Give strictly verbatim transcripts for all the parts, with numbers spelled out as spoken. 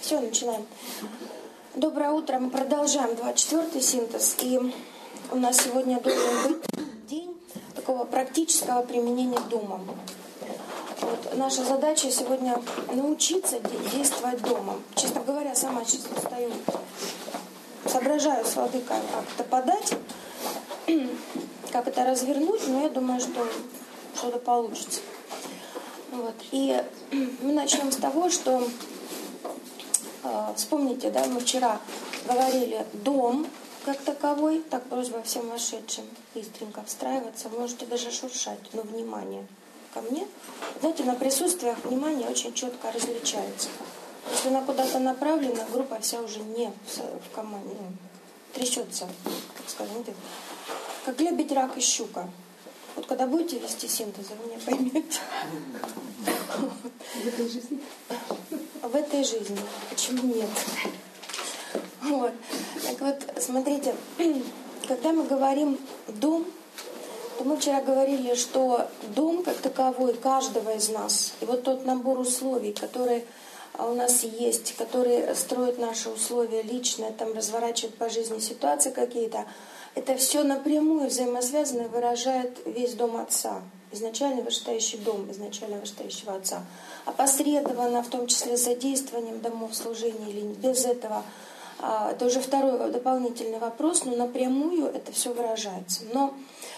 Все, начинаем. Доброе утро. Мы продолжаем двадцать четвёртый синтез. И у нас сегодня должен быть день такого практического применения дома. Вот. Наша задача сегодня научиться действовать дома. Честно говоря, сама сейчас стою, соображаю с владыкой, как это подать, как это развернуть, но я думаю, что что-то получится. Вот. И мы начнем с того, что э, вспомните, да, мы вчера говорили дом как таковой, так просьба всем вошедшим быстренько встраиваться, вы можете даже шуршать, но внимание ко мне. Знаете, на присутствиях внимание очень четко различается. Если она куда-то направлена, группа вся уже не в команде, ну, трясется, так скажем, как лебедь, рак и щука. Вот когда будете вести синтез, вы меня поймете. В этой жизни? В этой жизни. Почему нет? Вот. Так вот, смотрите, когда мы говорим «дом», то мы вчера говорили, что дом как таковой каждого из нас, и вот тот набор условий, которые у нас есть, которые строят наши условия личные, там разворачивают по жизни ситуации какие-то, это все напрямую взаимосвязано и выражает весь дом Отца. Изначально вышестоящий дом, изначально вышестоящего Отца. Опосредованно, в том числе задействованием домов служения или без этого, это уже второй дополнительный вопрос, но напрямую это все выражается. Но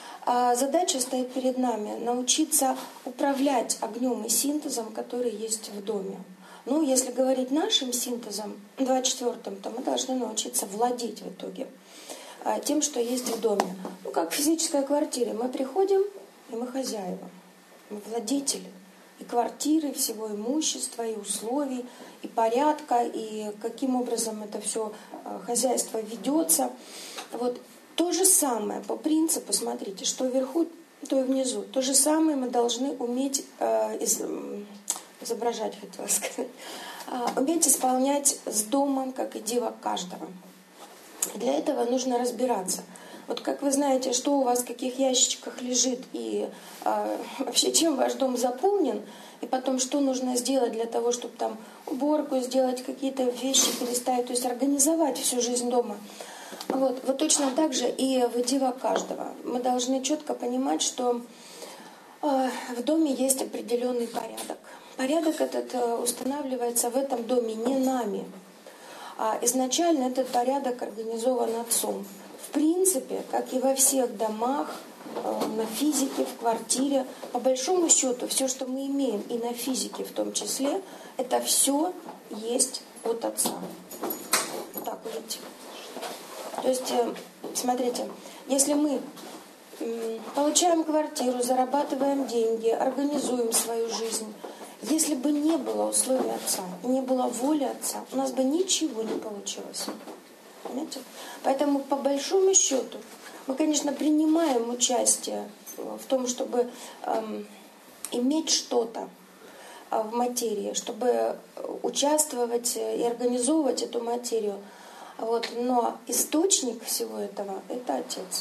задача стоит перед нами — научиться управлять огнем и синтезом, который есть в доме. Ну, если говорить нашим синтезом, двадцать четвёртым, то мы должны научиться владеть в итоге тем, что есть в доме. Ну, как в физической квартире. Мы приходим, и мы хозяева. Мы владетели и квартиры, и всего имущества, и условий, и порядка, и каким образом это все хозяйство ведется. Вот. То же самое по принципу, смотрите, что вверху, то и внизу. То же самое мы должны уметь э, из, изображать, хотела сказать, э, уметь исполнять с домом, как и дело каждого. Для этого нужно разбираться. Вот как вы знаете, что у вас в каких ящичках лежит и э, вообще чем ваш дом заполнен, и потом что нужно сделать для того, чтобы там уборку сделать, какие-то вещи переставить, то есть организовать всю жизнь дома. Вот, вот точно так же и в дело каждого. Мы должны четко понимать, что э, в доме есть определенный порядок. Порядок этот э, устанавливается в этом доме не нами. А изначально этот порядок организован Отцом. В принципе, как и во всех домах, на физике, в квартире, по большому счету, все, что мы имеем, и на физике в том числе, это все есть от Отца. Вот так видите. То есть, смотрите, если мы получаем квартиру, зарабатываем деньги, организуем свою жизнь, если бы не было условий Отца, не было воли Отца, у нас бы ничего не получилось. Понимаете? Поэтому, по большому счету, мы, конечно, принимаем участие в том, чтобы эм, иметь что-то в материи, чтобы участвовать и организовывать эту материю. Вот. Но источник всего этого — это Отец.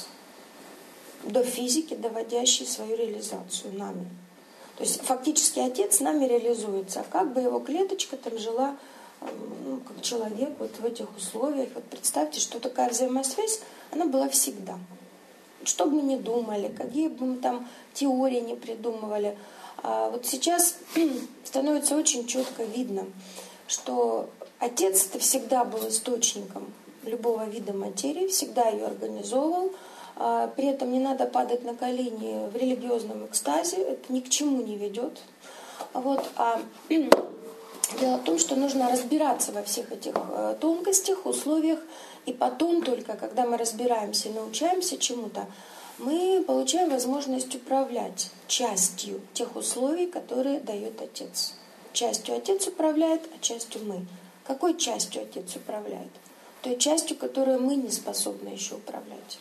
До физики, доводящий свою реализацию нами. То есть фактически Отец нами реализуется. Как бы его клеточка там жила, ну, как человек вот в этих условиях. Вот представьте, что такая взаимосвязь, она была всегда. Что бы мы ни думали, какие бы мы там теории не придумывали. А вот сейчас становится очень четко видно, что Отец это всегда был источником любого вида материи, всегда ее организовывал. При этом не надо падать на колени в религиозном экстазе, это ни к чему не ведет. Вот. А дело в том, что нужно разбираться во всех этих тонкостях, условиях, и потом только, когда мы разбираемся и научаемся чему-то, мы получаем возможность управлять частью тех условий, которые дает Отец. Частью Отец управляет, а частью мы. Какой частью Отец управляет? Той частью, которую мы не способны еще управлять.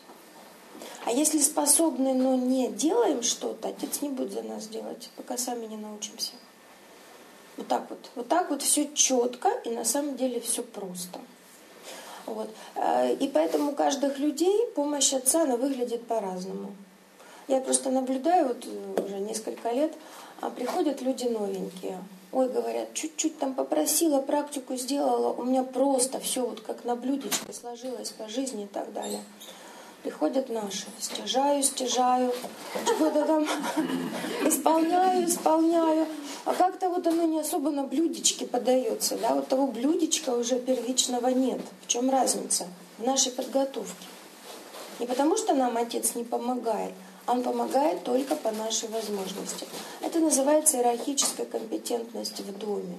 А если способны, но не делаем что-то, Отец не будет за нас делать, пока сами не научимся. Вот так вот. Вот так вот все четко и на самом деле все просто. Вот. И поэтому у каждых людей помощь Отца, она выглядит по-разному. Я просто наблюдаю, вот уже несколько лет, приходят люди новенькие. ой, говорят, чуть-чуть там попросила, практику сделала, у меня просто все вот как на блюдечке сложилось по жизни и так далее. Приходят наши, стяжаю, стяжаю, что-то там исполняю, исполняю. А как-то вот оно не особо на блюдечке подается, да, вот того блюдечка уже первичного нет. В чем разница? В нашей подготовке. Не потому, что нам Отец не помогает, а Он помогает только по нашей возможности. Это называется иерархическая компетентность в доме.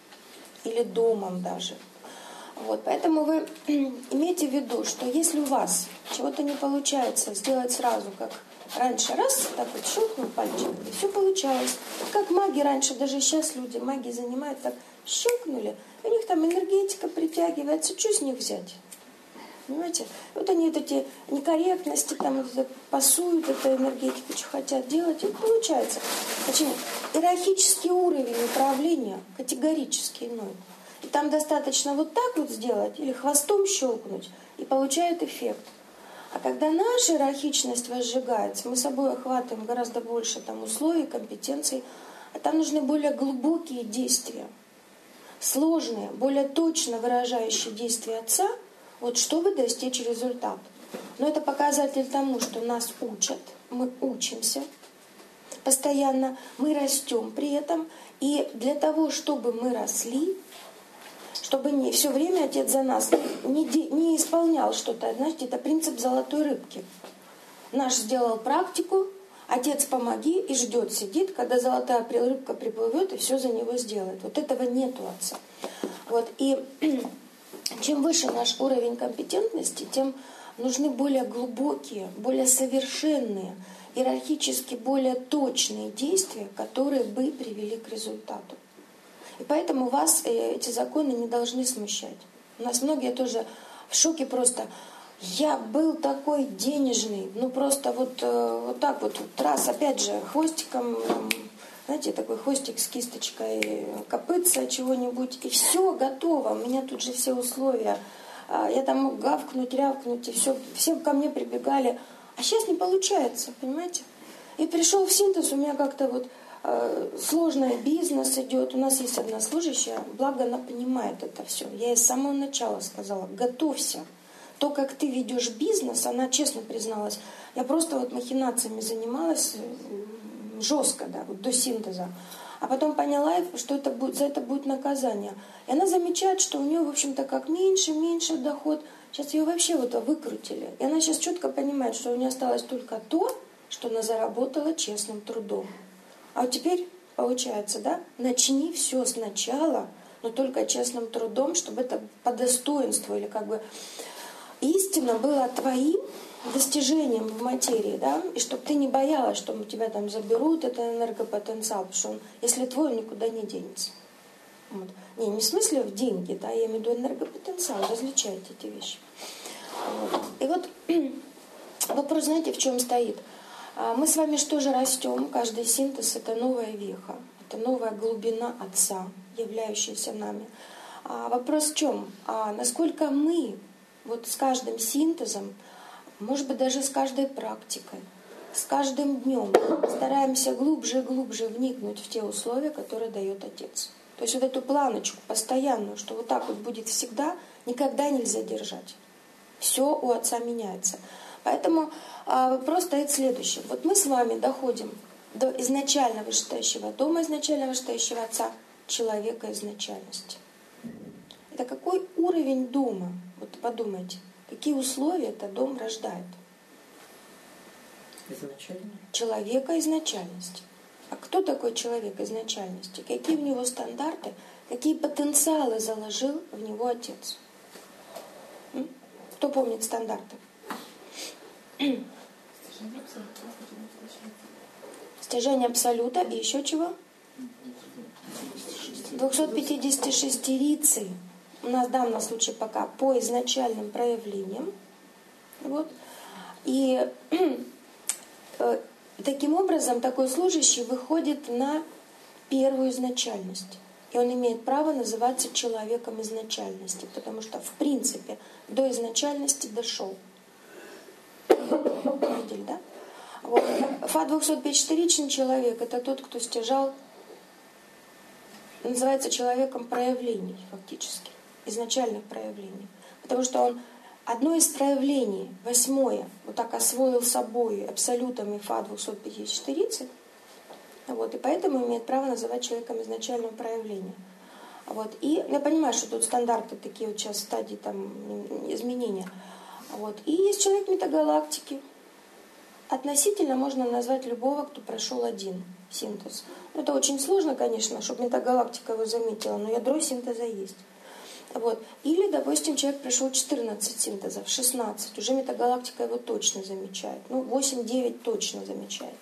Или домом даже. Вот, поэтому вы имейте в виду, что если у вас чего-то не получается сделать сразу, как раньше, раз, так вот щелкнул пальчиком, и все получалось. Как маги раньше, даже сейчас люди магией занимаются, так щелкнули, у них там энергетика притягивается, что с них взять? Понимаете? Вот они вот эти некорректности, там вот это, пасуют эту энергетику, что хотят делать, и получается. Почему? Иерархический уровень управления категорически иной. И там достаточно вот так вот сделать или хвостом щелкнуть, и получают эффект. А когда наша иерархичность возжигается, мы собой охватываем гораздо больше там условий, компетенций, а там нужны более глубокие действия, сложные, более точно выражающие действия Отца, вот чтобы достичь результата. Но это показатель тому, что нас учат, мы учимся постоянно, мы растем при этом, и для того, чтобы мы росли, чтобы не все время Отец за нас не, не исполнял что-то. Знаете, это принцип золотой рыбки. Наш сделал практику, Отец помоги и ждет, сидит, когда золотая рыбка приплывет и все за него сделает. Вот этого нет у Отца. Вот. И чем выше наш уровень компетентности, тем нужны более глубокие, более совершенные, иерархически более точные действия, которые бы привели к результату. И поэтому вас эти законы не должны смущать. У нас многие тоже в шоке просто. Я был такой денежный, ну просто вот, вот так вот, вот раз, опять же, хвостиком, знаете, такой хвостик с кисточкой, копытца чего-нибудь, и все готово. У меня тут же все условия. Я там мог гавкнуть, рявкнуть, и все, все ко мне прибегали. А сейчас не получается, понимаете? И пришел в синтез, у меня как-то вот сложный бизнес идет. У нас есть одна служащая, благо она понимает это все. Я ей с самого начала сказала, готовься. То, как ты ведешь бизнес, она честно призналась, я просто вот махинациями занималась жестко, да, вот до синтеза. А потом поняла, что это будет, за это будет наказание. И она замечает, что у нее, в общем-то, как меньше, меньше доход. Сейчас ее вообще вот выкрутили. И она сейчас четко понимает, что у нее осталось только то, что она заработала честным трудом. А вот теперь получается, да, начни все сначала, но только честным трудом, чтобы это по достоинству или как бы истина была твоим достижением в материи, да, и чтобы ты не боялась, что у тебя там заберут этот энергопотенциал, потому что он, если твой, он никуда не денется. Вот. Не, не в смысле в деньги, да, я имею в виду энергопотенциал, различайте эти вещи. Вот. И вот вопрос, знаете, в чем стоит? Мы с вами что же растем? Каждый синтез — это новая веха, это новая глубина Отца, являющаяся нами. А вопрос в чем? А насколько мы вот с каждым синтезом, может быть, даже с каждой практикой, с каждым днем стараемся глубже и глубже вникнуть в те условия, которые дает Отец. То есть вот эту планочку постоянную, что вот так вот будет всегда, никогда нельзя держать. Все у Отца меняется. Поэтому а, вопрос стоит следующий. Вот мы с вами доходим до изначально вышестоящего дома, изначально вышестоящего Отца, человека изначальности. Это какой уровень дома? Вот подумайте, какие условия этот дом рождает? Изначально? Человека изначальности. А кто такой человек изначальности? Какие у него стандарты? Какие потенциалы заложил в него Отец? М? Кто помнит стандарты? Стяжение абсолюта и еще чего? двухсот пятидесятишестирицы. У нас в данном случае пока по изначальным проявлениям. Вот. И э, таким образом такой служащий выходит на первую изначальность. И он имеет право называться человеком изначальности, потому что в принципе до изначальности дошел. Видели, да? Вот. Фа двухсот пятидесятичный человек — это тот, кто стяжал называется человеком проявлений фактически, изначальных проявлений. Потому что он одно из проявлений, восьмое, вот так освоил собой абсолютом Фа двести пятьдесят четыре, вот, и поэтому имеет право называть человеком изначального проявления. Вот, и я понимаю, что тут стандарты такие вот сейчас стадии там, изменения. Вот, и есть человек метагалактики. Относительно можно назвать любого, кто прошел один синтез. Это очень сложно, конечно, чтобы метагалактика его заметила, но ядро синтеза есть. Вот. Или, допустим, человек прошел четырнадцать синтезов, шестнадцать, уже метагалактика его точно замечает. Ну, восемь-девять точно замечает.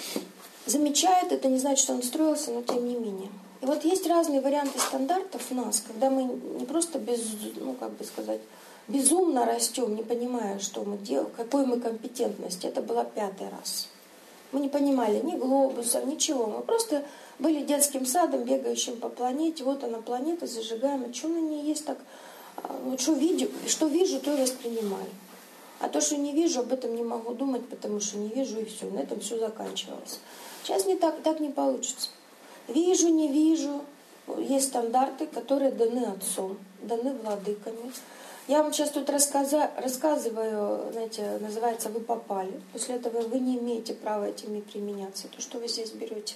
Замечает, это не значит, что он строился, но тем не менее. И вот есть разные варианты стандартов в нас, когда мы не просто без, ну, как бы сказать, безумно растем, не понимая, что мы делаем, какой мы компетентности. Это было пятый раз. Мы не понимали ни глобусов, ничего. Мы просто были детским садом, бегающим по планете. Вот она планета, зажигаем. А что на ней есть так? Вот что, видю, что вижу, то и воспринимаю. А то, что не вижу, об этом не могу думать, потому что не вижу, и все. На этом все заканчивалось. Сейчас не так, так не получится. Вижу, не вижу. Есть стандарты, которые даны отцом, даны владыками. Я вам сейчас тут рассказа, рассказываю, знаете, называется «Вы попали». После этого вы не имеете права этими применяться. То, что вы здесь берете.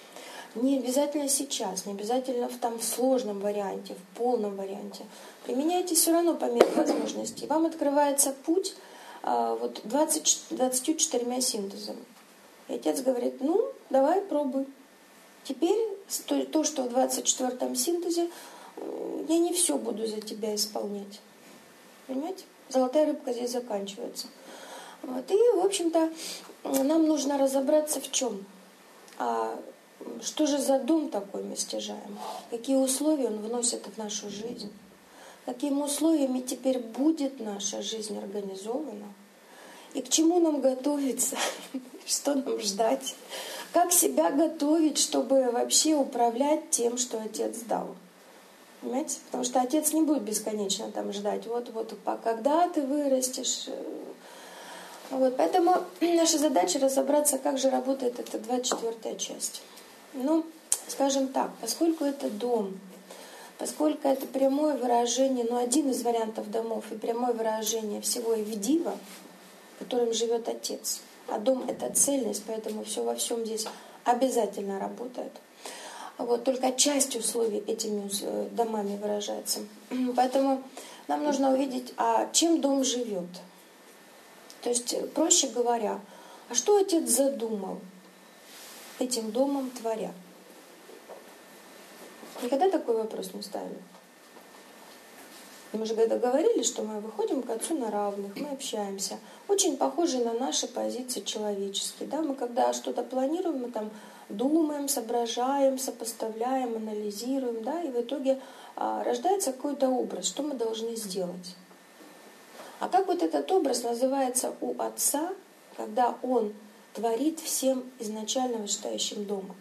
Не обязательно сейчас, не обязательно в, там, в сложном варианте, в полном варианте. Применяйте все равно по мере возможностей. Вам открывается путь а, вот, двадцатью четырьмя синтезами. И отец говорит, ну, давай, пробуй. Теперь то, то, что в двадцать четвёртом синтезе, я не все буду за тебя исполнять. Понимаете? Золотая рыбка здесь заканчивается. Вот. И, в общем-то, нам нужно разобраться в чем. А что же за дом такой мы стяжаем? Какие условия он вносит в нашу жизнь? Какими условиями теперь будет наша жизнь организована? И к чему нам готовиться? Что нам ждать? Как себя готовить, чтобы вообще управлять тем, что Отец дал? Понимаете? Потому что Отец не будет бесконечно там ждать. Вот-вот, когда ты вырастешь. Вот. Поэтому наша задача разобраться, как же работает эта двадцать четвёртая часть. Ну, скажем так, поскольку это дом, поскольку это прямое выражение, ну, один из вариантов домов и прямое выражение всего Эвидива, которым живет Отец. А дом — это цельность, поэтому все во всем здесь обязательно работает. Вот, только часть условий этими домами выражается. Поэтому нам нужно увидеть, а чем дом живет. То есть, проще говоря, а что Отец задумал этим домом творя? Никогда такой вопрос не ставили? Мы же когда говорили, что мы выходим к Отцу на равных, мы общаемся, очень похожи на наши позиции человеческие. Да? Мы когда что-то планируем, мы там думаем, соображаем, сопоставляем, анализируем, да? И в итоге а, рождается какой-то образ, что мы должны сделать. А как вот этот образ называется у Отца, когда Он творит всем изначально вышестоящим домом?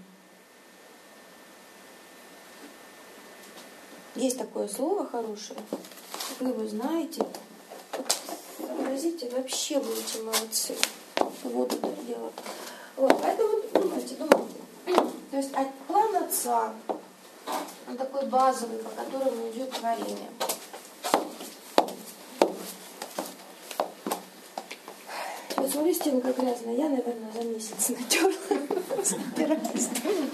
Есть такое слово хорошее, вы его знаете, сообразите, вообще будете молодцы. Вот это дело. Вот, поэтому думайте, думайте. То есть план Отца, он такой базовый, по которому идет творение. Вот смотри, стенка грязная, я, наверное, за месяц натерла. Собираюсь.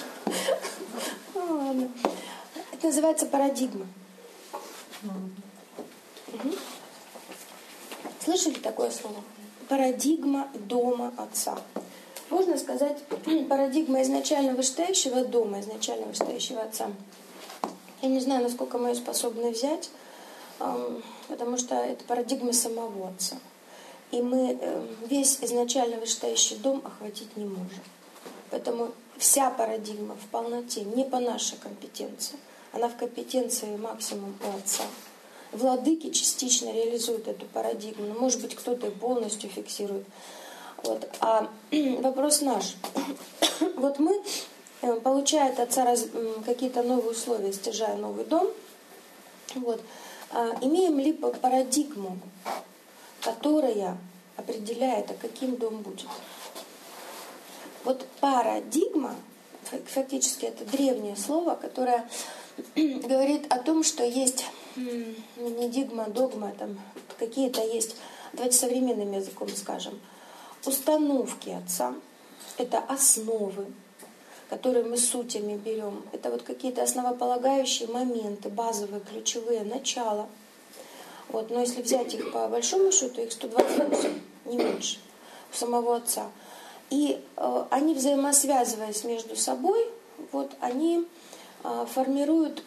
Ну ладно. Это называется парадигма. Угу. Слышали такое слово? Парадигма дома Отца. Можно сказать, парадигма изначально вышестоящего дома, изначально вышестоящего Отца. Я не знаю, насколько мы ее способны взять, потому что это парадигма самого Отца. И мы весь изначально вышестоящий дом охватить не можем. Поэтому вся парадигма в полноте не по нашей компетенции. Она в компетенции максимум у Отца. Владыки частично реализуют эту парадигму. Но, может быть, кто-то и полностью фиксирует. Вот. А вопрос наш. Вот мы, получая от Отца раз, какие-то новые условия, стяжая новый дом, вот, имеем ли парадигму, которая определяет, а каким дом будет. Вот парадигма фактически это древнее слово, которое говорит о том, что есть не дигма, догма, там какие-то есть, давайте современным языком скажем, установки Отца, это основы, которые мы сутями берем, это вот какие-то основополагающие моменты, базовые, ключевые, начала. Вот, но если взять их по большому счету, их сто двадцать восемь, не меньше, у самого Отца. И э, они, взаимосвязываясь между собой, вот, они э, формируют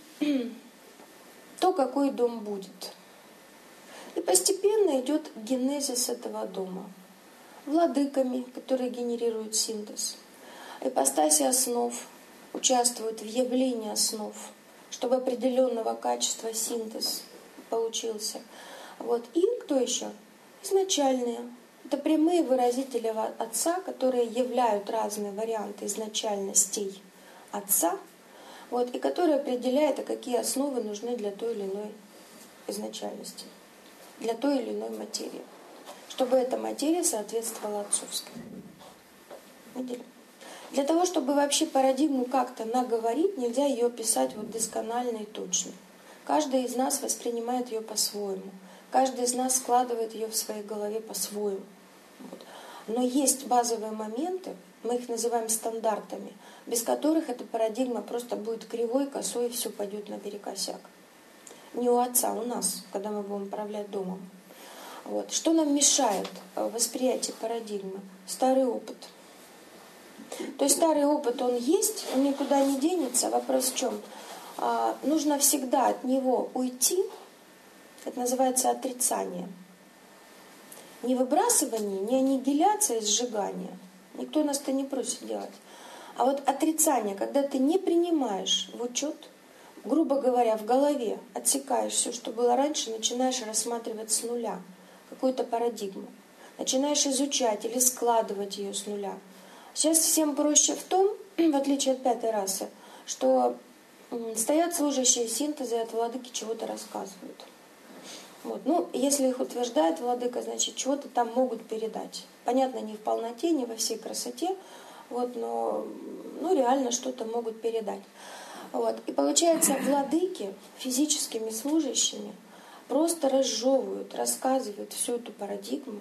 то, какой дом будет. И постепенно идет генезис этого дома. Владыками, которые генерируют синтез. Ипостаси основ участвуют в явлении основ, чтобы определенного качества синтез получился. Вот. И кто еще? Изначальные. Это прямые выразители Отца, которые являют разные варианты изначальностей Отца, вот, и которые определяют, а какие основы нужны для той или иной изначальности, для той или иной материи, чтобы эта материя соответствовала отцовской. Видели? Для того, чтобы вообще парадигму как-то наговорить, нельзя ее писать вот досконально и точно. Каждый из нас воспринимает ее по-своему. Каждый из нас складывает ее в своей голове по-своему. Вот. Но есть базовые моменты, мы их называем стандартами, без которых эта парадигма просто будет кривой, косой, и все пойдет наперекосяк. Не у Отца, у нас, когда мы будем управлять домом. Вот. Что нам мешает восприятию парадигмы? Старый опыт. То есть старый опыт, он есть, он никуда не денется. Вопрос в чем? А, нужно всегда от него уйти. Это называется отрицание. Не выбрасывание, не аннигиляция, сжигание. Никто нас-то не просит делать. А вот отрицание, когда ты не принимаешь в учет, грубо говоря, в голове отсекаешь все, что было раньше, начинаешь рассматривать с нуля какую-то парадигму. Начинаешь изучать или складывать ее с нуля. Сейчас всем проще в том, в отличие от пятой расы, что стоят служащие синтеза и от владыки чего-то рассказывают. Вот. Ну, если их утверждает владыка, значит, чего-то там могут передать. Понятно, не в полноте, не во всей красоте, вот, но ну, реально что-то могут передать. Вот. И получается, владыки физическими служащими просто разжевывают, рассказывают всю эту парадигму,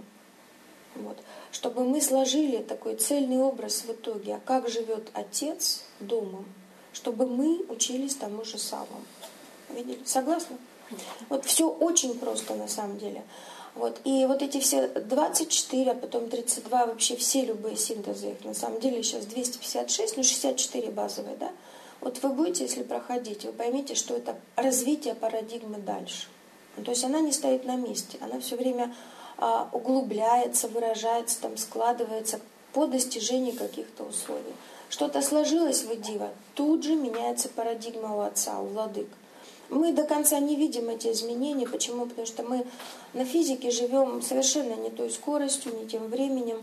вот, чтобы мы сложили такой цельный образ в итоге, а как живет Отец домом, чтобы мы учились тому же самому. Видели? Согласны? Вот все очень просто на самом деле. Вот. И вот эти все двадцать четыре, а потом тридцать два, вообще все любые синтезы, их на самом деле сейчас двести пятьдесят шесть, ну шестьдесят четыре базовые, да? Вот вы будете, если проходить, вы поймете, что это развитие парадигмы дальше. Ну, то есть она не стоит на месте, она все время а, углубляется, выражается, там, складывается по достижении каких-то условий. Что-то сложилось в Дива, тут же меняется парадигма у Отца, у владык. Мы до конца не видим эти изменения. Почему? Потому что мы на физике живем совершенно не той скоростью, не тем временем.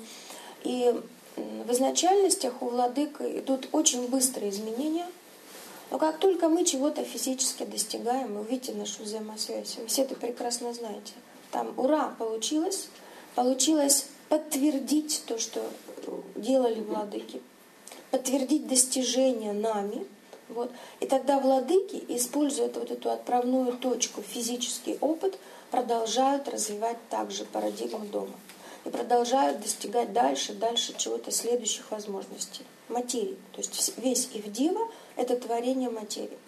И в изначальностях у владык идут очень быстрые изменения. Но как только мы чего-то физически достигаем, вы увидите нашу взаимосвязь. Вы все это прекрасно знаете. Там ура, получилось. Получилось подтвердить то, что делали владыки. Подтвердить достижения нами. Вот. И тогда владыки, используя вот эту отправную точку, физический опыт, продолжают развивать также парадигму дома. И продолжают достигать дальше, дальше чего-то следующих возможностей. Материи. То есть весь Ивдива — это творение материи.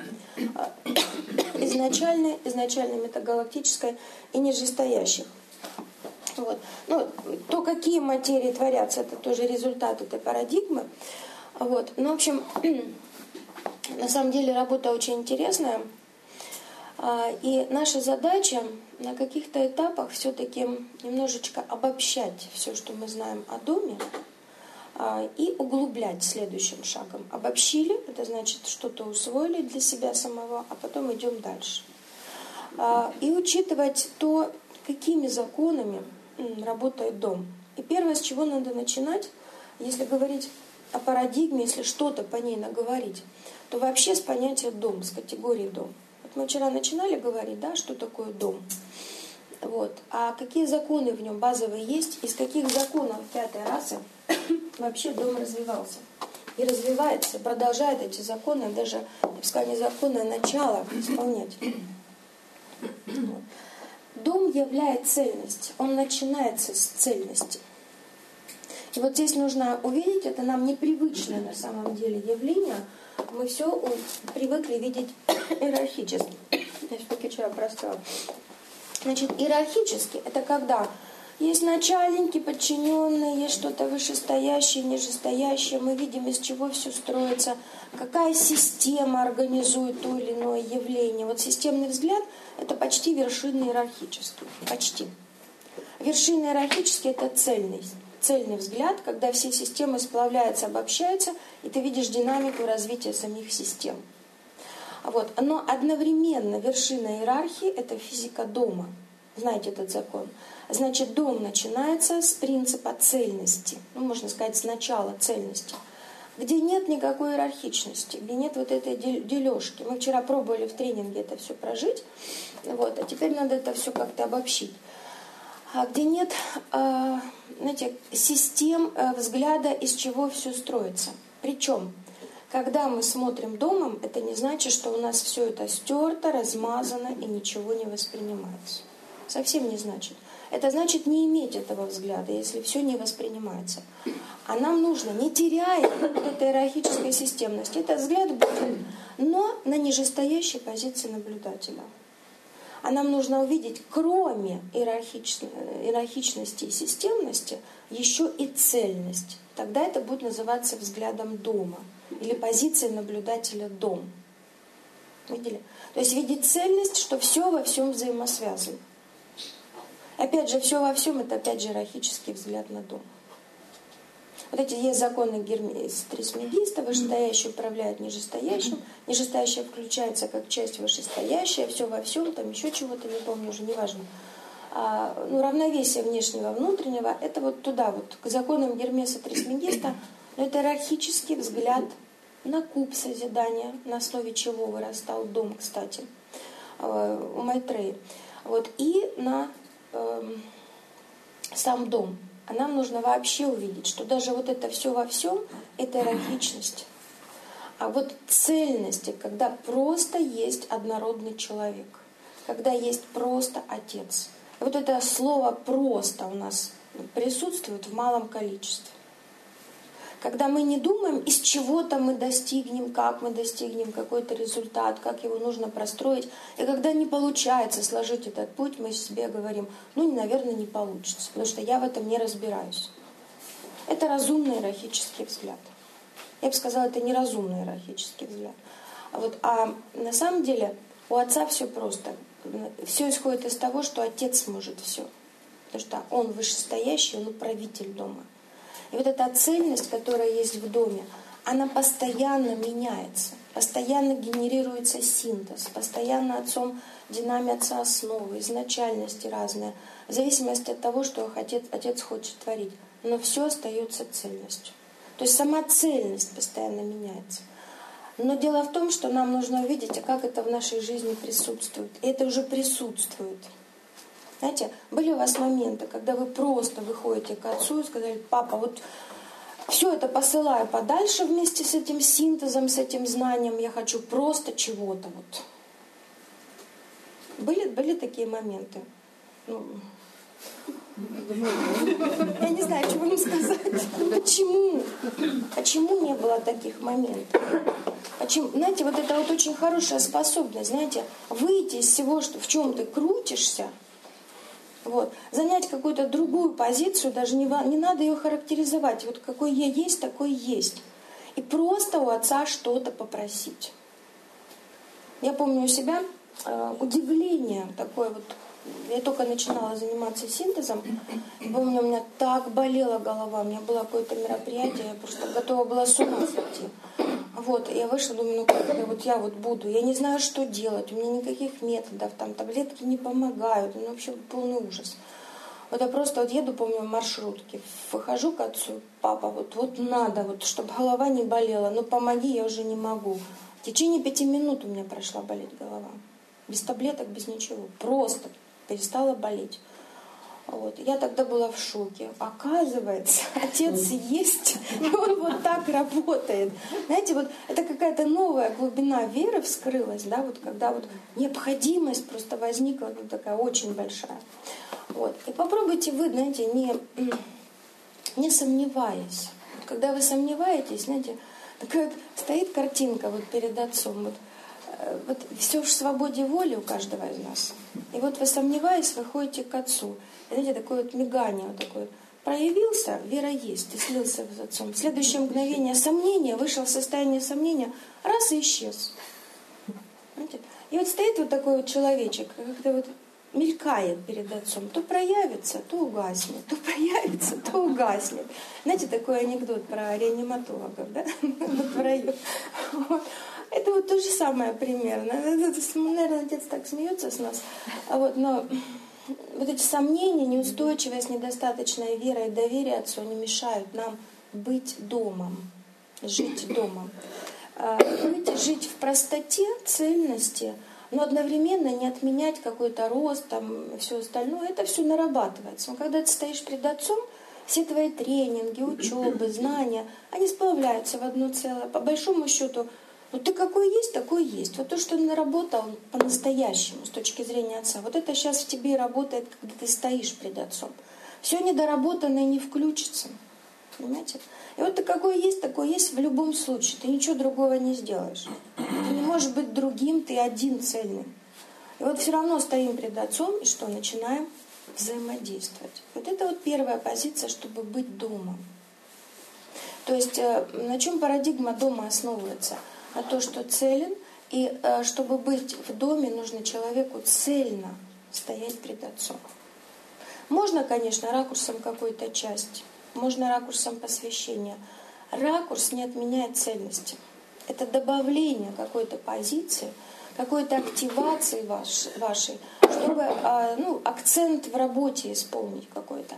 Изначальной, изначальной метагалактической и нижестоящих. Вот. Ну, то, какие материи творятся, это тоже результат этой парадигмы. Вот. Ну, в общем... На самом деле работа очень интересная, и наша задача на каких-то этапах все-таки немножечко обобщать все, что мы знаем о доме, и углублять следующим шагом. Обобщили, это значит, что-то усвоили для себя самого, а потом идем дальше. И учитывать то, какими законами работает дом. И первое, с чего надо начинать, если говорить о парадигме, если что-то по ней наговорить, то вообще с понятия дом, с категории дом. Вот мы вчера начинали говорить, да, что такое дом. Вот. А какие законы в нем базовые есть, из каких законов пятой расы вообще дом развивался. и развивается, продолжает эти законы, даже, я бы сказала, не законы, а начало исполнять. Дом являет цельность, он начинается с цельности. И вот здесь нужно увидеть, это нам непривычное на самом деле явление. Мы все привыкли видеть иерархически. Я все-таки вчера простала. Значит, иерархически это когда есть начальники, подчиненные, есть что-то вышестоящее, нижестоящее. Мы видим, из чего все строится, какая система организует то или иное явление. Вот системный взгляд – это почти вершина иерархический. Почти. Вершина иерархический – это цельный, цельный взгляд, когда все системы сплавляются, обобщаются, и ты видишь динамику развития самих систем. Вот. Но одновременно вершина иерархии – это физика дома. Знаете этот закон. Значит, дом начинается с принципа цельности, ну, можно сказать, с начала цельности, где нет никакой иерархичности, где нет вот этой дележки. Мы вчера пробовали в тренинге это все прожить, вот, а теперь надо это все как-то обобщить. А где нет, знаете, систем взгляда, из чего все строится. Причем, когда мы смотрим домом, это не значит, что у нас все это стерто, размазано и ничего не воспринимается. Совсем не значит. Это значит не иметь этого взгляда, если все не воспринимается. А нам нужно, не теряя вот этой иерархической системности, этот взгляд будет, но на нижестоящей позиции наблюдателя. А нам нужно увидеть, кроме иерархичности и системности, еще и цельность. Тогда это будет называться взглядом дома или позицией наблюдателя дом. Видели? То есть видеть цельность, что все во всем взаимосвязано. Опять же, все во всем, это опять же иерархический взгляд на дом. Вот эти есть законы Трисмегиста, вышестоящий управляет нижестоящим, нижестоящее включается как часть вышестоящая, все во всем, там еще чего-то, не помню уже, неважно. А, ну, равновесие внешнего, внутреннего, это вот туда, вот к законам Гермеса Трисмегиста, но это иерархический взгляд на куб созидания, на основе чего вырастал дом, кстати, у Майтреи. Вот, и на сам дом. А нам нужно вообще увидеть, что даже вот это все во всем – это иерархичность. А вот цельности, когда просто есть однородный человек, когда есть просто отец. И вот это слово «просто» у нас присутствует в малом количестве. Когда мы не думаем, из чего-то мы достигнем, как мы достигнем какой-то результат, как его нужно простроить. И когда не получается сложить этот путь, мы себе говорим, ну, наверное, не получится, потому что я в этом не разбираюсь. Это разумный иерархический взгляд. Я бы сказала, это неразумный иерархический взгляд. А, вот, а на самом деле у отца все просто. Все исходит из того, что отец может все. Потому что он вышестоящий, он управитель дома. И вот эта цельность, которая есть в доме, она постоянно меняется, постоянно генерируется синтез, постоянно отцом динамятся основы, изначальности разные, в зависимости от того, что отец, отец хочет творить. Но все остается цельностью. То есть сама цельность постоянно меняется. Но дело в том, что нам нужно увидеть, а как это в нашей жизни присутствует. И это уже присутствует. Знаете, были у вас моменты, когда вы просто выходите к отцу и сказали: папа, вот все это посылаю подальше вместе с этим синтезом, с этим знанием, я хочу просто чего-то. Вот. Были, были такие моменты? Ну, я не знаю, чего им сказать. Почему? Почему не было таких моментов? Почему? Знаете, вот это вот очень хорошая способность, знаете, выйти из всего, что в чем ты крутишься, вот, занять какую-то другую позицию, даже не, не надо ее характеризовать. Вот какой я есть, такой есть. И просто у отца что-то попросить. Я помню у себя э, удивление такое вот. Я только начинала заниматься синтезом. И помню, у меня так болела голова. У меня было какое-то мероприятие, я просто готова была с ума сойти. Вот, и я вышла, думаю, ну как это вот я вот буду. Я не знаю, что делать, у меня никаких методов, там таблетки не помогают. Ну, вообще полный ужас. Вот я просто вот еду, помню, в маршрутке, выхожу к отцу: папа, вот, вот надо, вот, чтобы голова не болела, ну помоги, я уже не могу. В течение пяти минут у меня прошла болеть голова. Без таблеток, без ничего. Просто перестала болеть. Вот. Я тогда была в шоке. Оказывается, отец есть, и он вот так работает. Знаете, вот это какая-то новая глубина веры вскрылась, да, вот когда вот необходимость просто возникла, вот такая очень большая. Вот. И попробуйте вы, знаете, не, не сомневаясь. Когда вы сомневаетесь, знаете, такая вот стоит картинка вот перед отцом, вот, вот все в свободе воли у каждого из нас. И вот вы, сомневаясь, вы ходите к отцу. И, знаете, такое вот мигание, вот такое. Проявился, вера есть, ты слился с отцом. В следующее мгновение сомнения, вышел в состояние сомнения, раз и исчез. Знаете? И вот стоит вот такой вот человечек, как-то вот мелькает перед отцом. То проявится, то угаснет, то проявится, то угаснет. Знаете, такой анекдот про реаниматологов, да? Это вот то же самое примерно. Наверное, отец так смеется с нас. Вот, но вот эти сомнения, неустойчивость, недостаточная вера и доверие отцу не мешают нам быть домом, жить домом. Быть, жить в простоте, цельности, но одновременно не отменять какой-то рост, там, все остальное. Это все нарабатывается. Но когда ты стоишь перед отцом, все твои тренинги, учебы, знания, они сплавляются в одно целое. По большому счету, вот ты какой есть, такой есть. Вот то, что ты наработал по-настоящему с точки зрения отца, вот это сейчас в тебе работает, когда ты стоишь перед отцом. Все недоработанное не включится. Понимаете? И вот ты какой есть, такой есть в любом случае. Ты ничего другого не сделаешь. Ты не можешь быть другим, ты один цельный. И вот все равно стоим перед отцом, и что? Начинаем взаимодействовать. Вот это вот первая позиция, чтобы быть домом. То есть на чем парадигма дома основывается? На то, что целен, и чтобы быть в доме, нужно человеку цельно стоять пред отцом. Можно, конечно, ракурсом какой-то части, можно ракурсом посвящения. Ракурс не отменяет цельности. Это добавление какой-то позиции, какой-то активации ваш, вашей, чтобы ну, акцент в работе исполнить какой-то.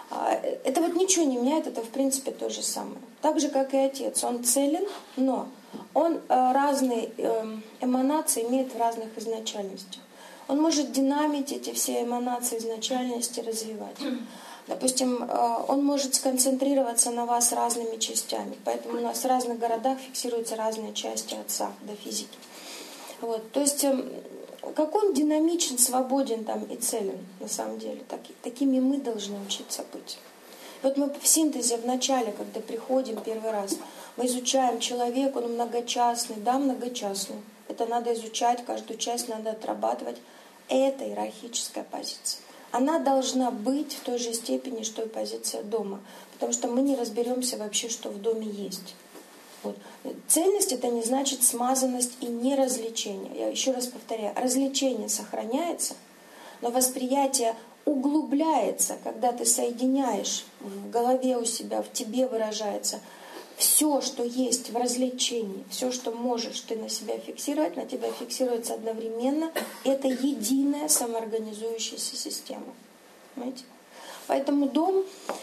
Это вот ничего не меняет, это в принципе то же самое. Так же, как и отец. Он целен, но он разные эманации имеет в разных изначальностях. Он может динамить эти все эманации изначальности, развивать. Допустим, он может сконцентрироваться на вас разными частями. Поэтому у нас в разных городах фиксируются разные части отца до физики. Вот. То есть, как он динамичен, свободен там и целен, на самом деле. Так, такими мы должны учиться быть. Вот мы в синтезе в начале, когда приходим первый раз, мы изучаем человека, он многочастный, да, многочастный. Это надо изучать, каждую часть надо отрабатывать. Это иерархическая позиция. Она должна быть в той же степени, что и позиция дома. Потому что мы не разберемся вообще, что в доме есть. Вот. Цельность — это не значит смазанность и неразвлечение. Я еще раз повторяю, развлечение сохраняется, но восприятие углубляется, когда ты соединяешь в голове у себя, в тебе выражается все, что есть в развлечении, все, что можешь ты на себя фиксировать, на тебя фиксируется одновременно. Это единая самоорганизующаяся система. Понимаете? Поэтому дом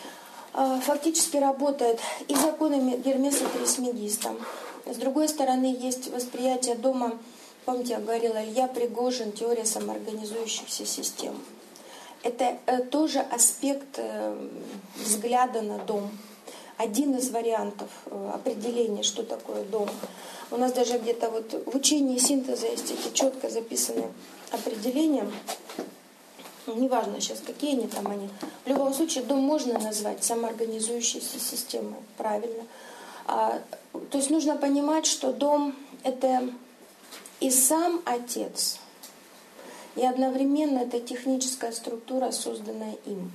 э, фактически работает и законами Гермеса Трисмегиста. С другой стороны, есть восприятие дома, помните, я говорила, Илья Пригожин, теория самоорганизующихся систем. Это э, тоже аспект э, взгляда на дом. Один из вариантов определения, что такое дом. У нас даже где-то вот в учении синтеза есть эти четко записанные определения. Неважно сейчас, какие они там они. В любом случае, дом можно назвать самоорганизующейся системой. Правильно. А, то есть нужно понимать, что дом — это и сам отец, и одновременно это техническая структура, созданная им.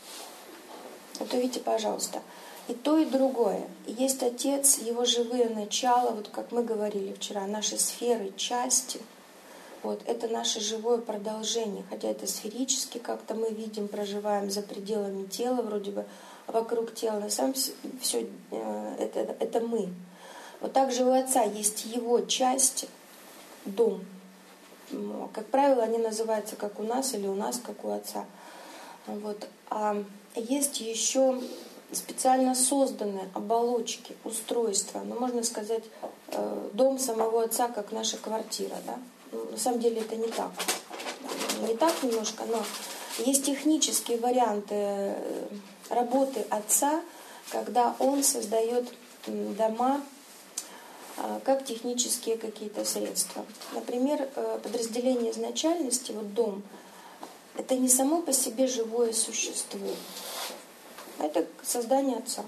Вот увидите, пожалуйста. И то, и другое. Есть Отец, Его живые начала, вот как мы говорили вчера, наши сферы, части. Вот, это наше живое продолжение. Хотя это сферически, как-то мы видим, проживаем за пределами тела, вроде бы вокруг тела. На самом деле все это, это мы. Вот также у Отца есть Его части, дом. Как правило, они называются как у нас или у нас, как у Отца. Вот. А есть еще специально созданные оболочки, устройства, ну, можно сказать, дом самого Отца, как наша квартира. Да? На самом деле это не так. Не так немножко, но Есть технические варианты работы отца, когда он создает дома как технические какие-то средства. Например, подразделение изначальности, вот дом, это не само по себе живое существо. Это создание отца.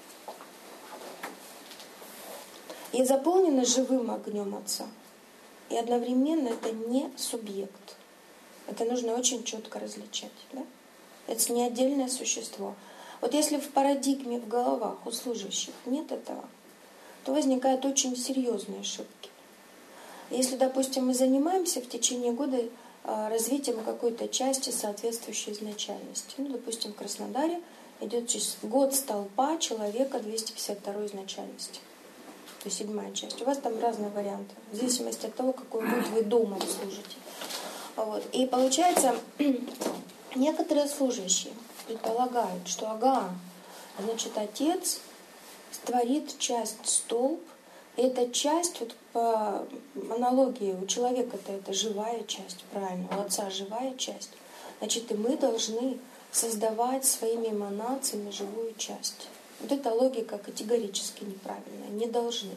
И заполнено живым огнем отца. И одновременно это не субъект. Это нужно очень четко различать. Да? Это не отдельное существо. Вот если в парадигме, в головах у служащих нет этого, то возникают очень серьезные ошибки. Если, допустим, мы занимаемся в течение года развитием какой-то части соответствующей изначальности, ну, допустим, в Краснодаре идет год столпа человека двести пятьдесят второй изначальности, то есть седьмая часть. У вас там разные варианты, в зависимости от того, какой год вы домом служите. Вот. И получается, некоторые служащие предполагают, что ага, значит, отец творит часть столб, и эта часть, вот по аналогии, у человека-то это живая часть, правильно, у отца живая часть, значит, и мы должны создавать своими эманациями живую часть. Вот эта логика категорически неправильная, не должны.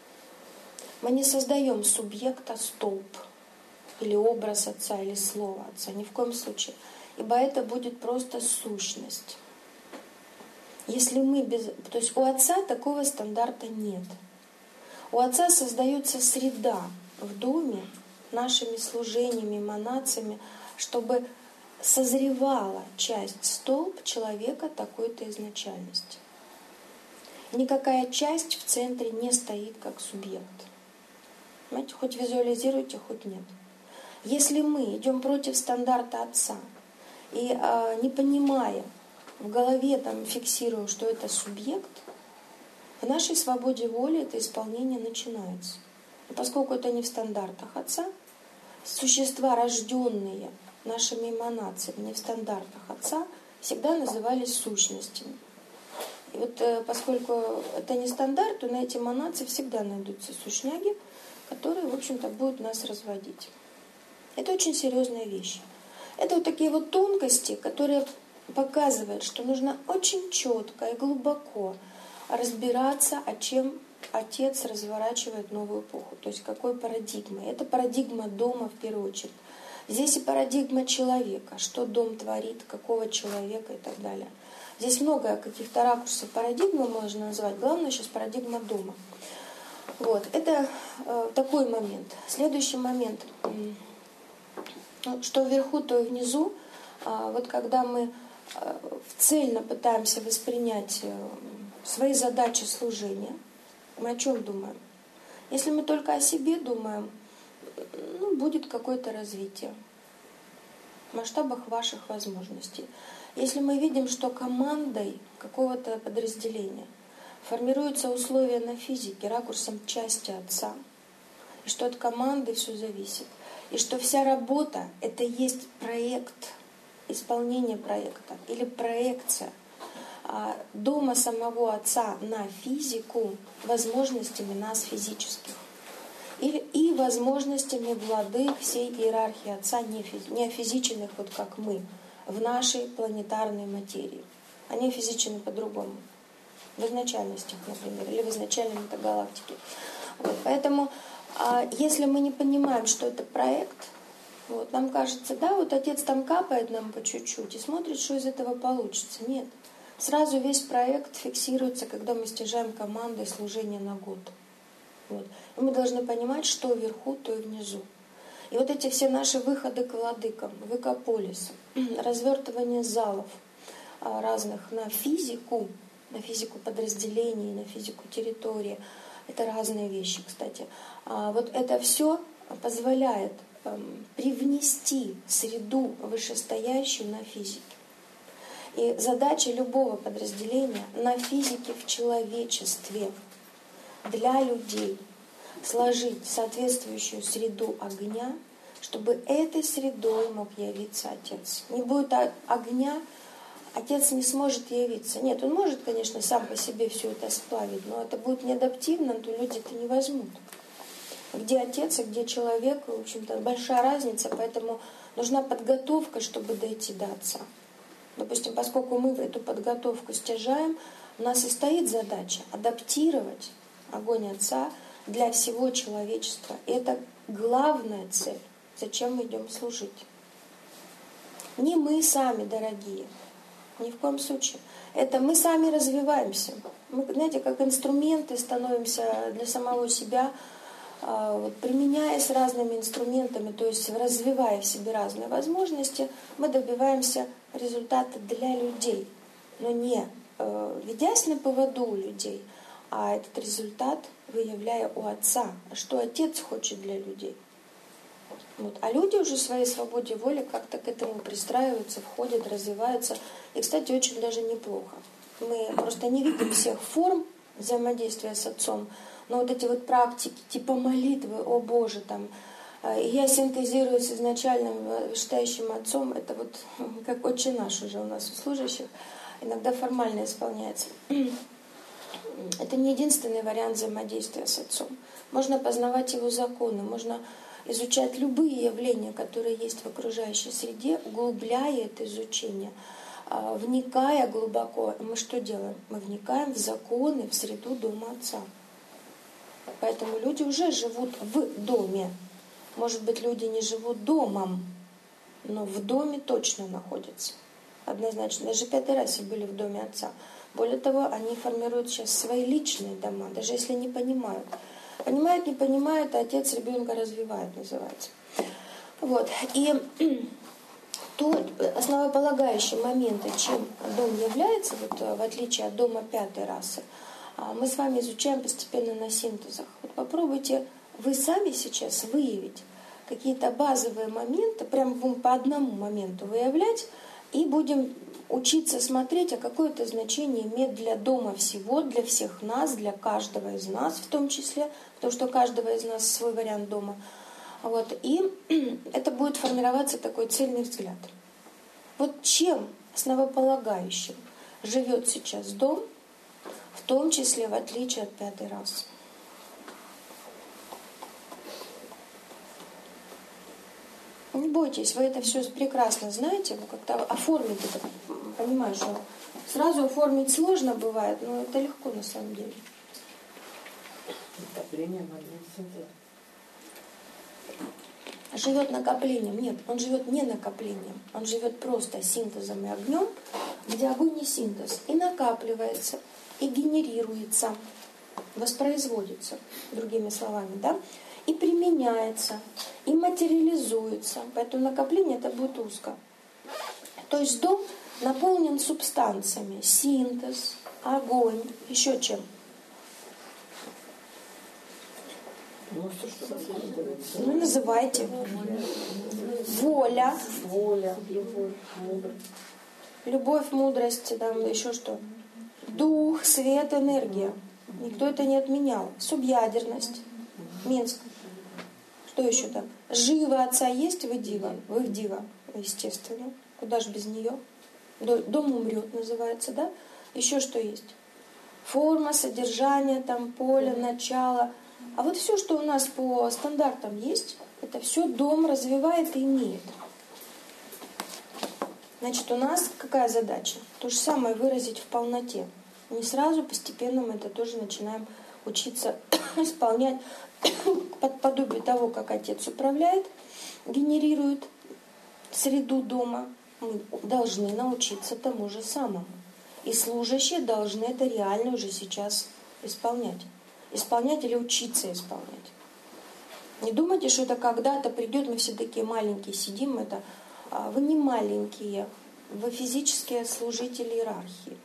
Мы не создаем субъекта столб, или образ отца, или слово отца, ни в коем случае, ибо это будет просто сущность. Если мы без... То есть у отца такого стандарта нет. У отца создается среда в доме нашими служениями, эманациями, чтобы созревала часть столб человека такой-то изначальности. Никакая часть в центре не стоит как субъект. Понимаете, хоть визуализируйте, хоть нет. Если мы идем против стандарта отца и а, не понимая, в голове там фиксируем, что это субъект, в нашей свободе воли это исполнение начинается. И поскольку это не в стандартах отца, существа, рожденные нашими эманациями, не в стандартах отца, всегда назывались сущностями. И вот поскольку это не стандарт, то на эти эманации всегда найдутся сущняги, которые, в общем-то, будут нас разводить. Это очень серьезная вещь. Это вот такие вот тонкости, которые показывают, что нужно очень четко и глубоко разбираться, о чем отец разворачивает новую эпоху, то есть какой парадигмой. Это парадигма дома в первую очередь. Здесь и парадигма человека, что дом творит, какого человека и так далее. Здесь много каких-то ракурсов парадигмы можно назвать. Главное сейчас парадигма дома. Вот, это э, такой момент. Следующий момент. Что вверху, то и внизу. А, вот когда мы э, цельно пытаемся воспринять э, свои задачи служения, мы о чем думаем? Если мы только о себе думаем, ну, будет какое-то развитие в масштабах ваших возможностей. Если мы видим, что командой какого-то подразделения формируются условия на физике ракурсом части отца, и что от команды все зависит, и что вся работа — это есть проект, исполнение проекта или проекция дома самого отца на физику возможностями нас физических и, и возможностями владык всей иерархии отца не, физи, не физичных, вот как мы, в нашей планетарной материи. Они физичны по-другому. В изначальностях, например, или в изначальной метагалактике. Вот, поэтому, а, если мы не понимаем, что это проект, вот, нам кажется, да, вот отец там капает нам по чуть-чуть и смотрит, что из этого получится. Нет. Сразу весь проект фиксируется, когда мы стяжаем командой служения на год. Вот. И мы должны понимать, что вверху, то и внизу. И вот эти все наши выходы к владыкам, в экополис, развертывание залов разных на физику, на физику подразделений, на физику территории, это разные вещи, кстати. А вот это все позволяет эм, привнести среду вышестоящую на физике. И задача любого подразделения на физике в человечестве для людей сложить соответствующую среду огня, чтобы этой средой мог явиться Отец. Не будет огня, Отец не сможет явиться. Нет, он может, конечно, сам по себе все это сплавить, но это будет неадаптивно, то люди это не возьмут. Где Отец, а где человек, в общем-то, большая разница, поэтому нужна подготовка, чтобы дойти до Отца. Допустим, поскольку мы в эту подготовку стяжаем, у нас и стоит задача адаптировать огонь Отца для всего человечества. И это главная цель, зачем мы идем служить. Не мы сами, дорогие, ни в коем случае. Это мы сами развиваемся. Мы, знаете, как инструменты становимся для самого себя, вот, применяясь разными инструментами, то есть развивая в себе разные возможности, мы добиваемся результата для людей, но не э, ведясь на поводу у людей, а этот результат выявляя у Отца, что Отец хочет для людей. Вот. А люди уже в своей свободе воли как-то к этому пристраиваются, входят, развиваются. И, кстати, очень даже неплохо. Мы просто не видим всех форм взаимодействия с Отцом, но вот эти вот практики, типа молитвы, о Боже, там, я синтезирую с изначальным вышестоящим Отцом, это вот как Отче наш уже у нас у служащих, иногда формально исполняется. Это не единственный вариант взаимодействия с Отцом. Можно познавать Его законы, можно изучать любые явления, которые есть в окружающей среде, углубляя это изучение, вникая глубоко. Мы что делаем? Мы вникаем в законы, в среду Дома Отца. Поэтому люди уже живут в доме. Может быть, люди не живут домом, но в доме точно находятся. Однозначно. Даже пятый раз были в Доме Отца. Более того, они формируют сейчас свои личные дома, даже если не понимают. Понимают, не понимают, а отец ребенка развивает, называется. Вот. И то основополагающий момент, чем дом является, вот, в отличие от дома пятой расы, мы с вами изучаем постепенно на синтезах. Вот попробуйте вы сами сейчас выявить какие-то базовые моменты, прям по одному моменту выявлять, и будем учиться смотреть, а какое это значение имеет для дома всего, для всех нас, для каждого из нас в том числе, потому что у каждого из нас свой вариант дома. Вот. И это будет формироваться такой цельный взгляд. Вот чем основополагающим живет сейчас дом, в том числе в отличие от пятой расы. Не бойтесь, вы это все прекрасно знаете, вы как-то оформить это, понимаю, что сразу оформить сложно бывает, но это легко на самом деле. Накопление магнитосинтеза. Живет накоплением. Нет, он живет не накоплением, он живет просто синтезом и огнем, где огонь не синтез, и накапливается, и генерируется, воспроизводится, другими словами, да, и применяется, и материализуется. Поэтому накопление это будет узко. То есть дом наполнен субстанциями, синтез, огонь, еще чем? Ну, все, что Ну, называйте. Воля. Воля, любовь, мудрость. Любовь, мудрость, там еще что? Дух, свет, энергия. Никто это не отменял. Субъядерность. Минск. Что еще там? Жива Отца есть, вы дива. Вы в дива, естественно. Куда же без нее? Дом умрет, называется, да? Еще что есть? Форма, содержание, там, поле, начало. А вот все, что у нас по стандартам есть, это все дом развивает и имеет. Значит, у нас какая задача? То же самое выразить в полноте. Не сразу, постепенно мы это тоже начинаем учиться исполнять под подобие того, как Отец управляет, генерирует среду дома. Мы должны научиться тому же самому. И служащие должны это реально уже сейчас исполнять. Исполнять или учиться исполнять. Не думайте, что это когда-то придет, мы все такие маленькие сидим. Это вы не маленькие, вы физические служители иерархии.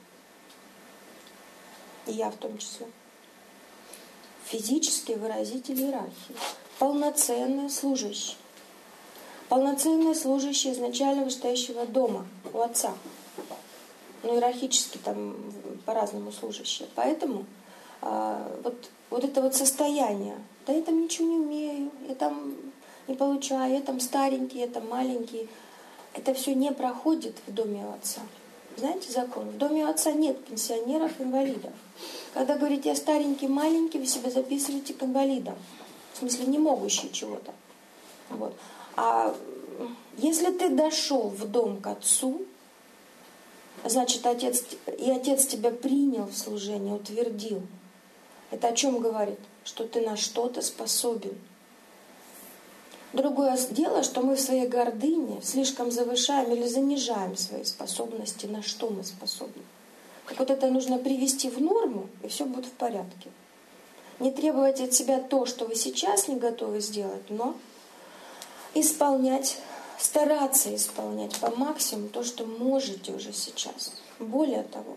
И я в том числе. Физические выразители иерархии. Полноценные служащие. Полноценные служащие изначально вышестоящего дома, у Отца. Ну, иерархически там по-разному служащие. Поэтому а, вот, вот это вот состояние, да я там ничего не умею, я там не получаю, я там старенький, я там маленький. Это все не проходит в доме у Отца. Знаете закон? В доме у Отца нет пенсионеров, инвалидов. Когда говорите, я старенький, маленький, вы себя записываете к инвалидам. В смысле, не могущие чего-то. Вот. А если ты дошел в дом к отцу, значит, отец, и отец тебя принял в служение, утвердил. Это о чем говорит? Что ты на что-то способен. Другое дело, что мы в своей гордыне слишком завышаем или занижаем свои способности, на что мы способны. Так вот это нужно привести в норму, и все будет в порядке. Не требовать от себя то, что вы сейчас не готовы сделать, но исполнять, стараться исполнять по максимуму то, что можете уже сейчас. Более того,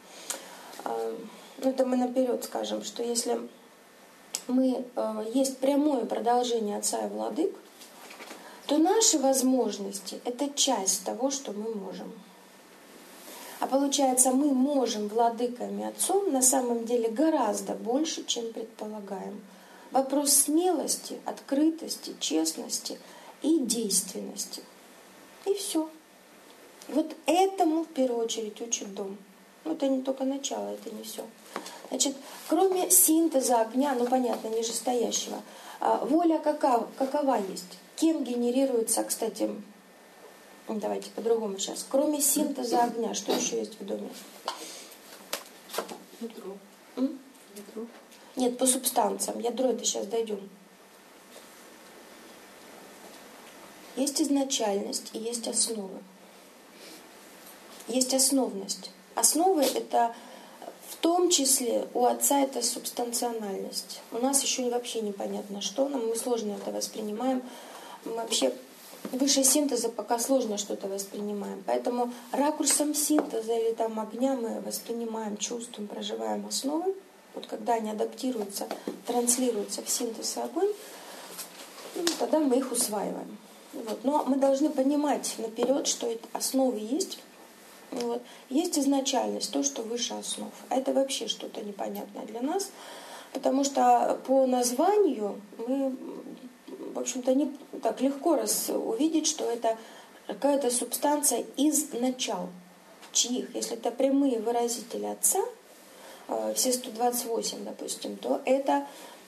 ну это мы наперед скажем, что если мы, есть прямое продолжение Отца и Владык, то наши возможности — это часть того, что мы можем. А получается, мы можем Владыками Отцом на самом деле гораздо больше, чем предполагаем. Вопрос смелости, открытости, честности и действенности. И все. Вот этому в первую очередь учит дом. Ну, это не только начало, это не все. Значит, кроме синтеза огня, ну понятно, нижестоящего, воля какова, какова есть? Кем генерируется, кстати, давайте по-другому сейчас. Кроме синтеза огня, что еще есть в доме? Ядро. М? Ядро. Нет, по субстанциям. Ядро это сейчас дойдем. Есть изначальность и есть основы. Есть основность. Основы это в том числе у Отца это субстанциональность. У нас еще вообще непонятно, что нам, мы сложно это воспринимаем. Мы вообще выше синтеза пока сложно что-то воспринимаем. Поэтому ракурсом синтеза или там огня мы воспринимаем, чувствуем, проживаем основы. Вот когда они адаптируются, транслируются в синтез и огонь, ну, тогда мы их усваиваем. Вот. Но мы должны понимать наперед, что это основы есть. Вот. Есть изначальность, то, что выше основ. А это вообще что-то непонятное для нас, потому что по названию мы, в общем-то, не так легко раз увидеть, что это какая-то субстанция из начал. Чьих? Если это прямые выразители Отца, все сто двадцать восемь, допустим, то это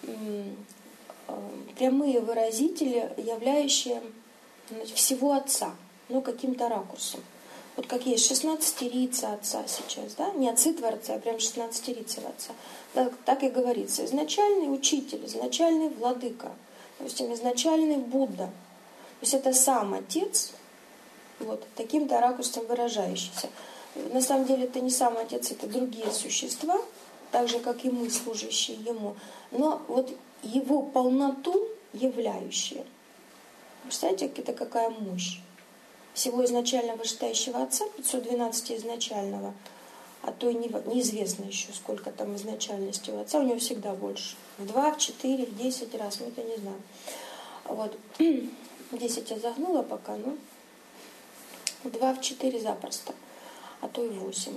прямые выразители, являющие, значит, всего Отца, ну, каким-то ракурсом. Вот как есть шестнадцатерица Отца сейчас, да, не отцы Творца, а прям шестнадцатерица Отца. Так, так и говорится, изначальный учитель, изначальный владыка, допустим, изначальный Будда. То есть это сам Отец, вот, таким-то ракурсом выражающийся. На самом деле это не сам Отец, это другие существа, так же, как и мы, служащие Ему, но вот Его полноту являющие. Представляете, это какая мощь? Всего изначально вышестоящего Отца, пятьсот двенадцать изначального, а то и неизвестно еще, сколько там изначальности у Отца, у него всегда больше. В два, в четыре, в десять раз, мы это не знаем. Вот. десять я загнула пока, ну, в два, в четыре запросто, а то и восемь.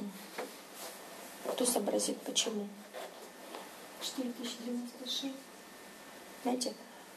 Кто сообразит, почему? четыре тысячи девяносто шесть. Знаете,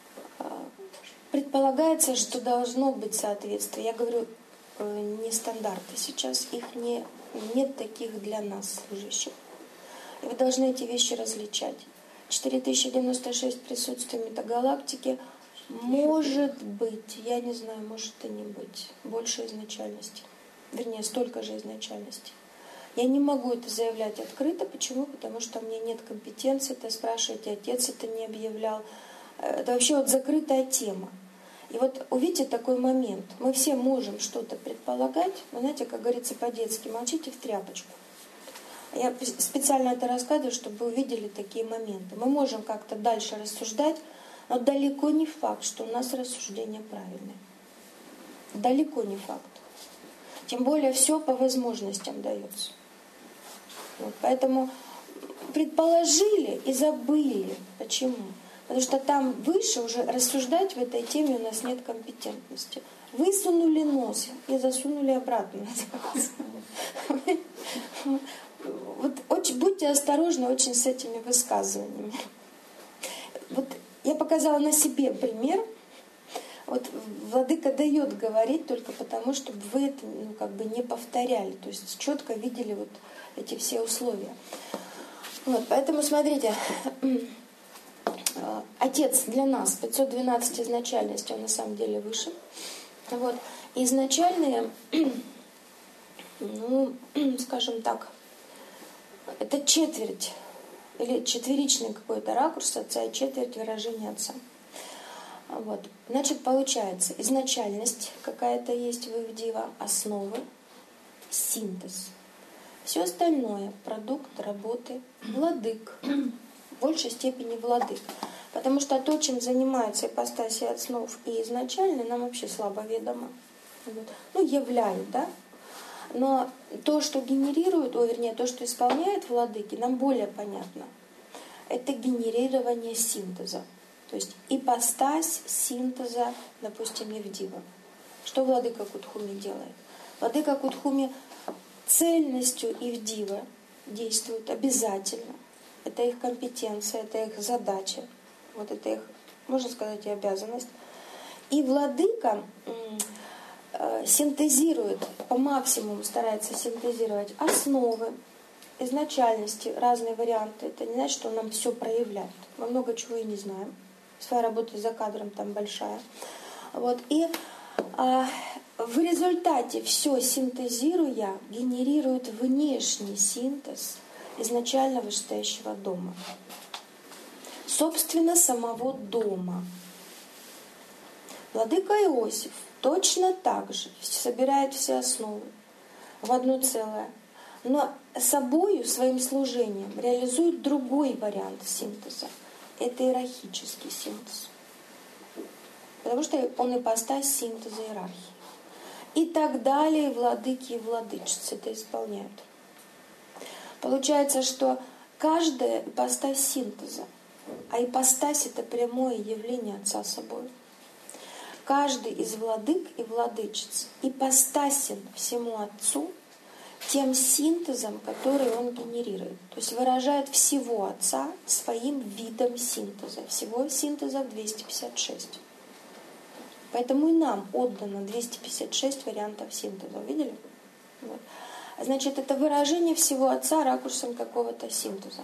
предполагается, что должно быть соответствие. Я говорю, не стандарты сейчас, их не, нет таких для нас, служащих. И вы должны эти вещи различать. четыре тысячи девяносто шесть присутствия метагалактики может быть, я не знаю, может и не быть, больше изначальности. Вернее, столько же изначальности. Я не могу это заявлять открыто. Почему? Потому что у меня нет компетенции. Это спрашиваете, Отец это не объявлял. Это вообще вот закрытая тема. И вот увидите такой момент. Мы все можем что-то предполагать, но, знаете, как говорится по-детски, молчите в тряпочку. Я специально это рассказываю, чтобы вы увидели такие моменты. Мы можем как-то дальше рассуждать, но далеко не факт, что у нас рассуждения правильные. Далеко не факт. Тем более все по возможностям дается. Вот, поэтому предположили и забыли. Почему? Потому что там выше уже рассуждать в этой теме у нас нет компетентности. Высунули нос и засунули обратно. Вот очень, будьте осторожны очень с этими высказываниями. Вот я показала на себе пример. Вот Владыка дает говорить только потому, чтобы вы это, ну, как бы не повторяли, то есть четко видели вот эти все условия. Вот, поэтому смотрите, Отец для нас пятьсот двенадцать изначальности, он на самом деле выше. Вот. Изначальные, ну, скажем так, это четверть или четверичный какой-то ракурс Отца и четверть выражения Отца. Вот. Значит, получается, изначальность какая-то есть в Ивдива, основы, синтез. Все остальное — продукт работы владык, в большей степени владык. Потому что то, чем занимаются ипостаси основ и изначально, нам вообще слабо ведомо. Вот. Ну, являют, да? Но то, что генерирует, о, вернее, то, что исполняет владыки, нам более понятно. Это генерирование синтеза. То есть ипостась синтеза, допустим, Ивдива. Что владыка Кутхуми делает? Владыка Кутхуми цельностью Ивдива действует обязательно. Это их компетенция, это их задача. Вот это их, можно сказать, и обязанность. И владыка э, синтезирует, по максимуму старается синтезировать основы, изначальности, разные варианты. Это не значит, что он нам все проявляет. Мы много чего и не знаем. Своя работа за кадром там большая. Вот. И э, в результате все синтезируя, генерирует внешний синтез изначально вышестоящего дома. Собственно, самого дома. Владыка Иосиф точно так же собирает все основы в одно целое, но собою, своим служением, реализует другой вариант синтеза. Это иерархический синтез. Потому что он ипостась синтеза иерархии. И так далее владыки и владычицы это исполняют. Получается, что каждая ипостась синтеза, а ипостась — это прямое явление Отца собой. Каждый из владык и владычиц ипостасен всему Отцу тем синтезом, который он генерирует. То есть выражает всего Отца своим видом синтеза. Всего синтеза двести пятьдесят шесть. Поэтому и нам отдано двести пятьдесят шесть вариантов синтеза. Видели? Вот. Значит, это выражение всего Отца ракурсом какого-то синтеза.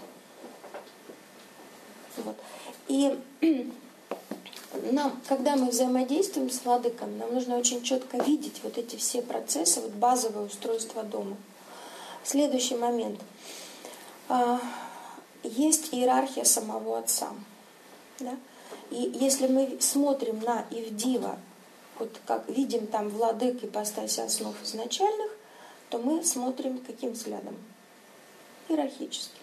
Вот. И нам, когда мы взаимодействуем с владыками, нам нужно очень четко видеть вот эти все процессы, вот базовое устройство дома. Следующий момент. Есть иерархия самого Отца. Да? И если мы смотрим на Ивдива, вот как видим там владык ипостаси основ изначальных, то мы смотрим каким взглядом? Иерархически.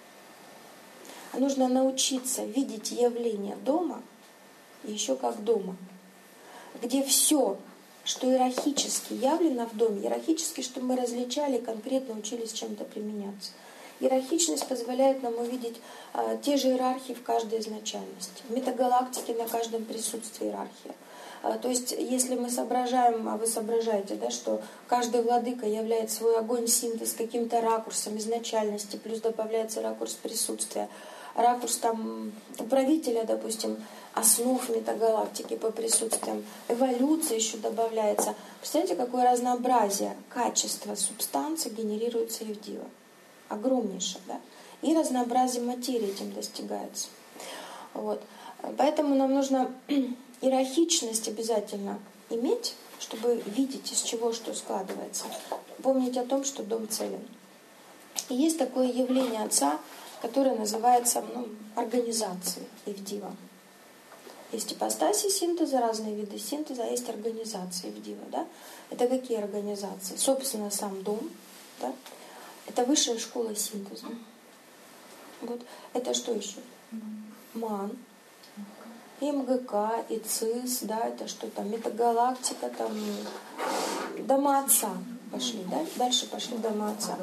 А нужно научиться видеть явление дома еще как дома, где все, что иерархически явлено в доме, иерархически, чтобы мы различали, конкретно учились чем-то применяться. Иерархичность позволяет нам увидеть а, те же иерархии в каждой изначальности. В метагалактике на каждом присутствии иерархия. А, то есть, если мы соображаем, а вы соображаете, да, что каждый владыка являет свой огонь-синтез каким-то ракурсом изначальности, плюс добавляется ракурс присутствия, ракурс там управителя, допустим, основ метагалактики по присутствиям, эволюция еще добавляется. Представляете, какое разнообразие качества субстанции генерируется Ивдива. Огромнейшее, да? И разнообразие материи этим достигается. Вот. Поэтому нам нужно иерархичность обязательно иметь, чтобы видеть, из чего что складывается. Помнить о том, что дом целен. И есть такое явление Отца, которое называется ну, организацией Ивдива. Есть ипостаси синтеза, разные виды синтеза, а есть организации Ивдива. Да? Это какие организации? Собственно, сам дом. Да? Это высшая школа синтеза. Вот. Это что еще? МАН, и МГК, и ЦИС, да, это что там, метагалактика, там, дома Отца пошли, да? Дальше пошли дома Отца.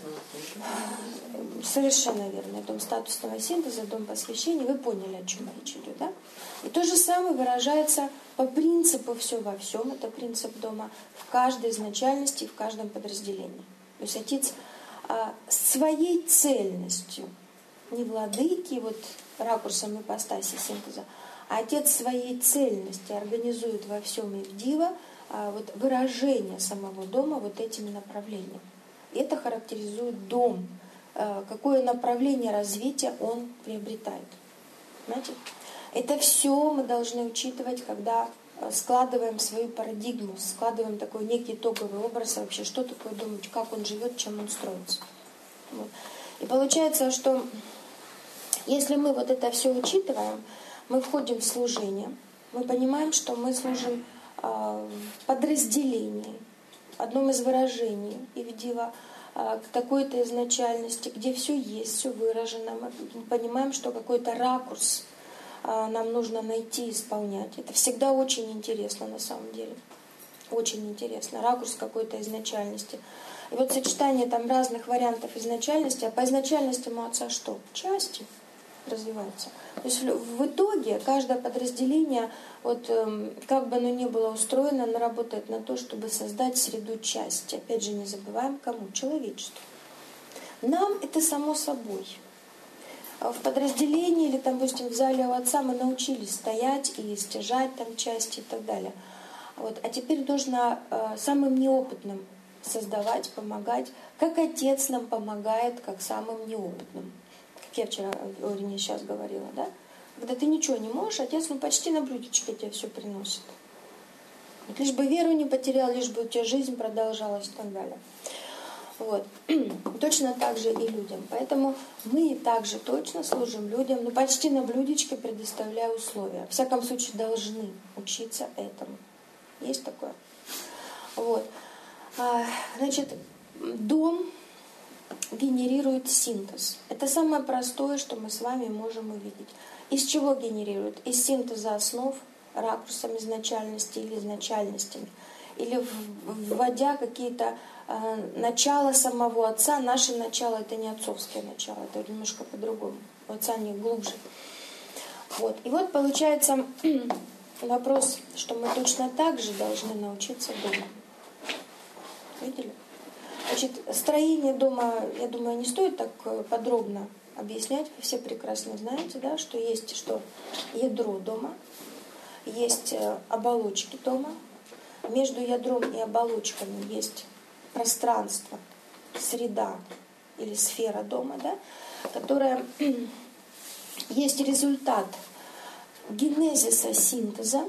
Совершенно верно. Дом статусного синтеза, дом посвящения. Вы поняли, о чем речь идет, да? И то же самое выражается по принципу все во всем. Это принцип дома в каждой изначальности и в каждом подразделении. То есть Отец а, своей цельностью, не владыки, вот ракурсом ипостаси синтеза, а Отец своей цельности организует во всем Ивдива а, вот выражение самого дома вот этими направлениями. И это характеризует дом, а, какое направление развития он приобретает. Знаете? Это все мы должны учитывать, когда складываем свою парадигму, складываем такой некий итоговый образ вообще, что такое дом, как он живет, чем он строится. Вот. И получается, что если мы вот это все учитываем, мы входим в служение, мы понимаем, что мы служим э, в подразделении, одном из выражений Ивдила, э, к такой-то изначальности, где все есть, все выражено. Мы понимаем, что какой-то ракурс э, нам нужно найти и исполнять. Это всегда очень интересно на самом деле. Очень интересно. Ракурс какой-то изначальности. И вот сочетание там разных вариантов изначальности, а по изначальности у отца что? Части развиваются. То есть в итоге каждое подразделение, вот как бы оно ни было устроено, оно работает на то, чтобы создать среду части. Опять же, не забываем кому? Человечеству. Нам это само собой. В подразделении или, там, допустим, в зале у отца мы научились стоять и стяжать там части и так далее. Вот. А теперь нужно э, самым неопытным создавать, помогать, как отец нам помогает, как самым неопытным. Как я вчера, вернее, сейчас говорила, да? Когда ты ничего не можешь, отец ну, почти на блюдечке тебе все приносит. Вот, лишь бы веру не потерял, лишь бы у тебя жизнь продолжалась и так далее. Вот. Точно так же и людям. Поэтому мы также точно служим людям, но почти на блюдечке предоставляя условия. В всяком случае, должны учиться этому. Есть такое? Вот. Значит, дом генерирует синтез. Это самое простое, что мы с вами можем увидеть. Из чего генерирует? Из синтеза основ ракурсом изначальности или изначальностями. Или вводя какие-то э, начала самого отца. Наше начало — это не отцовское начало, это немножко по-другому. У отца они глубже. Вот. И вот получается вопрос, что мы точно так же должны научиться дома. Видели? Значит, строение дома, я думаю, не стоит так подробно объяснять. Вы все прекрасно знаете, да, что есть что? Ядро дома, есть оболочки дома. Между ядром и оболочками есть пространство, среда или сфера дома, да, которая есть результат генезиса, синтеза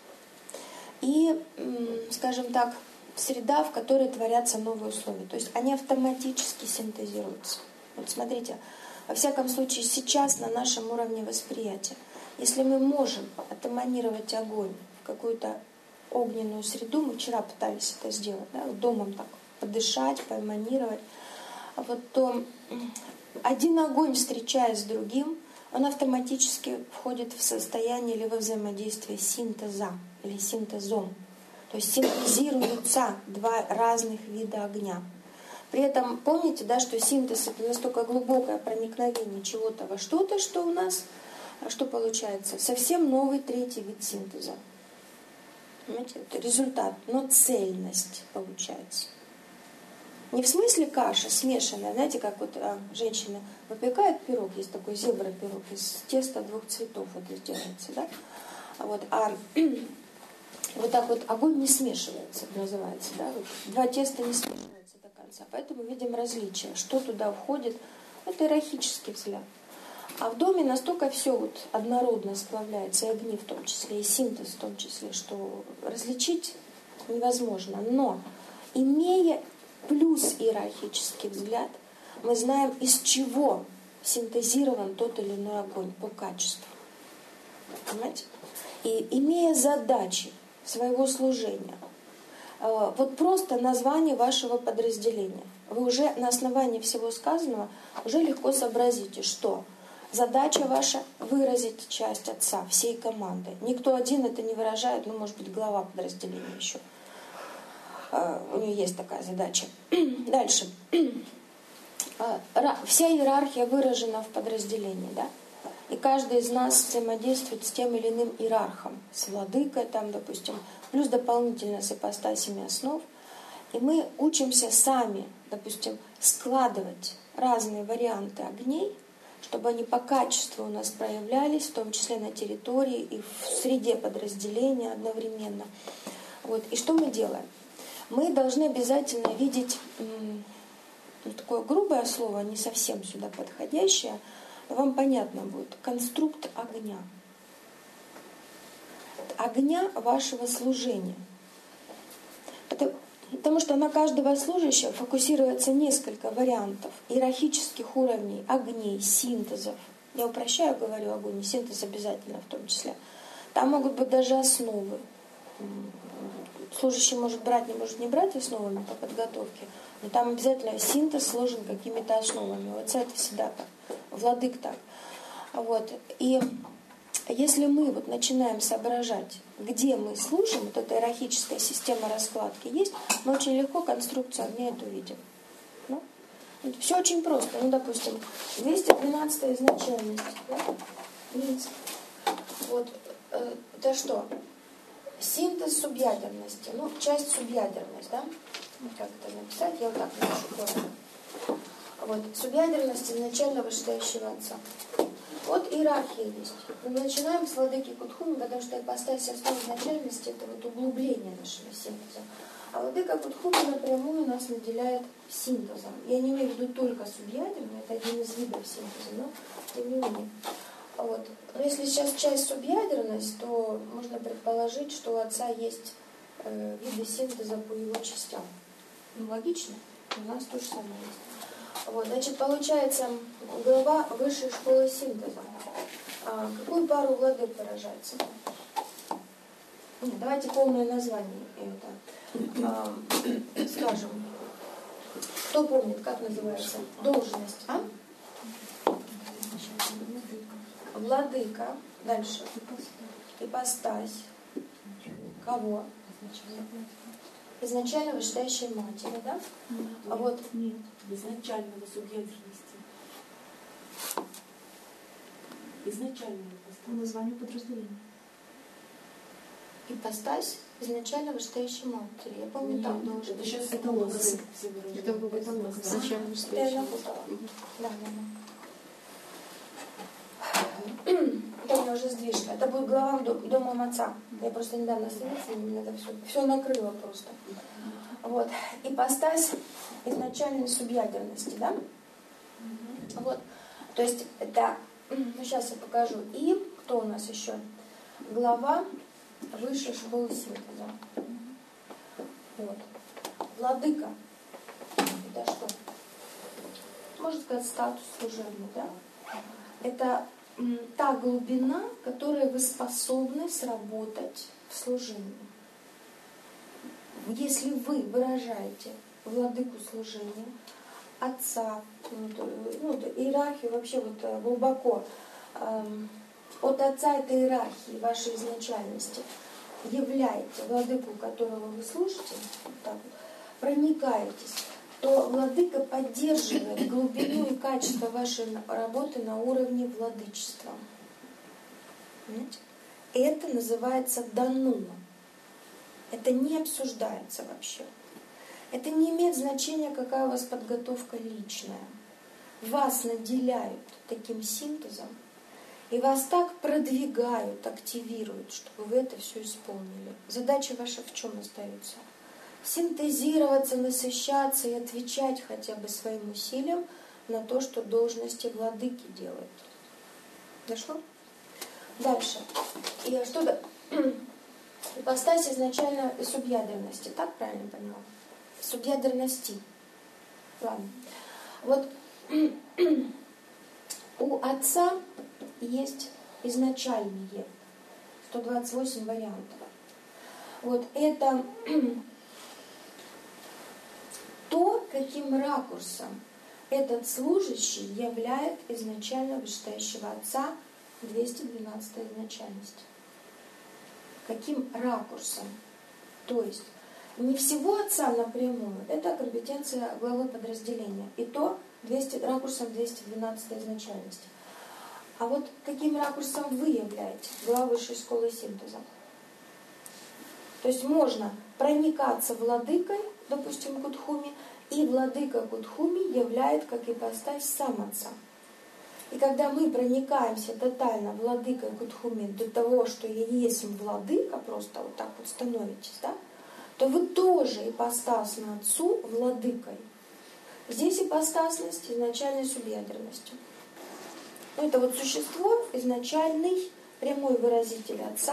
и, скажем так, среда, в которой творятся новые условия. То есть они автоматически синтезируются. Вот смотрите, во всяком случае сейчас на нашем уровне восприятия, если мы можем атоманировать огонь в какую-то огненную среду, мы вчера пытались это сделать, да, домом так подышать, поэманировать, вот, то один огонь, встречаясь с другим, он автоматически входит в состояние или во взаимодействие синтеза или синтезом. То есть синтезируются два разных вида огня. При этом помните, да, что синтез — это настолько глубокое проникновение чего-то во что-то, что у нас, что получается? Совсем новый третий вид синтеза. Понимаете? Это результат, но цельность получается. Не в смысле каша смешанная, знаете, как вот а, женщины выпекают пирог, есть такой зебра-пирог, из теста двух цветов это делается, да? Вот, а вот так вот огонь не смешивается, называется, да? Вот, два теста не смешиваются до конца, поэтому видим различия, что туда входит, это иерархический взгляд. А в доме настолько все вот однородно сплавляется, и огни в том числе, и синтез в том числе, что различить невозможно. Но, имея плюс иерархический взгляд, мы знаем, из чего синтезирован тот или иной огонь по качеству. Понимаете? И имея задачи своего служения, вот просто название вашего подразделения, вы уже на основании всего сказанного уже легко сообразите, что задача ваша — выразить часть отца, всей команды. Никто один это не выражает, ну, может быть, глава подразделения еще. У нее есть такая задача. Дальше. Вся иерархия выражена в подразделении, да? И каждый из нас взаимодействует с тем или иным иерархом, с владыкой, там, допустим, плюс дополнительно с ипостасями основ. И мы учимся сами, допустим, складывать разные варианты огней, чтобы они по качеству у нас проявлялись, в том числе на территории и в среде подразделения одновременно. Вот. И что мы делаем? Мы должны обязательно видеть, ну, такое грубое слово, не совсем сюда подходящее, но вам понятно будет, конструкт огня. огня вашего служения. Это, потому что на каждого служащего фокусируется несколько вариантов иерархических уровней, огней, синтезов. Я упрощаю, говорю огонь, синтез обязательно в том числе. Там могут быть даже основы. Служащий может брать, не может не брать основами по подготовке, но там обязательно синтез сложен какими-то основами. Вот это всегда так. Владык так. Вот. И если мы вот начинаем соображать, где мы служим, вот эта иерархическая система раскладки есть, мы очень легко конструкцию огня эту видим. Ну, все очень просто. Ну, допустим, двести двенадцатая изначальность. Да? Минск. Вот. Это что? Синтез субъядерности. Ну, часть субъядерность, да? Как это написать? Я вот так напишу коротко. Вот. Субъядерность изначально вышестоящего отца. Вот иерархия есть. Мы начинаем с владыки Кутхуми, потому что ипостась основы изначальности — это вот углубление нашего синтеза. А владыка Кутхуми напрямую нас наделяет синтезом. Я не имею в виду только субъядерный, это один из видов синтеза, но тем не менее. Вот. Но если сейчас часть субъядерность, то можно предположить, что у отца есть э, виды синтеза по его частям. Ну, логично, у нас то же самое есть. Вот. Значит, получается, глава высшей школы синтеза. А какую пару владык выражается? Нет, давайте полное название это а, скажем. Кто помнит, как называется? Должность, а? Владыка. Дальше. Ипостась. Кого? Изначально вышестоящей матери, да? Нет, а вот нет, изначального субъядерности. Изначального по названию подразделения. Ипостась изначально вышестоящей матери. Я помню, Нет, там должен это быть. сейчас это лозы. Это это лозы. Изначально вышестоящей матери. Да, да, да. Это у меня уже сдвижка. Это будет глава домом отца. Я просто недавно остановилась, и мне это все, все накрыло просто. Вот. Ипостась изначальной субъядерности, да? Вот. То есть это, ну сейчас я покажу. И кто у нас еще? Глава высшей школы синтеза. Вот. Владыка. Это что? Можно сказать, статус служебный, да? Это та глубина, которой вы способны сработать в служении. Если вы выражаете владыку служения, отца, ну, иерархию вообще вот глубоко, эм, от отца этой иерархии, вашей изначальности, являете владыку, которого вы слушаете, вот так вот, проникаетесь, то владыка поддерживает глубину и качество вашей работы на уровне владычества. Понимаете? Это называется данума. Это не обсуждается вообще. Это не имеет значения, какая у вас подготовка личная. Вас наделяют таким синтезом, и вас так продвигают, активируют, чтобы вы это все исполнили. Задача ваша в чем остается? Синтезироваться, насыщаться и отвечать хотя бы своим усилием на то, что должности владыки делают. Дошло? Дальше. И что-то... Ипостась изначально субъядерности. Так правильно поняла? Субъядерности. Ладно. Вот у отца есть изначальные сто двадцать восемь вариантов. Вот это то, каким ракурсом этот служащий являет изначально вышестоящего отца двести двенадцатая изначальность. Каким ракурсом? То есть не всего отца напрямую, это компетенция главы подразделения. И то двести, ракурсом двести двенадцатой изначальности. А вот каким ракурсом вы являетесь, глава высшей школы синтеза? То есть можно проникаться владыкой, допустим, Кутхуми, и владыка Кутхуми являет как ипостась сам отца. И когда мы проникаемся тотально владыкой Кутхуми до того, что я есть владыка, просто вот так вот становитесь, да, то вы тоже ипостасны отцу владыкой. Здесь ипостасность изначальной субъядерностью. Ну, это вот существо, изначальный прямой выразитель отца,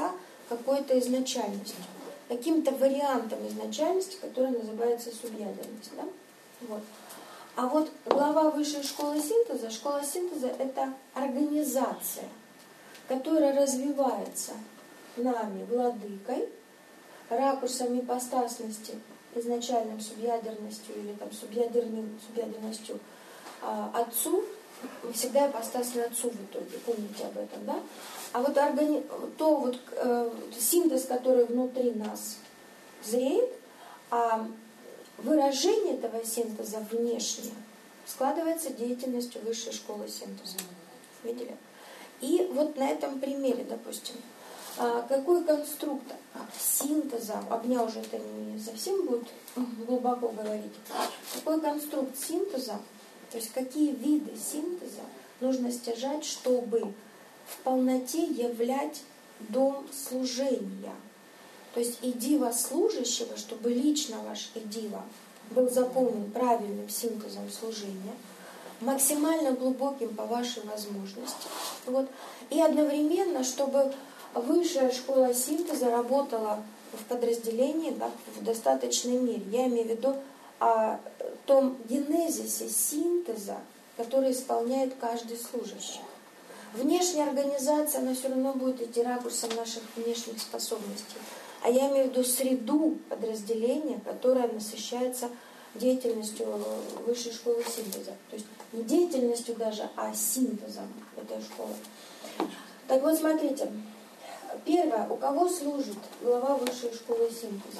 какой-то изначальностью, каким-то вариантом изначальности, который называется субъядерность. Да? Вот. А вот глава высшей школы синтеза, школа синтеза — это организация, которая развивается нами, владыкой, ракурсом ипостасности, изначальным субъядерностью или там субъядерным, субъядерностью а, отцу, всегда ипостасны отцу в итоге, помните об этом, да? А вот органи... то вот э, синтез, который внутри нас зреет, а выражение этого синтеза внешнее складывается деятельностью высшей школы синтеза. Видели? И вот на этом примере, допустим, какой конструкт синтеза, огня уже это не совсем будет глубоко говорить, какой конструкт синтеза, то есть какие виды синтеза нужно стяжать, чтобы в полноте являть дом служения. То есть идива служащего, чтобы лично ваш идива был заполнен правильным синтезом служения, максимально глубоким по вашей возможности. Вот. И одновременно, чтобы высшая школа синтеза работала в подразделении, да, в достаточной мере. Я имею в виду о том генезисе синтеза, который исполняет каждый служащий. Внешняя организация, она все равно будет идти ракурсом наших внешних способностей. А я имею в виду среду подразделения, которая насыщается деятельностью высшей школы синтеза. То есть не деятельностью даже, а синтезом этой школы. Так вот, смотрите. Первое. У кого служит глава высшей школы синтеза?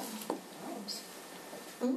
М?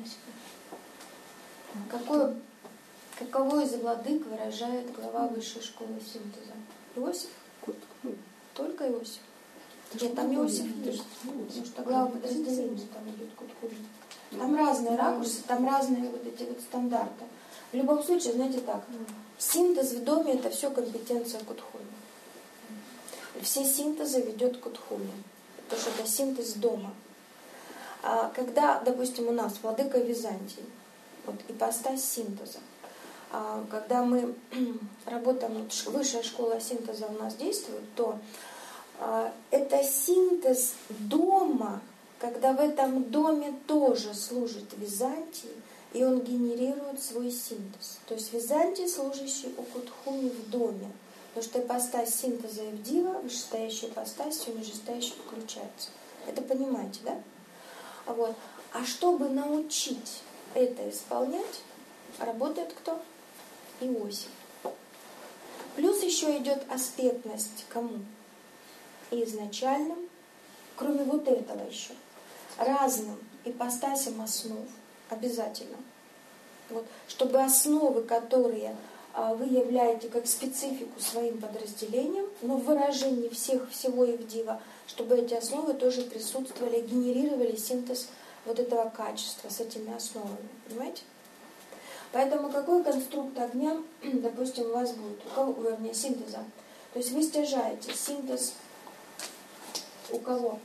Какое, каково из владык выражает глава высшей школы синтеза? Иосиф? Только Иосиф. Нет, там Иосиф есть. Потому что глава подразделения там идет Кутхули. Там разные ракурсы, там разные вот эти вот стандарты. В любом случае, знаете так, синтез в доме — это все компетенция Кутхули. Все синтезы ведет Кутхули, потому что это синтез дома. А когда, допустим, у нас владыка Византии, вот ипостась синтеза, а когда мы работаем, высшая школа синтеза у нас действует, то а, это синтез дома, когда в этом доме тоже служит Византий, и он генерирует свой синтез. То есть Византий, служащий у Кутхули в доме. Потому что ипостась синтеза и вдива, вышестоящая ипостась, все нижестоящее включается. Это понимаете, да? Вот. А чтобы научить это исполнять, работает кто? Иосиф. Плюс еще идет аспектность кому? И изначальным, кроме вот этого еще, разным ипостасям основ обязательно. Вот. Чтобы основы, которые вы являете как специфику своим подразделением, но в выражении всех, всего Евдива, чтобы эти основы тоже присутствовали, генерировали синтез вот этого качества с этими основами. Понимаете? Поэтому какой конструкт огня, допустим, у вас будет? У кого, вернее, синтеза. То есть вы стяжаете синтез у кого?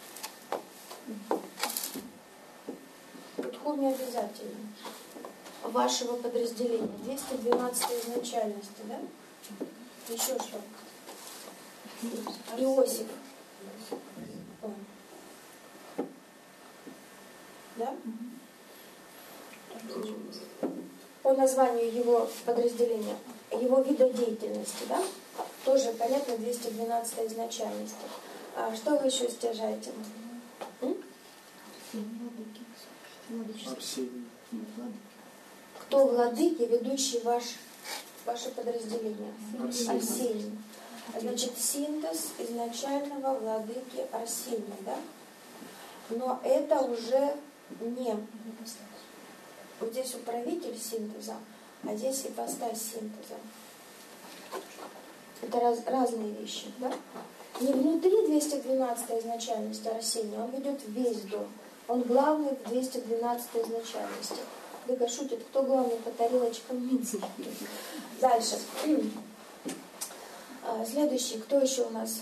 Кутхули обязательно. Вашего подразделения. двести двенадцать изначальности, да? Еще что? Иосиф. Да? По названию его подразделения, его вида деятельности, да? Тоже, понятно, двести двенадцать изначальности. А что вы еще стяжаете? М? Арсений. Кто владыки, ведущий ваш, ваше подразделение? Арсений. Арсений. Значит, синтез изначального владыки Арсения, да? Но это уже не вот здесь управитель синтеза, а здесь ипостась синтеза. Это раз, разные вещи, да? Не внутри двести двенадцатой изначальности Арсения, он ведет весь дом. Он главный в двести двенадцатой изначальности. Дыка шутит, кто главный по тарелочкам Минска. Дальше. Следующий, кто еще у нас?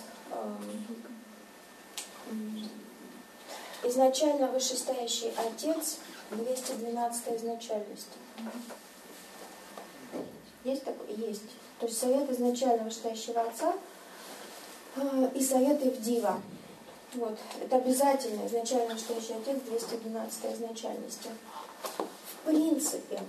Изначально вышестоящий отец двести двенадцатой изначальности. Есть такой? Есть. То есть совет изначально вышестоящего отца и совет Евдива. Вот, это обязательно изначально настоящий отец, двести двенадцать изначальности. В принципе,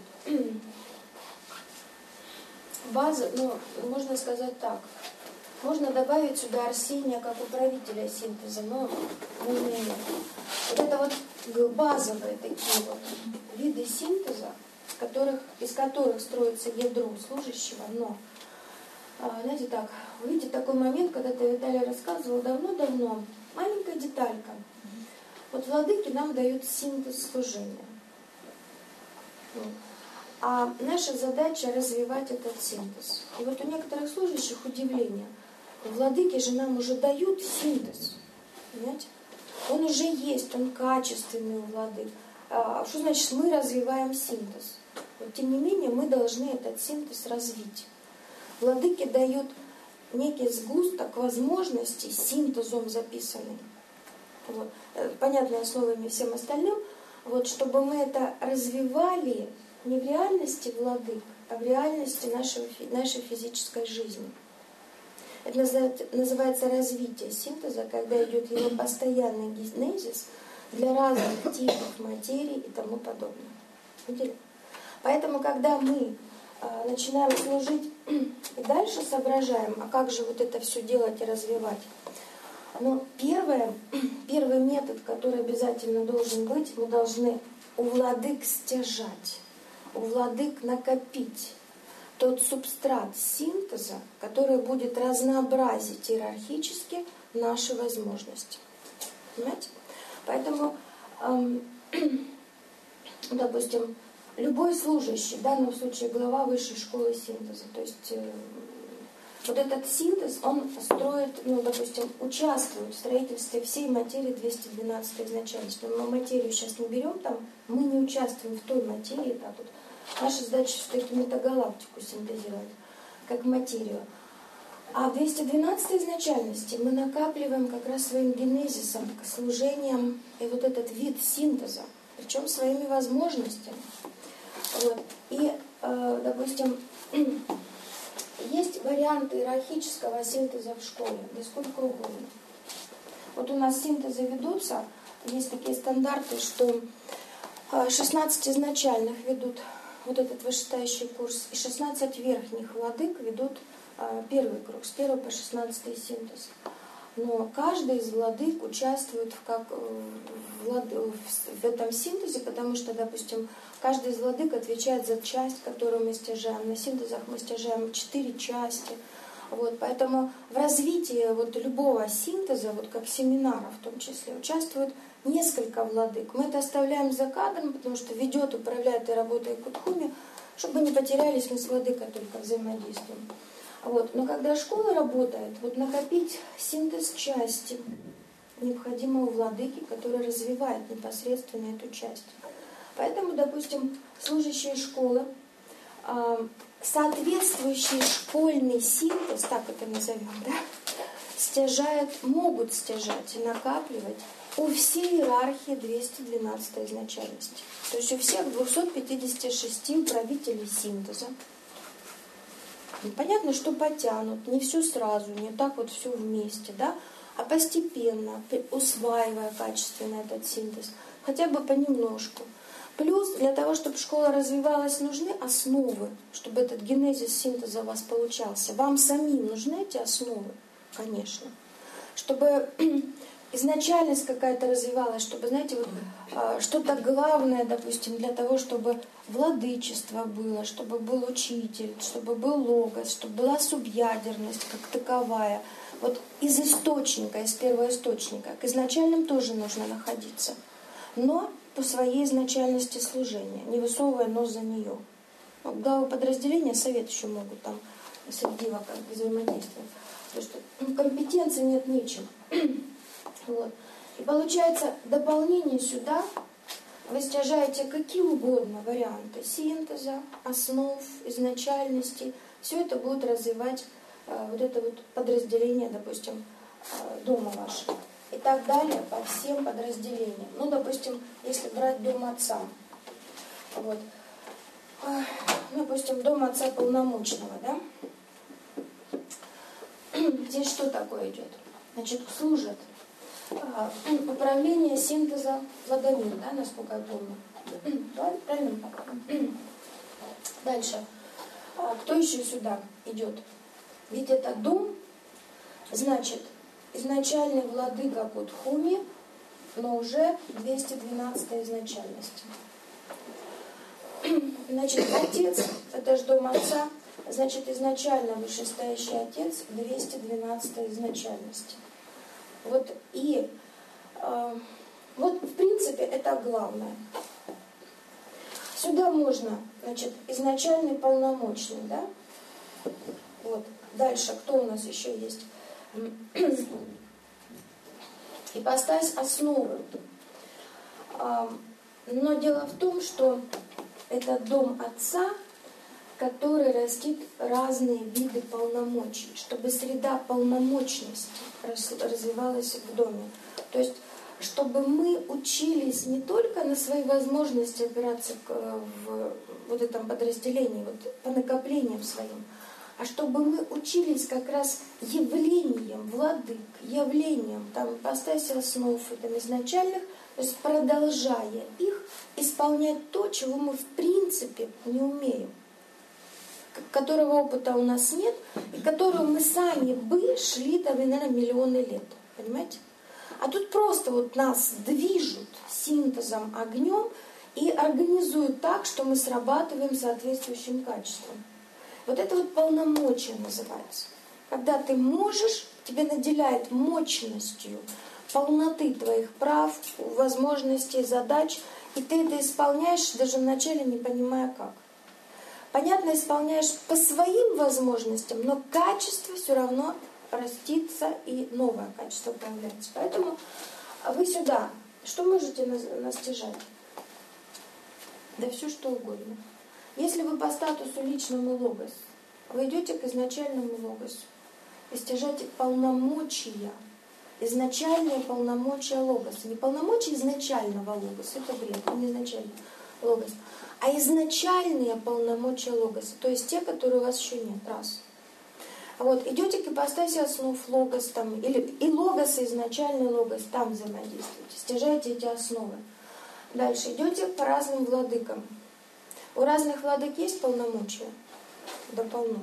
база, ну, можно сказать так. Можно добавить сюда Арсения как управителя синтеза, но не, не, не. Вот это вот базовые такие вот виды синтеза, из которых, из которых строится ядро служащего, но, знаете так, вы видите такой момент, когда ты, Виталий, рассказывал давно-давно, маленькая деталька. Вот владыки нам дают синтез служения. А наша задача развивать этот синтез. И вот у некоторых служащих удивление. Владыки же нам уже дают синтез. Понимаете? Он уже есть, он качественный у владык. А что значит мы развиваем синтез? Вот, тем не менее, мы должны этот синтез развить. Владыки дают некий сгусток возможностей, синтезом записанный. Вот. Понятными основами всем остальным. Вот, чтобы мы это развивали не в реальности владык, а в реальности нашего, нашей физической жизни. Это называется развитие синтеза, когда идет его постоянный генезис для разных типов материи и тому подобное. Видели? Поэтому, когда мы э, начинаем служить и дальше соображаем, а как же вот это все делать и развивать, ну, первое, первый метод, который обязательно должен быть, мы должны у владык стяжать, у владык накопить тот субстрат синтеза, который будет разнообразить иерархически наши возможности. Понимаете? Поэтому, эм, допустим, любой служащий, в данном случае глава высшей школы синтеза, то есть э, вот этот синтез, он строит, ну, допустим, участвует в строительстве всей материи двести двенадцать изначальности. Мы материю сейчас не берем, там, мы не участвуем в той материи, так вот. Наша задача все-таки метагалактику синтезировать, как материю. А в двести двенадцатой изначальности мы накапливаем как раз своим генезисом, служением и вот этот вид синтеза, причем своими возможностями. Вот. И, э, допустим, есть варианты иерархического синтеза в школе, да сколько угодно. Вот у нас синтезы ведутся, есть такие стандарты, что шестнадцать изначальных ведут вот этот вышестоящий курс, и шестнадцать верхних владык ведут а, первый круг, с первого по шестнадцатый синтез. Но каждый из владык участвует в, как, в, влад... в этом синтезе, потому что, допустим, каждый из владык отвечает за часть, которую мы стяжаем. На синтезах мы стяжаем четыре части. Вот, поэтому в развитии вот любого синтеза, вот как семинара в том числе, участвуют несколько владык. Мы это оставляем за кадром, потому что ведет, управляет и работает Кутхуми, чтобы не потерялись мы с владыкой только взаимодействуем. Вот. Но когда школа работает, вот накопить синтез части необходимо у владыки, который развивает непосредственно эту часть. Поэтому, допустим, служащие школы, соответствующий школьный синтез, так это назовем, да, стяжают, могут стяжать и накапливать у всей иерархии двести двенадцатой изначальности. То есть у всех двухсот пятидесяти шести управителей синтеза. И понятно, что потянут, не все сразу, не так вот все вместе, да, а постепенно, усваивая качественно этот синтез, хотя бы понемножку. Плюс для того, чтобы школа развивалась, нужны основы, чтобы этот генезис синтеза у вас получался. Вам самим нужны эти основы, конечно. Чтобы изначальность какая-то развивалась, чтобы, знаете, вот, что-то главное, допустим, для того, чтобы владычество было, чтобы был учитель, чтобы был логос, чтобы была субъядерность как таковая. Вот из источника, из первоисточника, к изначальным тоже нужно находиться. Но по своей изначальности служения, не высовывая нос за нее. Ну, главы подразделения, совет еще могут там среди как взаимодействовать. Потому что ну, компетенции нет ничем. Вот. И получается, дополнение сюда вы стяжаете какие угодно варианты синтеза, основ, изначальностей. Все это будет развивать э, вот это вот подразделение, допустим, э, дома вашего. И так далее по всем подразделениям. Ну, допустим, если брать дом отца. Вот. Ну, допустим, дом отца полномочного, да? Здесь что такое идет? Значит, служат а, управление синтеза лагомин, да, насколько я помню. Правильно? Дальше. А, кто еще сюда идет? Ведь это дум, значит, изначальный владыка Будхуми, но уже двести двенадцатая изначальность. Значит, отец, это же дом отца, значит, изначально вышестоящий отец двести двенадцатая изначальности. Вот и э, вот в принципе это главное. Сюда можно, значит, изначальный полномочный, да? Вот. Дальше, кто у нас еще есть? Ипостась основы. А, но дело в том, что это дом отца, который растит разные виды полномочий, чтобы среда полномочности развивалась в доме. То есть, чтобы мы учились не только на свои возможности опираться в вот этом подразделении, вот по накоплениям своим, а чтобы мы учились как раз явлением владык, явлением там ипостаси основ, там, изначальных, то есть продолжая их, исполнять то, чего мы в принципе не умеем, которого опыта у нас нет, и которого мы сами бы шли, там, наверное, миллионы лет. Понимаете? А тут просто вот нас движут синтезом, огнем и организуют так, что мы срабатываем соответствующим качеством. Вот это вот полномочия называется. Когда ты можешь, тебя наделяет мощностью полноты твоих прав, возможностей, задач, и ты это исполняешь, даже вначале не понимая как. Понятно, исполняешь по своим возможностям, но качество все равно растится и новое качество появляется. Поэтому вы сюда что можете настижать? Да все что угодно. Если вы по статусу личному логос, вы идете к изначальному логосу, достижаете полномочия, изначальные полномочия логоса. Не полномочия изначального логоса, это бред, он не изначальный логос, а изначальные полномочия логоса, то есть те, которые у вас еще нет. Раз. Вот, идете к ипостаси основ логос, там, или и логос, и изначальный логос, там взаимодействуете, стяжаете эти основы. Дальше идете по разным владыкам. У разных владык есть полномочия? Да полно.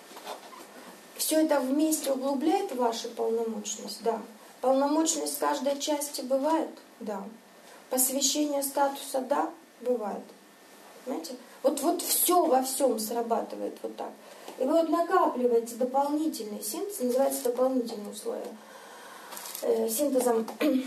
Все это вместе углубляет вашу полномочность? Да. Полномочность каждой части бывает? Да. Посвящение статуса? Да, бывает. Понимаете? Вот, вот все во всем срабатывает вот так. И вы вот накапливаете дополнительный синтез, называется дополнительные условия, э, синтезом,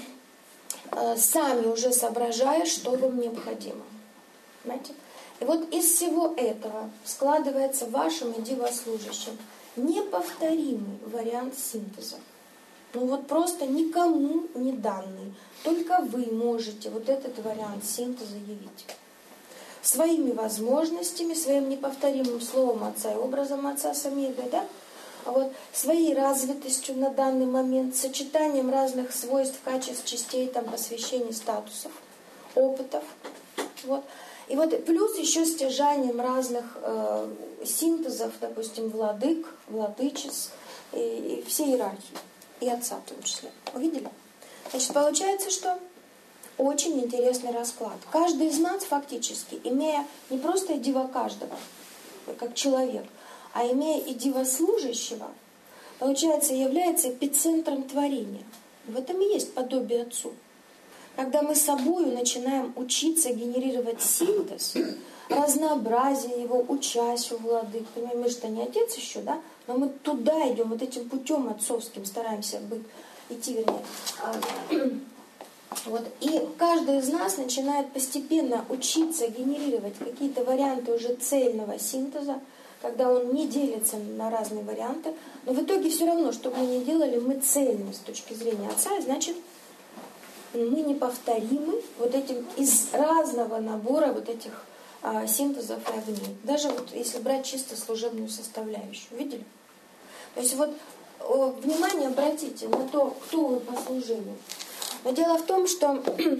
э, сами уже соображая, что вам необходимо. Понимаете? И вот из всего этого складывается в вашем идивослужащем неповторимый вариант синтеза. Ну вот просто никому не данный. Только вы можете вот этот вариант синтеза явить. Своими возможностями, своим неповторимым словом Отца и образом Отца Самега, да? А вот своей развитостью на данный момент, сочетанием разных свойств, качеств, частей, там, посвящений, статусов, опытов. Вот. И вот плюс еще стяжанием разных э, синтезов, допустим, владык, владычиц и, и всей иерархии, и Отца в том числе. Увидели? Значит, получается, что очень интересный расклад. Каждый из нас фактически, имея не просто идива каждого, как человек, а имея идива служащего, получается, является эпицентром творения. В этом и есть подобие Отцу. Когда мы собою начинаем учиться генерировать синтез, разнообразие его, учась у владык. Понимаете, мы же-то не отец еще, да? Но мы туда идем, вот этим путем отцовским стараемся быть, идти, вернее. Вот. И каждый из нас начинает постепенно учиться генерировать какие-то варианты уже цельного синтеза, когда он не делится на разные варианты. Но в итоге все равно, что бы мы ни делали, мы цельны с точки зрения Отца, и значит, мы неповторимы вот этим из разного набора вот этих а, синтезов и огней. Даже вот если брать чисто служебную составляющую. Видели? То есть вот о, внимание обратите на то, кто вы по служению. Но дело в том, что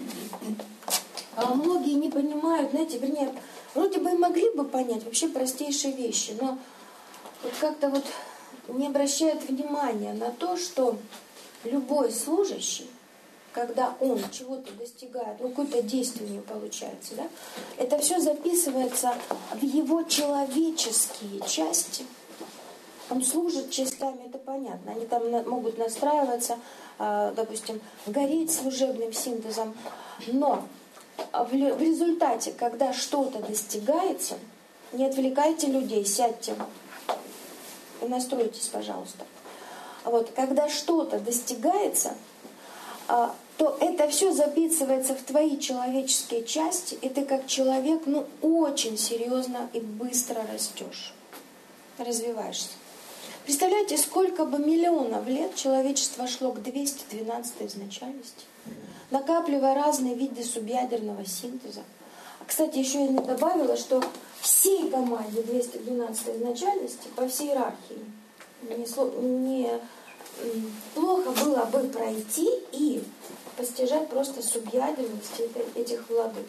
многие не понимают, знаете, вернее, вроде бы и могли бы понять вообще простейшие вещи, но вот как-то вот не обращают внимания на то, что любой служащий когда он чего-то достигает, ну, какое-то действие у него получается, да, это все записывается в его человеческие части. Он служит частями, это понятно. Они там могут настраиваться, допустим, гореть служебным синтезом. Но в результате, когда что-то достигается, не отвлекайте людей, сядьте и настройтесь, пожалуйста. Вот, когда что-то достигается, то это все записывается в твои человеческие части, и ты как человек, ну, очень серьезно и быстро растешь, развиваешься. Представляете, сколько бы миллионов лет человечество шло к двести двенадцатой изначальности, накапливая разные виды субъядерного синтеза. А, кстати, еще я не добавила, что всей команде двести двенадцатой изначальности по всей иерархии не, не плохо было бы пройти и постижать просто субъядерность этих владык.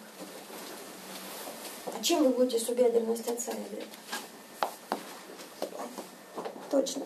А чем вы будете субъядерность отца являть? Точно.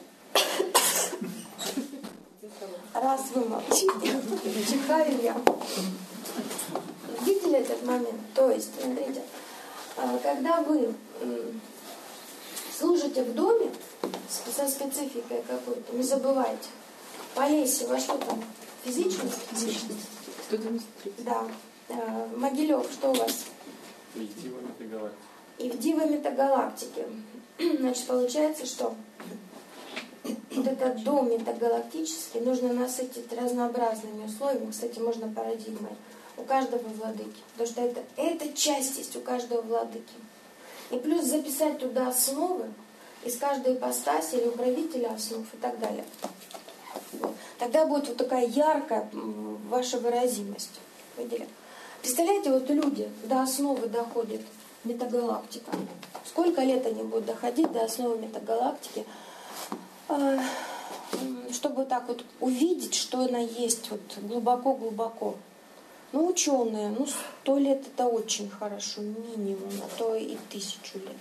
Раз вы молчите, чихаю я. Видели этот момент? То есть, смотрите, когда вы служите в доме со спецификой какой-то, не забывайте, Полесье, во что там? Физичность? Физичность. Да. Могилев, что у вас? И в Дива метагалактики. И в Дива метагалактики. Значит, получается, что вот этот дом метагалактический нужно насытить разнообразными условиями. Кстати, можно парадигмой. У каждого владыки. Потому что это, это часть есть у каждого владыки. И плюс записать туда основы из каждой ипостаси или управителя основ и так далее. Вот. Тогда будет вот такая яркая ваша выразимость. Видели? Представляете, вот люди до основы доходят метагалактика. Сколько лет они будут доходить до основы метагалактики, чтобы так вот увидеть, что она есть вот глубоко-глубоко. Ну, ученые, ну, сто лет это очень хорошо, минимум, а то и тысячу лет.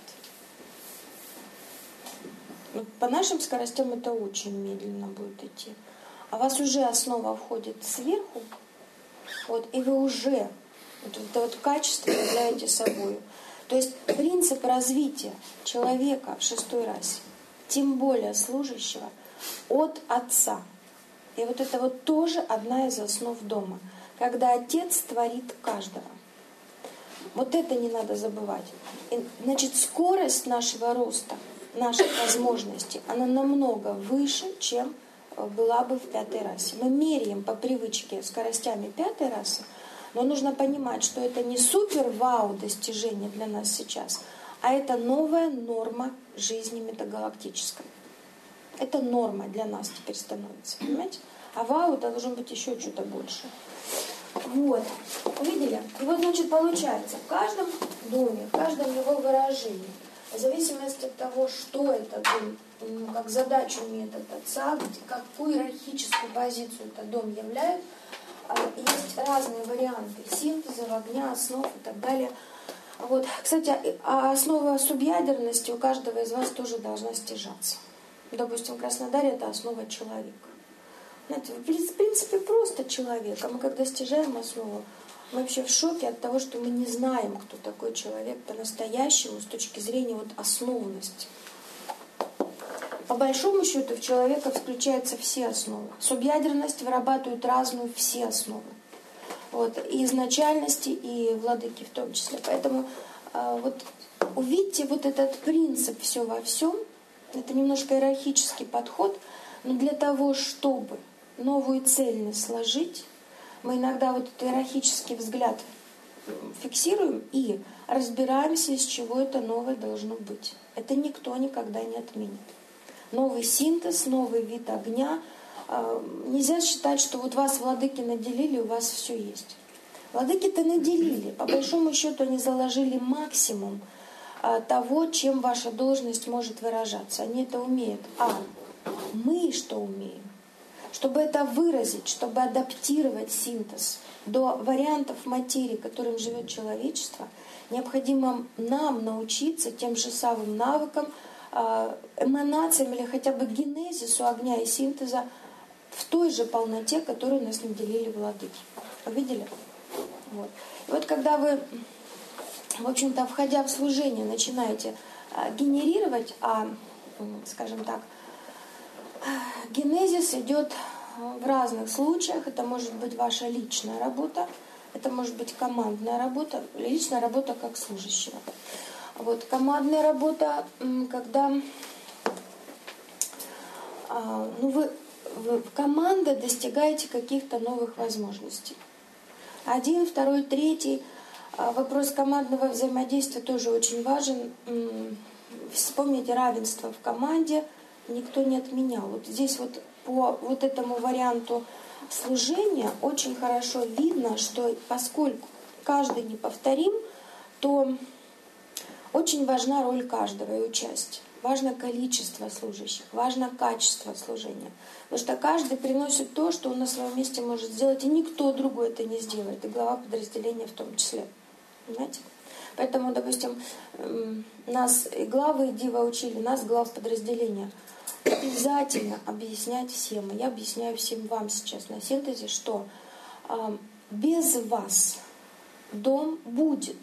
Ну, по нашим скоростям это очень медленно будет идти. А у вас уже основа входит сверху, вот, и вы уже вот это вот качество являете собой. То есть принцип развития человека в шестой расе, тем более служащего, от отца. И вот это вот тоже одна из основ дома. Когда отец творит каждого. Вот это не надо забывать. И, значит, скорость нашего роста, наших возможностей, она намного выше, чем была бы в пятой расе. Мы меряем по привычке скоростями пятой расы, но нужно понимать, что это не супер-вау достижение для нас сейчас, а это новая норма жизни метагалактической. Это норма для нас теперь становится, понимаете? А вау должно быть еще что-то больше. Вот, увидели? И вот, значит, получается, в каждом доме, в каждом его выражении, в зависимости от того, что это дом, ну, как задачу имеет от отца, какую иерархическую позицию этот дом являет, есть разные варианты синтеза, огня, основ и так далее. Вот. Кстати, основа субъядерности у каждого из вас тоже должна стяжаться. Допустим, в Краснодаре это основа человека. Знаете, в принципе, просто человек. А мы когда стяжаем основу, мы вообще в шоке от того, что мы не знаем, кто такой человек по-настоящему с точки зрения вот основности. По большому счету в человека включаются все основы. Субъядерность вырабатывают разную все основы. Вот, и изначальности, и владыки в том числе. Поэтому э, вот увидьте вот этот принцип все во всем. Это немножко иерархический подход, но для того, чтобы новую цельность сложить, мы иногда вот этот иерархический взгляд фиксируем и разбираемся, из чего это новое должно быть. Это никто никогда не отменит. Новый синтез, новый вид огня. Нельзя считать, что вот вас владыки наделили, у вас все есть. Владыки-то наделили. По большому счету они заложили максимум того, чем ваша должность может выражаться. Они это умеют. А мы что умеем? Чтобы это выразить, чтобы адаптировать синтез до вариантов материи, которым живет человечество, необходимо нам научиться тем же самым навыкам, эманациям или хотя бы генезису огня и синтеза в той же полноте, которую нас наделили владыки. Увидели? Вот. И вот когда вы, в общем-то, входя в служение, начинаете а, генерировать, а, скажем так, генезис идет в разных случаях. Это может быть ваша личная работа, это может быть командная работа, личная работа как служащего. Вот, командная работа, когда а, ну, вы, вы команда достигаете каких-то новых возможностей. Один, второй, третий. А, вопрос командного взаимодействия тоже очень важен. Вспомните равенство в команде. Никто не отменял. Вот здесь вот по вот этому варианту служения очень хорошо видно, что поскольку каждый неповторим, то очень важна роль каждого и участие. Важно количество служащих, важно качество служения. Потому что каждый приносит то, что он на своем месте может сделать, и никто другой это не сделает, и глава подразделения в том числе. Понимаете? Поэтому, допустим, нас и главы и дива учили, нас глав подразделения обязательно объяснять всем. И я объясняю всем вам сейчас на синтезе, что э, без вас дом будет.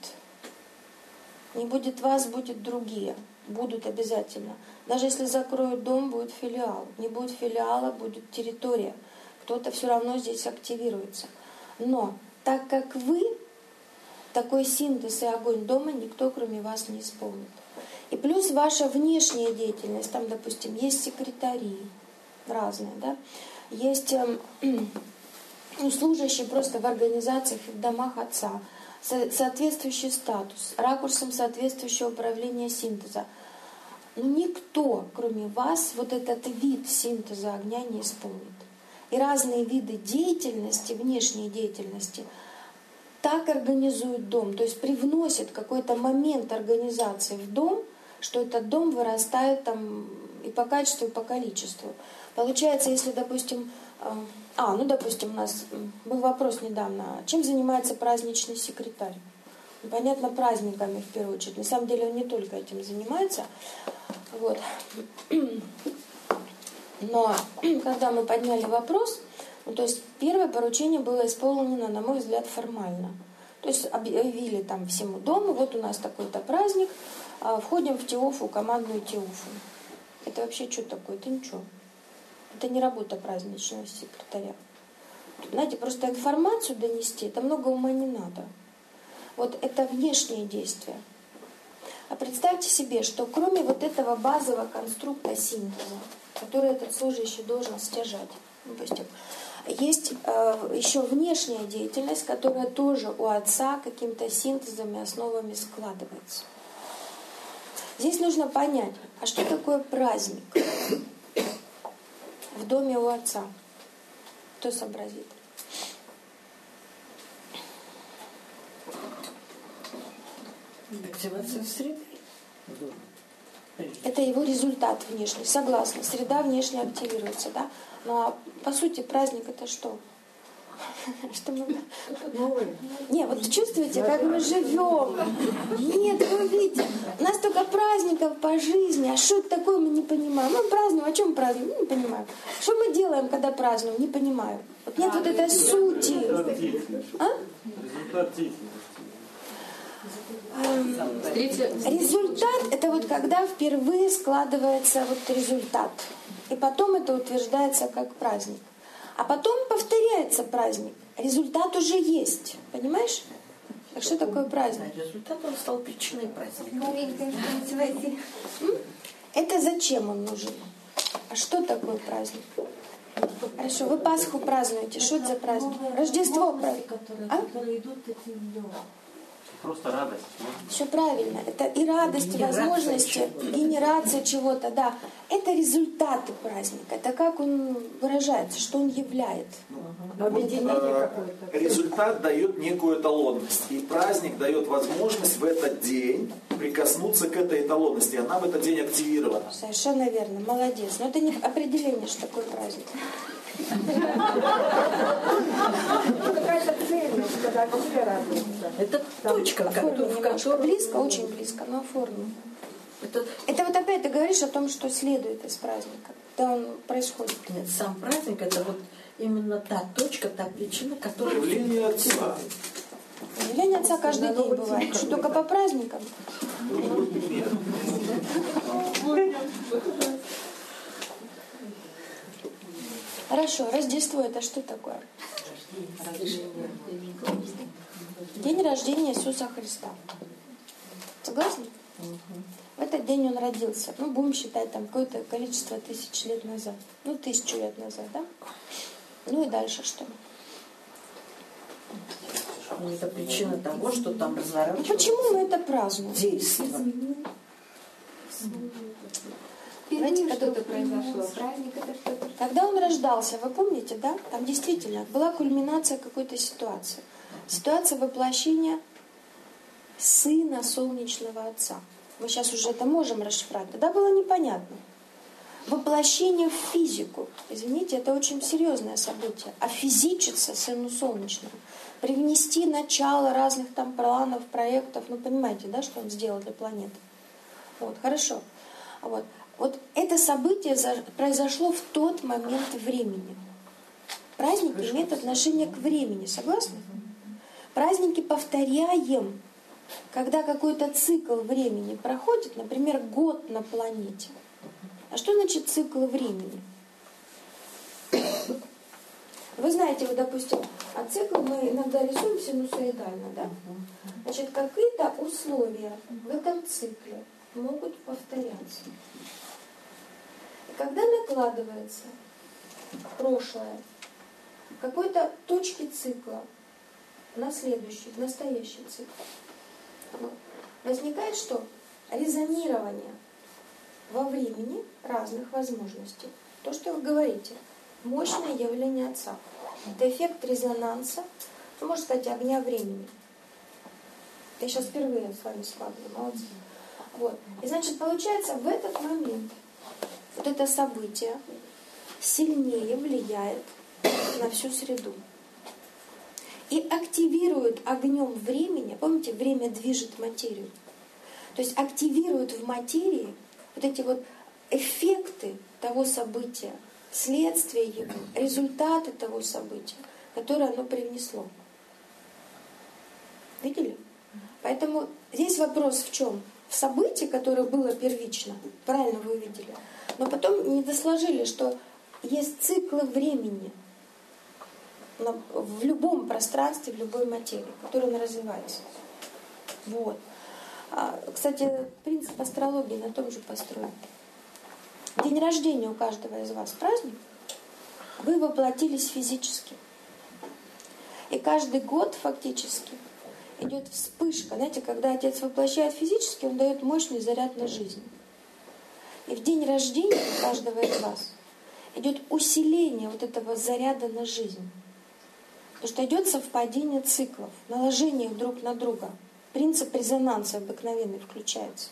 Не будет вас, будет другие. Будут обязательно. Даже если закроют дом, будет филиал. Не будет филиала, будет территория. Кто-то все равно здесь активируется. Но так как вы, такой синтез и огонь дома никто, кроме вас, не исполнит. И плюс ваша внешняя деятельность. Там, допустим, есть секретари разные, да? Есть э, ну, служащие просто в организациях и в домах отца. Соответствующий статус, ракурсом соответствующего управления синтеза. Но никто, кроме вас, вот этот вид синтеза огня не исполнит. И разные виды деятельности, внешней деятельности, так организуют дом, то есть привносят какой-то момент организации в дом, что этот дом вырастает там и по качеству, и по количеству. Получается, если, допустим, а, ну, допустим, у нас был вопрос недавно, чем занимается праздничный секретарь? Ну, понятно, праздниками в первую очередь. На самом деле он не только этим занимается. Вот. Но когда мы подняли вопрос, ну, то есть первое поручение было исполнено, на мой взгляд, формально. То есть объявили там всему дому, вот у нас такой-то праздник, входим в Теофу, командную Теофу. Это вообще что такое? Это ничего. Это не работа праздничного секретаря. Знаете, просто информацию донести, это много ума не надо. Вот это внешние действия. А представьте себе, что кроме вот этого базового конструкта синтеза, который этот служащий должен стяжать, допустим, есть э, еще внешняя деятельность, которая тоже у отца каким-то синтезом и основами складывается. Здесь нужно понять, а что такое праздник в доме у отца? Кто сообразит? Активация среды. Это его результат внешний. Согласна. Среда внешне активируется, да? Но по сути праздник это что? Что мы... Не, вот чувствуете, как мы живем. Нет, вы видите, у нас только праздников по жизни. А что это такое, мы не понимаем. Мы празднуем, о чем празднуем? Мы не понимаем. Что мы делаем, когда празднуем? Не понимаю. Вот нет вот этой сути. А? Результат — это вот когда впервые складывается вот результат. И потом это утверждается как праздник. А потом повторяется праздник. Результат уже есть. Понимаешь? Так что такое праздник? Результат, он стал причиной праздника. Это зачем он нужен? А что такое праздник? Хорошо, вы Пасху празднуете. Что это за праздник? Рождество празднуете. А? Просто радость. Все правильно. Это и радость, и возможности, генерация чего-то, да. Это результаты праздника. Это как он выражается, что он являет. Вот, результат дает некую эталонность. И праздник дает возможность в этот день прикоснуться к этой эталонности. Она в этот день активирована. Совершенно верно. Молодец. Но это не определение, что такое праздник. Какая-то цельность, когда все радуются. Это точка, Оформлю в немножко которой... близко, очень близко, но оформлю. Это, Это вот опять ты говоришь о том, что следует из праздника, когда он происходит. нет, сам праздник это вот именно та точка, та причина, которая... Явление Отца. Явление Отца каждый день бывает. Что только по праздникам? Нет. Хорошо, Рождество это что такое? День рождения Иисуса Христа. Согласны? В этот день он родился. Ну, будем считать там какое-то количество тысяч лет назад. Ну, тысячу лет назад, да? Ну и дальше что? Ну, это причина того, что там Ну, разворачивается почему мы это празднуем? действие. Знаете, когда что-то произошло. Праздник это что-то. Когда он рождался, вы помните, да? Там действительно была кульминация какой-то ситуации. Ситуация воплощения Сына Солнечного Отца. Мы сейчас уже это можем расшифровать. Тогда было непонятно. Воплощение в физику. Извините, это очень серьезное событие. А физичиться Сыну Солнечному. Привнести начало разных там планов, проектов. Ну, понимаете, да, что он сделал для планеты. Вот, хорошо. Вот. Вот это событие произошло в тот момент времени. Праздник имеет отношение к времени, согласны? Праздники повторяем, когда какой-то цикл времени проходит, например, год на планете. А что значит цикл времени? Вы знаете, вот, допустим, а цикл мы иногда рисуем синусоидально, да? Значит, какие-то условия в этом цикле могут повторяться. И когда накладывается прошлое в какой-то точке цикла на следующий, в настоящий цикл, вот, возникает что? Резонирование во времени разных возможностей. То, что вы говорите, мощное явление Отца. Это эффект резонанса, ну, можно сказать, огня времени. Я сейчас впервые с вами складываю, молодцы. Вот. И значит, получается, в этот момент вот это событие сильнее влияет на всю среду. И активирует огнем времени, помните, время движет материю. То есть активирует в материи вот эти вот эффекты того события, следствия его, результаты того события, которое оно привнесло. Видели? Поэтому здесь вопрос в чем? В событии, которое было первично, правильно вы увидели, но потом не досложили, что есть циклы времени в любом пространстве, в любой материи, которая она развивается. Вот. А, кстати, принцип астрологии на том же построен. День рождения у каждого из вас праздник, вы воплотились физически. И каждый год фактически идет вспышка. Знаете, когда Отец воплощает физически, он дает мощный заряд на жизнь. И в день рождения каждого из вас идет усиление вот этого заряда на жизнь. Потому что идет совпадение циклов, наложение их друг на друга. Принцип резонанса обыкновенный включается.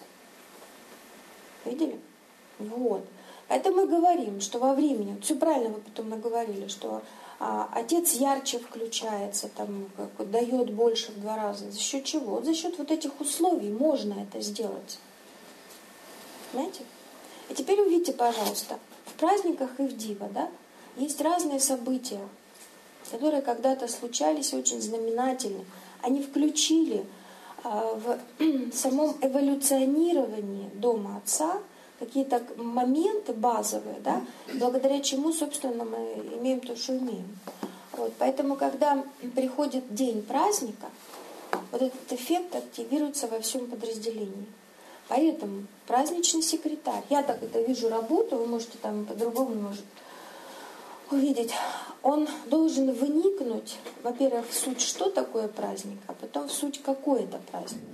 Видели? Вот. Поэтому мы говорим, что во времени, все правильно вы потом наговорили, что а, Отец ярче включается, там, как, дает больше в два раза. За счет чего? Вот за счет вот этих условий можно это сделать. Понимаете? И теперь увидите, пожалуйста, в праздниках и в Дива, да, есть разные события, которые когда-то случались очень знаменательно. Они включили а, в самом эволюционировании Дома Отца какие-то моменты базовые, да, благодаря чему, собственно, мы имеем то, что имеем. Вот, поэтому, когда приходит день праздника, вот этот эффект активируется во всем подразделении. Поэтому праздничный секретарь, я так это вижу работу, вы можете там по-другому, может, увидеть, он должен вникнуть, во-первых, в суть, что такое праздник, а потом в суть, какой это праздник.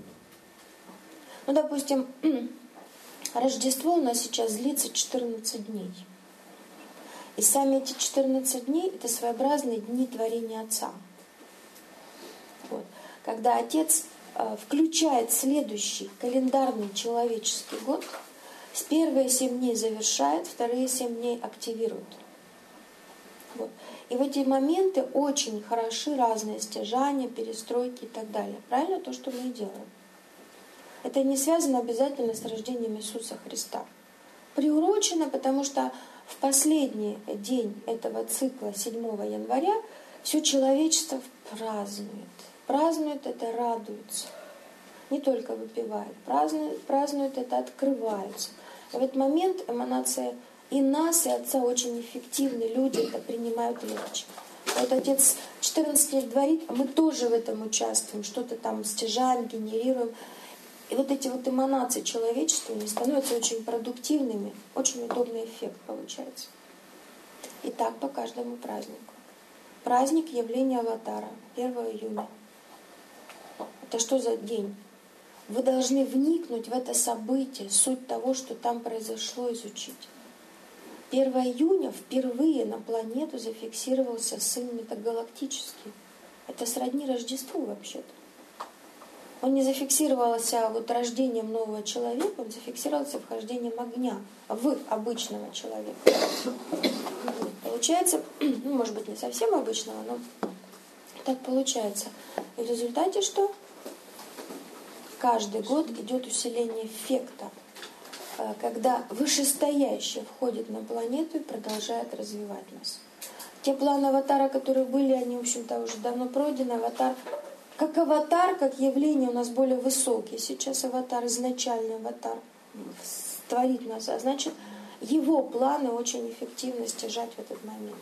Ну, допустим, Рождество у нас сейчас длится четырнадцать дней. И сами эти четырнадцать дней — это своеобразные дни творения Отца. Вот. Когда Отец э, включает следующий календарный человеческий год, с первые семь дней завершает, вторые семь дней активирует. Вот. И в эти моменты очень хороши разные стяжания, перестройки и так далее. Правильно? То, что мы и делаем. Это не связано обязательно с рождением Иисуса Христа. Приурочено, потому что в последний день этого цикла, седьмого января, все человечество празднует. Празднует это, радуется. Не только выпивает. Празднует, празднует это, открывается. И в этот момент эманация и нас, и Отца очень эффективны. Люди это принимают легче. Вот Отец четырнадцать лет говорит, а мы тоже в этом участвуем. Что-то там стяжаем, генерируем. И вот эти вот эманации человеческими становятся очень продуктивными. Очень удобный эффект получается. И так по каждому празднику. Праздник явления Аватара, первого июня. Это что за день? Вы должны вникнуть в это событие, суть того, что там произошло, изучить. первого июня впервые на планету зафиксировался сын метагалактический. Это сродни Рождеству вообще-то. Он не зафиксировался вот рождением нового человека, он зафиксировался вхождением огня в обычного человека. Получается, ну, может быть, не совсем обычного, но так получается. И в результате что? Каждый год идет усиление эффекта, когда вышестоящее входит на планету и продолжает развивать нас. Те планы аватара, которые были, они, в общем-то, уже давно пройдены. Аватар, как аватар, как явление у нас более высокий. Сейчас аватар, изначальный аватар, творит нас. А значит, его планы очень эффективно стяжать в этот момент.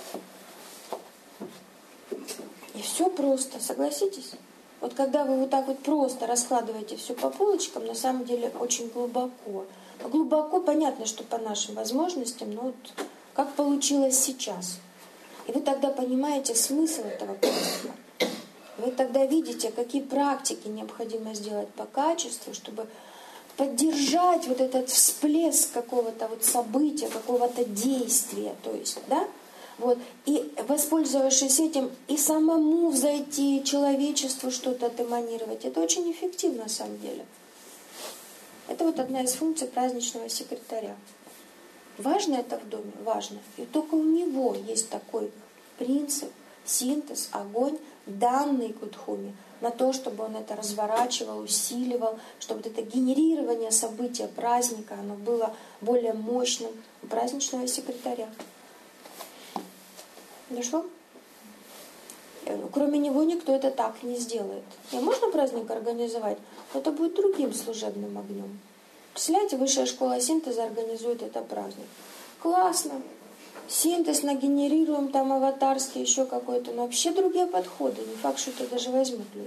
И все просто, согласитесь? Вот когда вы вот так вот просто раскладываете все по полочкам, на самом деле очень глубоко. Но глубоко понятно, что по нашим возможностям, но вот как получилось сейчас. И вы тогда понимаете смысл этого принципа. Вы тогда видите, какие практики необходимо сделать по качеству, чтобы поддержать вот этот всплеск какого-то вот события, какого-то действия. То есть, да? Вот. И воспользовавшись этим, и самому взойти, человечеству что-то отэманировать. Это очень эффективно на самом деле. Это вот одна из функций праздничного секретаря. Важно это в доме? Важно. И только у него есть такой принцип, синтез, огонь, данный Кудхуми, на то, чтобы он это разворачивал, усиливал, чтобы вот это генерирование события праздника, оно было более мощным у праздничного секретаря. Дошло? Кроме него никто это так не сделает. И можно праздник организовать, но это будет другим служебным огнем. Представляете, высшая школа синтеза организует это праздник. Классно. Синтез нагенерируем, там аватарский, еще какой-то, но вообще другие подходы. Не факт, что это даже возьмут люди.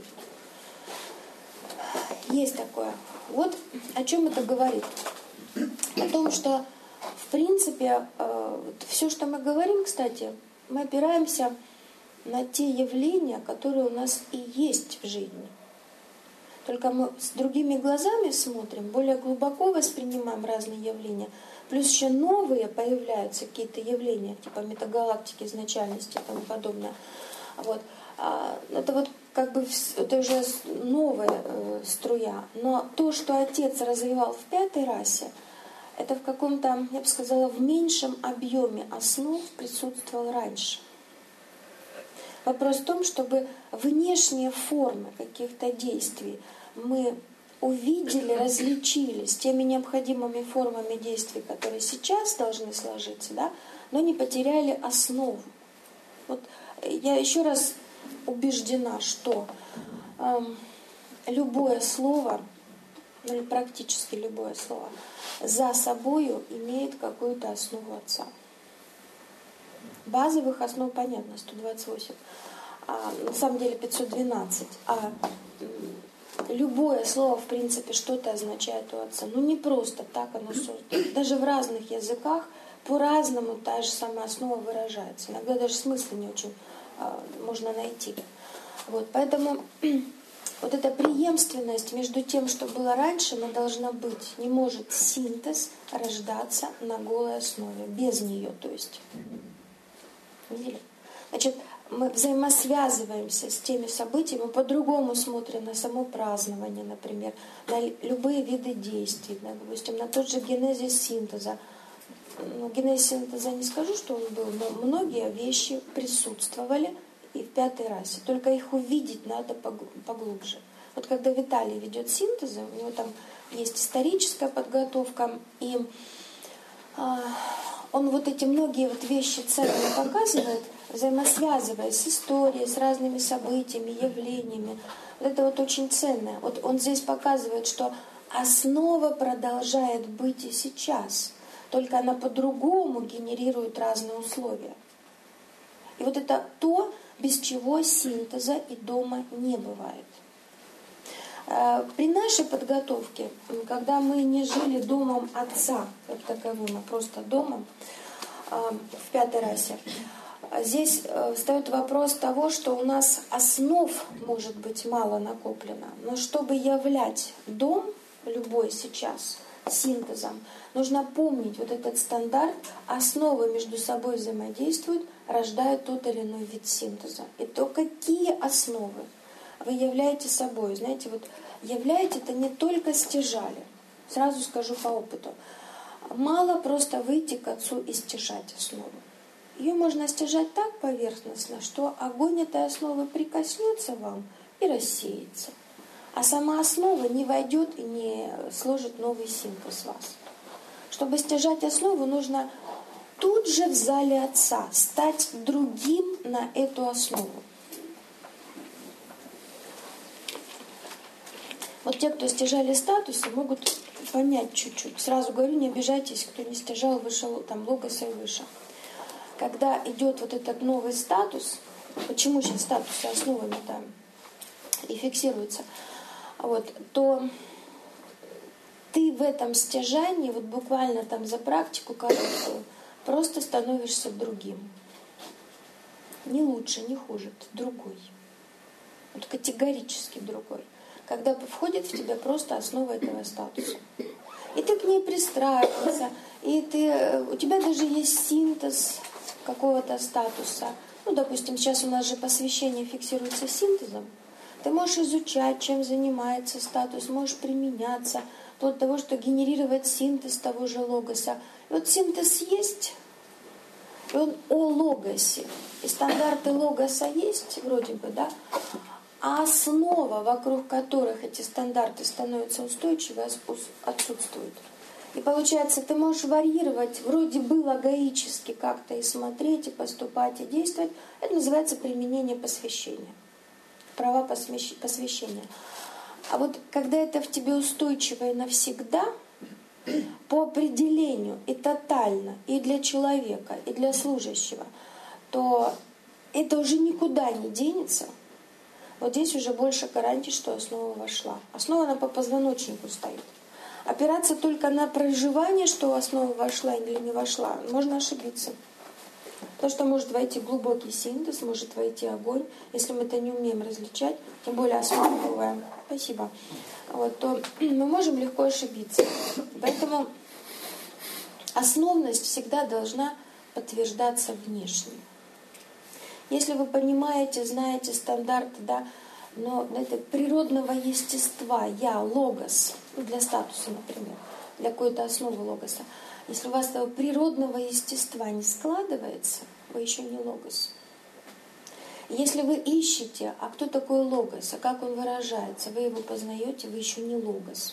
Есть такое. Вот о чем это говорит. О том, что в принципе все, что мы говорим, кстати, мы опираемся на те явления, которые у нас и есть в жизни. Только мы с другими глазами смотрим, более глубоко воспринимаем разные явления. Плюс еще новые появляются какие-то явления, типа метагалактики, изначальности и тому подобное. Вот. Это вот как бы это уже новая э, струя. Но то, что Отец развивал в пятой расе, это в каком-то, я бы сказала, в меньшем объеме основ присутствовал раньше. Вопрос в том, чтобы внешние формы каких-то действий мы увидели, различили с теми необходимыми формами действий, которые сейчас должны сложиться, да, но не потеряли основу. Вот я еще раз убеждена, что э, любое слово, или практически любое слово, за собою имеет какую-то основу Отца. Базовых основ понятно, сто двадцать восемь. А, на самом деле пятьсот двенадцать. А любое слово, в принципе, что-то означает у Отца. Ну, не просто так оно создано. Даже в разных языках по-разному та же самая основа выражается. Иногда даже смысла не очень а, можно найти. Вот, поэтому вот эта преемственность между тем, что было раньше, она должна быть. Не может синтез рождаться на голой основе. Без нее, то есть. Видели? Значит, мы взаимосвязываемся с теми событиями, мы по-другому смотрим на само празднование, например, на любые виды действий, да, допустим, на тот же генезис синтеза. Ну, генезис синтеза не скажу, что он был, но многие вещи присутствовали и в пятой расе. Только их увидеть надо поглубже. Вот когда Виталий ведет синтезы, у него там есть историческая подготовка, и а, он вот эти многие вот вещи ценные показывает, взаимосвязывая с историей, с разными событиями, явлениями. Вот это вот очень ценное. Вот он здесь показывает, что основа продолжает быть и сейчас, только она по-другому генерирует разные условия. И вот это то, без чего синтеза и дома не бывает. При нашей подготовке, когда мы не жили домом отца, как таковым, а просто домом, в пятой расе, здесь встает вопрос того, что у нас основ может быть мало накоплено. Но чтобы являть дом, любой сейчас, синтезом, нужно помнить вот этот стандарт, основы между собой взаимодействуют, рождают тот или иной вид синтеза. И то, какие основы вы являете собой. Знаете, вот являете это не только стяжали. Сразу скажу по опыту. Мало просто выйти к отцу и стяжать основу. Ее можно стяжать так поверхностно, что огонь этой основы прикоснется вам и рассеется. А сама основа не войдет и не сложит новый синтез вас. Чтобы стяжать основу, нужно тут же в зале отца стать другим на эту основу. Вот те, кто стяжали статусы, могут понять чуть-чуть. Сразу говорю, не обижайтесь, кто не стяжал, вышел там логоса и выше. Когда идет вот этот новый статус, почему сейчас статусы основами там и фиксируются, вот, то ты в этом стяжании, вот буквально там за практику короткую, просто становишься другим. Не лучше, не хуже, ты другой. Вот категорически другой. Когда входит в тебя просто основа этого статуса. И ты к ней пристраиваешься, и ты, у тебя даже есть синтез какого-то статуса. Ну, допустим, сейчас у нас же посвящение фиксируется синтезом. Ты можешь изучать, чем занимается статус, можешь применяться до того, что генерировать синтез того же логоса. И вот синтез есть, и он о логосе. И стандарты логоса есть, вроде бы, да? А основа, вокруг которых эти стандарты становятся устойчивы, отсутствует. И получается, ты можешь варьировать вроде бы логоически как-то и смотреть, и поступать, и действовать. Это называется применение посвящения. Права посвящения. А вот когда это в тебе устойчиво и навсегда, по определению и тотально, и для человека, и для служащего, то это уже никуда не денется. Вот здесь уже больше гарантий, что основа вошла. Основа, она по позвоночнику стоит. Опираться только на проживание, что основа вошла или не вошла, можно ошибиться. То, что может войти глубокий синтез, может войти огонь, если мы это не умеем различать, тем более основываем, спасибо, вот, то мы можем легко ошибиться. Поэтому основность всегда должна подтверждаться внешне. Если вы понимаете, знаете стандарты, да, но это природного естества, я, логос, ну, для статуса, например, для какой-то основы логоса, если у вас этого природного естества не складывается, вы еще не логос. Если вы ищете, а кто такой логос, а как он выражается, вы его познаете, вы еще не логос.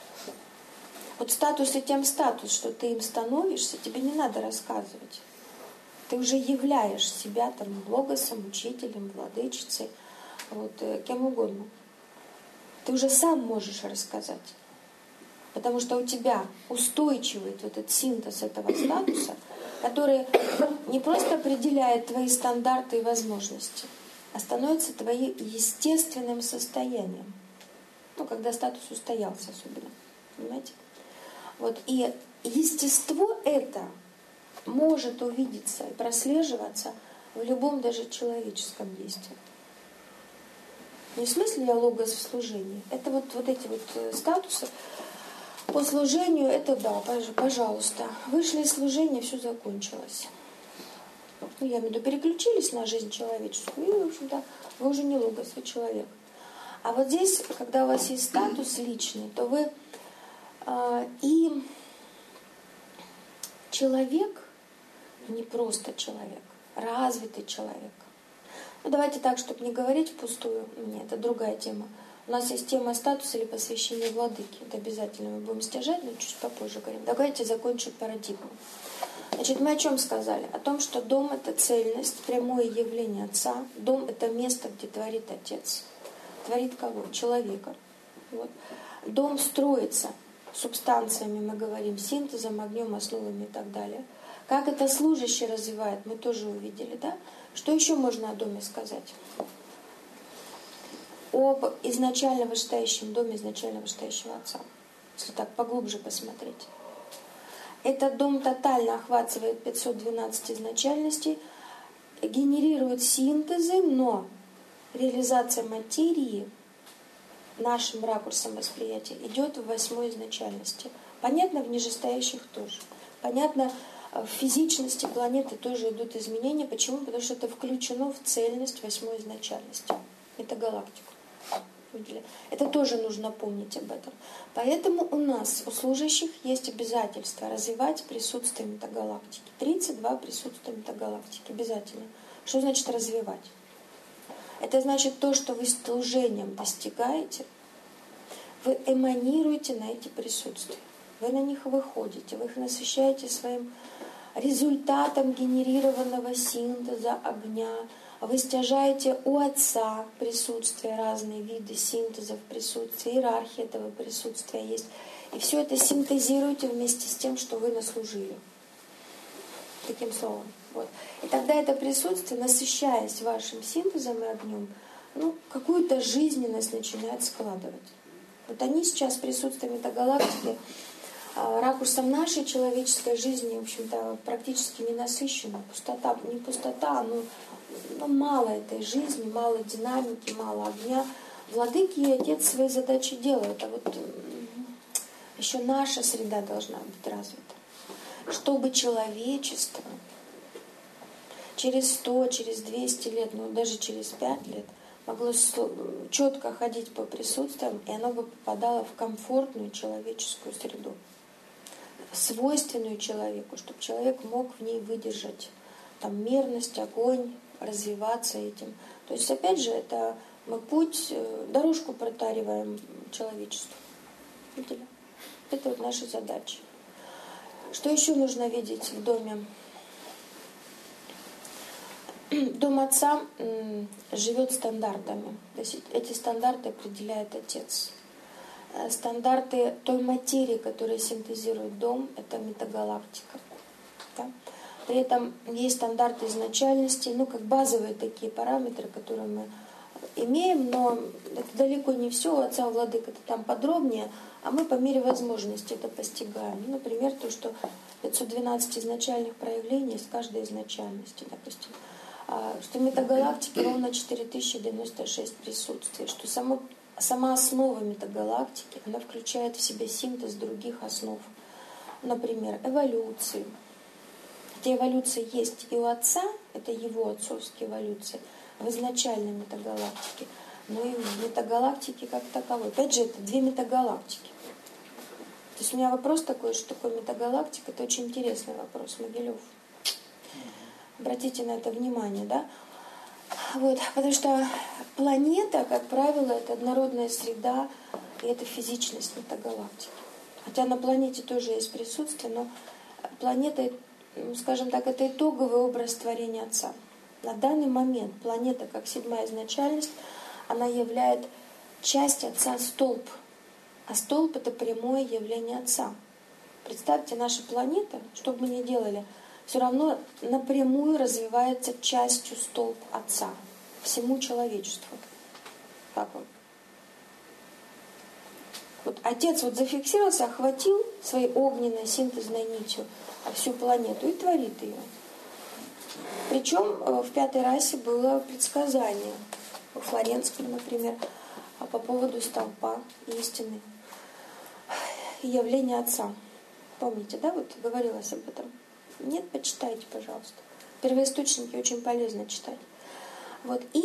Вот статус и тем статус, что ты им становишься, тебе не надо рассказывать. Ты уже являешь себя там логосом, учителем, владычицей, вот, кем угодно. Ты уже сам можешь рассказать. Потому что у тебя устойчивый вот этот синтез этого статуса, который не просто определяет твои стандарты и возможности, а становится твоим естественным состоянием. Ну, когда статус устоялся особенно. Понимаете? Вот. И естество это может увидеться и прослеживаться в любом даже человеческом действии. Не в смысле я логос в служении. Это вот, вот эти вот статусы по служению, это да, пожалуйста. Вышли из служения, все закончилось. Ну, я имею в виду, переключились на жизнь человеческую, и, в общем-то, вы уже не логос, вы человек. А вот здесь, когда у вас есть статус личный, то вы э, и человек, не просто человек, развитый человек. Ну, давайте так, чтобы не говорить впустую, нет, это другая тема. У нас есть тема статуса или посвящения владыки. Это обязательно мы будем стяжать, но чуть попозже говорим. Давайте закончим парадигму. Значит, мы о чем сказали? О том, что дом — это цельность, прямое явление Отца. Дом — это место, где творит Отец. Творит кого? Человека. Вот. Дом строится субстанциями, мы говорим, синтезом, огнем, основами и так далее. Как это служащий развивает, мы тоже увидели, да? Что еще можно о доме сказать? Об изначально вышестоящем доме, изначально вышестоящего Отца. Если так поглубже посмотреть. Этот дом тотально охватывает пятьсот двенадцать изначальностей, генерирует синтезы, но реализация материи нашим ракурсом восприятия идет в восьмой изначальности. Понятно, в нижестоящих тоже. Понятно, в физичности планеты тоже идут изменения. Почему? Потому что это включено в цельность восьмой изначальности. Это галактика. Это тоже нужно помнить об этом. Поэтому у нас, у служащих, есть обязательство развивать присутствие метагалактики. тридцать два присутствия метагалактики. Обязательно. Что значит развивать? Это значит то, что вы служением достигаете, вы эманируете на эти присутствия. Вы на них выходите, вы их насыщаете своим результатом генерированного синтеза огня. Вы стяжаете у Отца присутствие, разные виды синтезов присутствия, иерархия этого присутствия есть. И все это синтезируете вместе с тем, что вы наслужили. Таким словом. Вот. И тогда это присутствие, насыщаясь вашим синтезом и огнем, ну, какую-то жизненность начинает складывать. Вот они сейчас присутствием метагалактики ракурсом нашей человеческой жизни, в общем-то, практически не насыщена. Пустота, не пустота, но ну, мало этой жизни, мало динамики, мало огня. Владыки и Отец свои задачи делают, а вот еще наша среда должна быть развита. Чтобы человечество через сто, через двести лет, ну даже через пять лет могло четко ходить по присутствиям, и оно бы попадало в комфортную человеческую среду, свойственную человеку, чтобы человек мог в ней выдержать там мерность, огонь, развиваться этим. То есть, опять же, это мы путь, дорожку протариваем человечеству. Видели? Это вот наши задачи. Что еще нужно видеть в доме? Дом Отца живет стандартами. То есть эти стандарты определяет Отец. Стандарты той материи, которая синтезирует дом, это метагалактика. Да? При этом есть стандарты изначальности, ну, как базовые такие параметры, которые мы имеем, но это далеко не все. У Отца Владык это там подробнее, а мы по мере возможности это постигаем. Ну, например, то, что пятьсот двенадцать изначальных проявлений из каждой изначальности, допустим. Что в метагалактике ровно четыре тысячи девяносто шесть присутствий, что само, сама основа метагалактики, она включает в себя синтез других основ. Например, эволюции. Эта эволюция есть и у Отца, это его отцовские эволюции, в изначальной метагалактике, но и в метагалактике как таковой. Опять же, это две метагалактики. То есть у меня вопрос такой, что такое метагалактика, это очень интересный вопрос, Могилев. Обратите на это внимание, да? Вот, потому что планета, как правило, это однородная среда, и это физичность метагалактики. Хотя на планете тоже есть присутствие, но планета, скажем так, это итоговый образ творения Отца. На данный момент планета, как седьмая изначальность, она являет часть Отца столб. А столб — это прямое явление Отца. Представьте, наша планета, что бы мы ни делали, все равно напрямую развивается частью столб Отца всему человечеству. Как он? Вот Отец вот зафиксировался, охватил своей огненной синтезной нитью всю планету и творит ее. Причем в пятой расе было предсказание, у Флоренского, например, по поводу столпа истины и явления Отца. Помните, да, вот говорилось об этом? Нет, почитайте, пожалуйста. Первоисточники очень полезно читать. Вот, и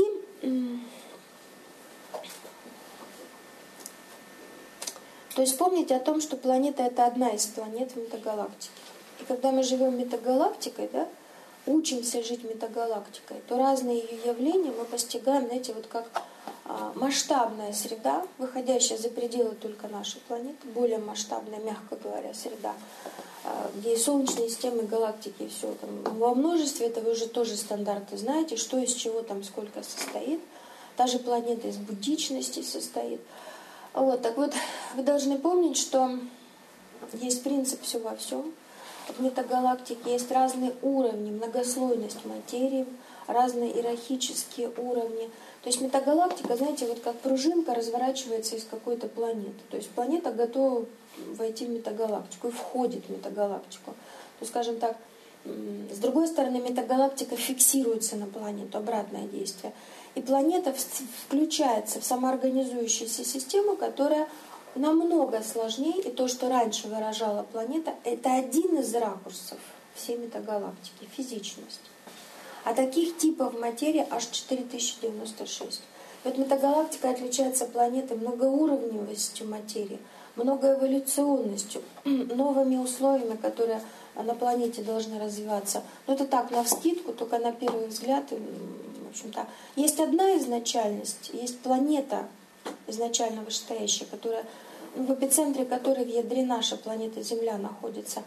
то есть помните о том, что планета — это одна из планет в метагалактике. И когда мы живем метагалактикой, да, учимся жить метагалактикой, то разные ее явления мы постигаем, знаете, вот как масштабная среда, выходящая за пределы только нашей планеты, более масштабная, мягко говоря, среда, где и солнечные системы, и галактики, и все там. Во множестве это вы уже тоже стандарты знаете, что из чего там сколько состоит. Та же планета из буддичности состоит. Вот, так вот, вы должны помнить, что есть принцип все во всем. В метагалактике есть разные уровни, многослойность материи, разные иерархические уровни. То есть метагалактика, знаете, вот как пружинка разворачивается из какой-то планеты. То есть планета готова войти в метагалактику и входит в метагалактику. То есть, скажем так, с другой стороны, метагалактика фиксируется на планету, обратное действие. И планета включается в самоорганизующуюся систему, которая намного сложнее. И то, что раньше выражала планета, это один из ракурсов всей метагалактики, физичность. А таких типов материи аж четыре тысячи девяносто шесть. Вот метагалактика отличается от планеты многоуровневостью материи, многоэволюционностью, новыми условиями, которые на планете должны развиваться. Но это так, навскидку, только на первый взгляд. В общем-то, есть одна изначальность, есть планета изначально вышестоящая, которая, в эпицентре которой в ядре наша планета Земля находится.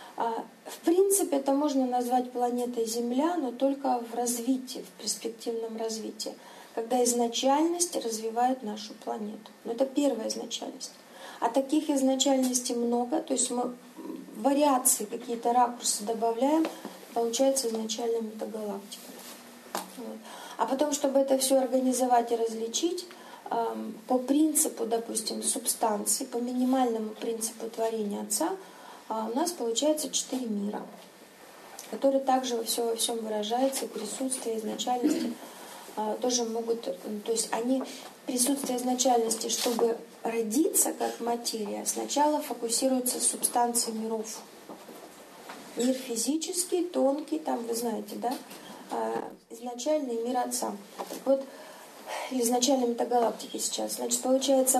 В принципе, это можно назвать планетой Земля, но только в развитии, в перспективном развитии, когда изначальность развивает нашу планету. Но это первая изначальность. А таких изначальностей много, то есть мы вариации, какие-то ракурсы добавляем, получается изначальная метагалактика. Вот. А потом, чтобы это все организовать и различить, по принципу, допустим, субстанции, по минимальному принципу творения Отца, у нас получается четыре мира, которые также во всем, во всем выражаются, и присутствие изначальности тоже могут, то есть они, присутствие изначальности, чтобы родиться как материя, сначала фокусируются субстанции миров. Мир физический, тонкий, там вы знаете, да, изначальный мир Отца. Вот, или изначальной метагалактики сейчас. Значит, получается,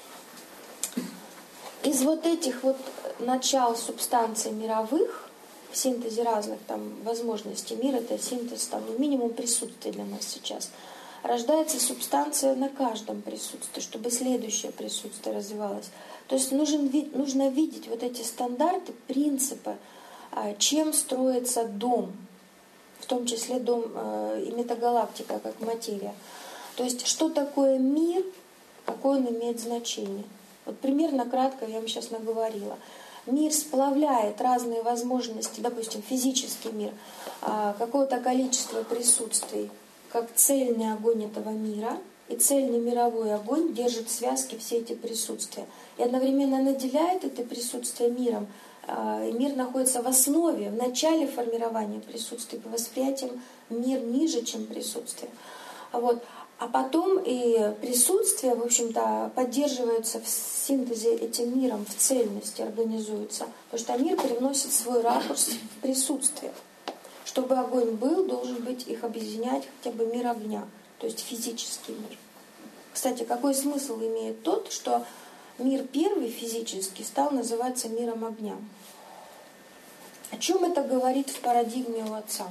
из вот этих вот начал субстанций мировых, в синтезе разных там возможностей, мир это синтез, там минимум присутствия для нас сейчас, рождается субстанция на каждом присутствии, чтобы следующее присутствие развивалось. То есть нужен, нужно видеть вот эти стандарты, принципы, чем строится дом, в том числе дом и метагалактика как материя. То есть что такое мир, какое он имеет значение. Вот примерно кратко я вам сейчас наговорила. Мир сплавляет разные возможности, допустим, физический мир, какое-то количество присутствий, как цельный огонь этого мира, и цельный мировой огонь держит в связке все эти присутствия. И одновременно наделяет это присутствие миром. И мир находится в основе, в начале формирования присутствия, по восприятиям мир ниже, чем присутствие. Вот. А потом и присутствие, в общем-то, поддерживается в синтезе этим миром, в цельности организуется. Потому что мир привносит свой ракурс в присутствие. Чтобы огонь был, должен быть их объединять хотя бы мир огня, то есть физический мир. Кстати, какой смысл имеет тот, что мир первый физический стал называться миром огня? О чем это говорит в парадигме у Отца?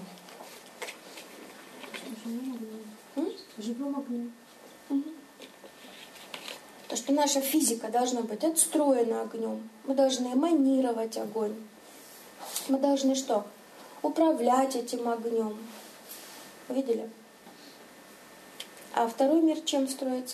Живем огнем. Угу. То, что наша физика должна быть отстроена огнем. Мы должны эманировать огонь. Мы должны что? Управлять этим огнем. Видели? А второй мир чем строится?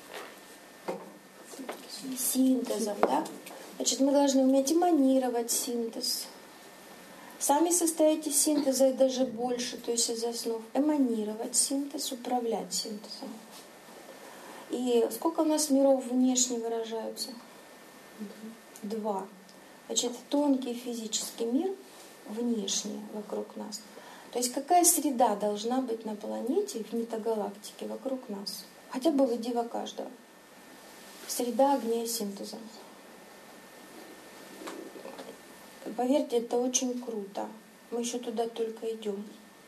Синтезом, да? Значит, мы должны уметь эманировать синтез. Сами состоите из синтеза и даже больше, то есть из основ. Эманировать синтез, управлять синтезом. И сколько у нас миров внешне выражаются? Два. Значит, тонкий физический мир внешний вокруг нас. То есть какая среда должна быть на планете, в метагалактике вокруг нас? Хотя бы в идея каждого. Среда огня и синтеза. Поверьте, это очень круто. Мы еще туда только идем.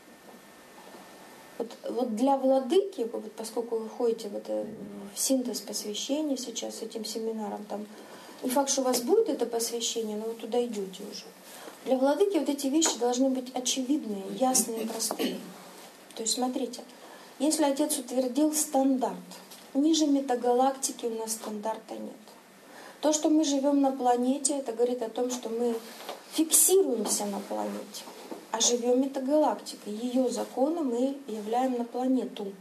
Вот, вот для владыки, вот поскольку вы ходите в, это, в синтез посвящения сейчас этим семинаром, там, не факт, что у вас будет это посвящение, но вы туда идете уже. Для владыки вот эти вещи должны быть очевидные, ясные, простые. То есть смотрите, если Отец утвердил стандарт, Ниже метагалактики у нас стандарта нет. То, что мы живем на планете, это говорит о том, что мы фиксируемся на планете, а живем метагалактикой. Ее законы мы являем на планету.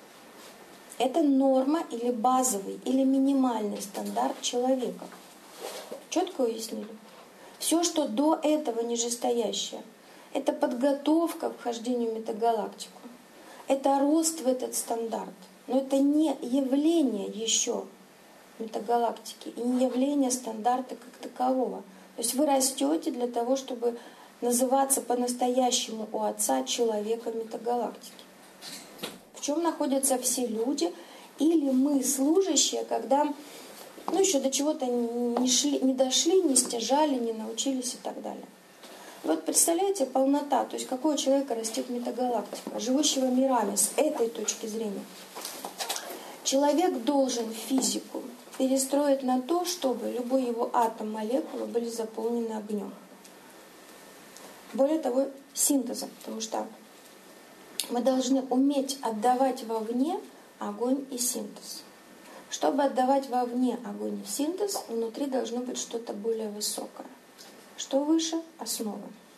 Это норма или базовый, или минимальный стандарт человека. Четко уяснили? Все, что до этого нижестоящее, это подготовка к вхождению в метагалактику. Это рост в этот стандарт. Но это не явление еще метагалактики и не явление стандарта как такового. То есть вы растете для того, чтобы называться по-настоящему у Отца человеком метагалактики. В чем находятся все люди? Или мы, служащие, когда ну, еще до чего-то не, шли, не дошли, не стяжали, не научились и так далее. Вот представляете, полнота, то есть какой у человека растет метагалактика, живущего мирами с этой точки зрения. Человек должен физику перестроить на то, чтобы любой его атом, молекулы были заполнены огнем. Более того, синтезом, потому что мы должны уметь отдавать вовне огонь и синтез. Чтобы отдавать вовне огонь и синтез, внутри должно быть что-то более высокое. Что выше? Основа.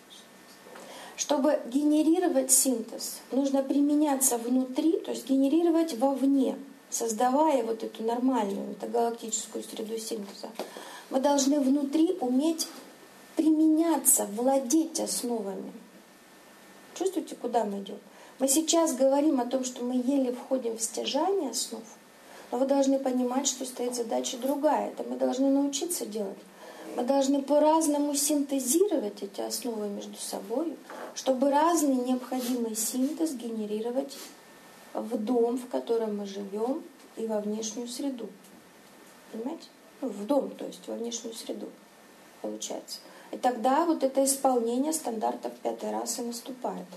Чтобы генерировать синтез, нужно применяться внутри, то есть генерировать вовне, создавая вот эту нормальную метагалактическую среду синтеза. Мы должны внутри уметь применяться, владеть основами. Чувствуете, куда мы идем? Мы сейчас говорим о том, что мы еле входим в стяжание основ, но вы должны понимать, что стоит задача другая. Это мы должны научиться делать. Мы должны по-разному синтезировать эти основы между собой, чтобы разный необходимый синтез генерировать в дом, в котором мы живем, и во внешнюю среду. Понимаете? Ну, в дом, то есть во внешнюю среду, получается. И тогда вот это исполнение стандартов пятый раз и наступает.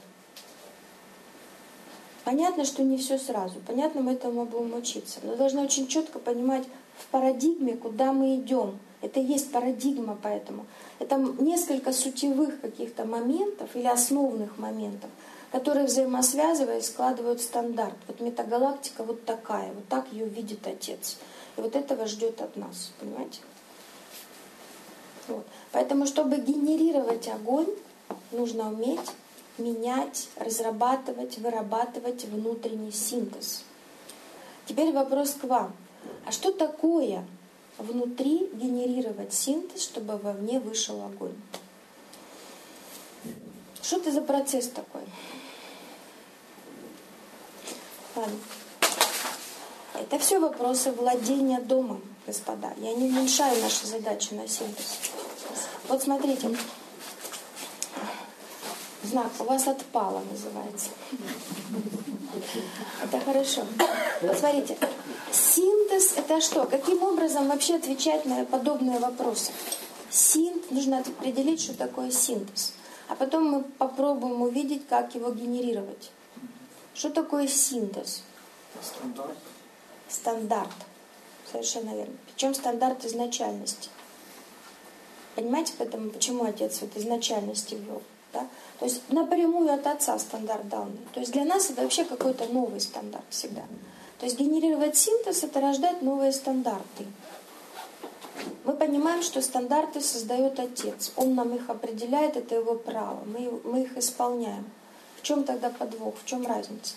Понятно, что не все сразу. Понятно, мы этому будем учиться. Но должны очень четко понимать в парадигме, куда мы идем. Это и есть парадигма, поэтому. Это несколько сутевых каких-то моментов или основных моментов, которые, взаимосвязывая, складывают стандарт. Вот метагалактика вот такая, вот так ее видит Отец. И вот этого ждет от нас, понимаете? Вот. Поэтому, чтобы генерировать огонь, нужно уметь менять, разрабатывать, вырабатывать внутренний синтез. Теперь вопрос к вам. А что такое внутри генерировать синтез, чтобы вовне вышел огонь? Что это за процесс такой? Ладно. Это все вопросы владения домом, господа. Я не уменьшаю наши задачи на синтез. Вот смотрите. Знак у вас отпало называется. Это хорошо. Вот смотрите. Синтез это что? Каким образом вообще отвечать на подобные вопросы? Синт, нужно определить, что такое синтез. А потом мы попробуем увидеть, как его генерировать. Что такое синтез? Стандарт. Стандарт. Совершенно верно. Причем стандарт изначальности. Понимаете, поэтому, почему Отец вот изначальности ввел? Да? То есть напрямую от Отца стандарт данный. То есть для нас это вообще какой-то новый стандарт всегда. То есть генерировать синтез — это рождать новые стандарты. Мы понимаем, что стандарты создает Отец. Он нам их определяет, это его право. Мы, мы их исполняем. В чем тогда подвох? В чем разница?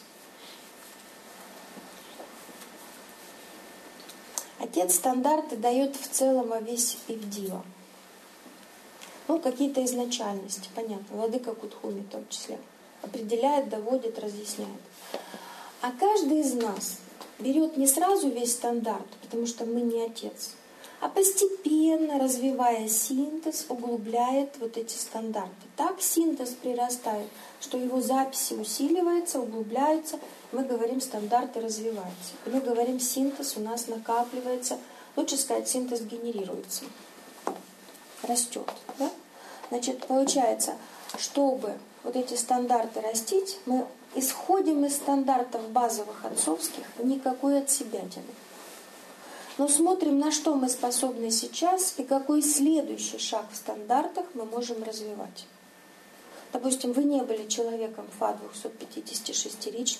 Отец стандарты дает в целом, а весь Ивдила. Ну, какие-то изначальности, понятно. Владыка Кутхуми в том числе. Определяет, доводит, разъясняет. А каждый из нас берет не сразу весь стандарт, потому что мы не Отец, а постепенно, развивая синтез, углубляет вот эти стандарты. Так синтез прирастает, что его записи усиливаются, углубляются. Мы говорим, стандарты развиваются. И мы говорим, синтез у нас накапливается. Лучше сказать, синтез генерируется. Растет. Да? Значит, получается, чтобы вот эти стандарты растить, мы исходим из стандартов базовых отцовских, никакой от себя тяны. Но смотрим, на что мы способны сейчас и какой следующий шаг в стандартах мы можем развивать. Допустим, вы не были человеком Фа двухсот пятидесятишестиричным,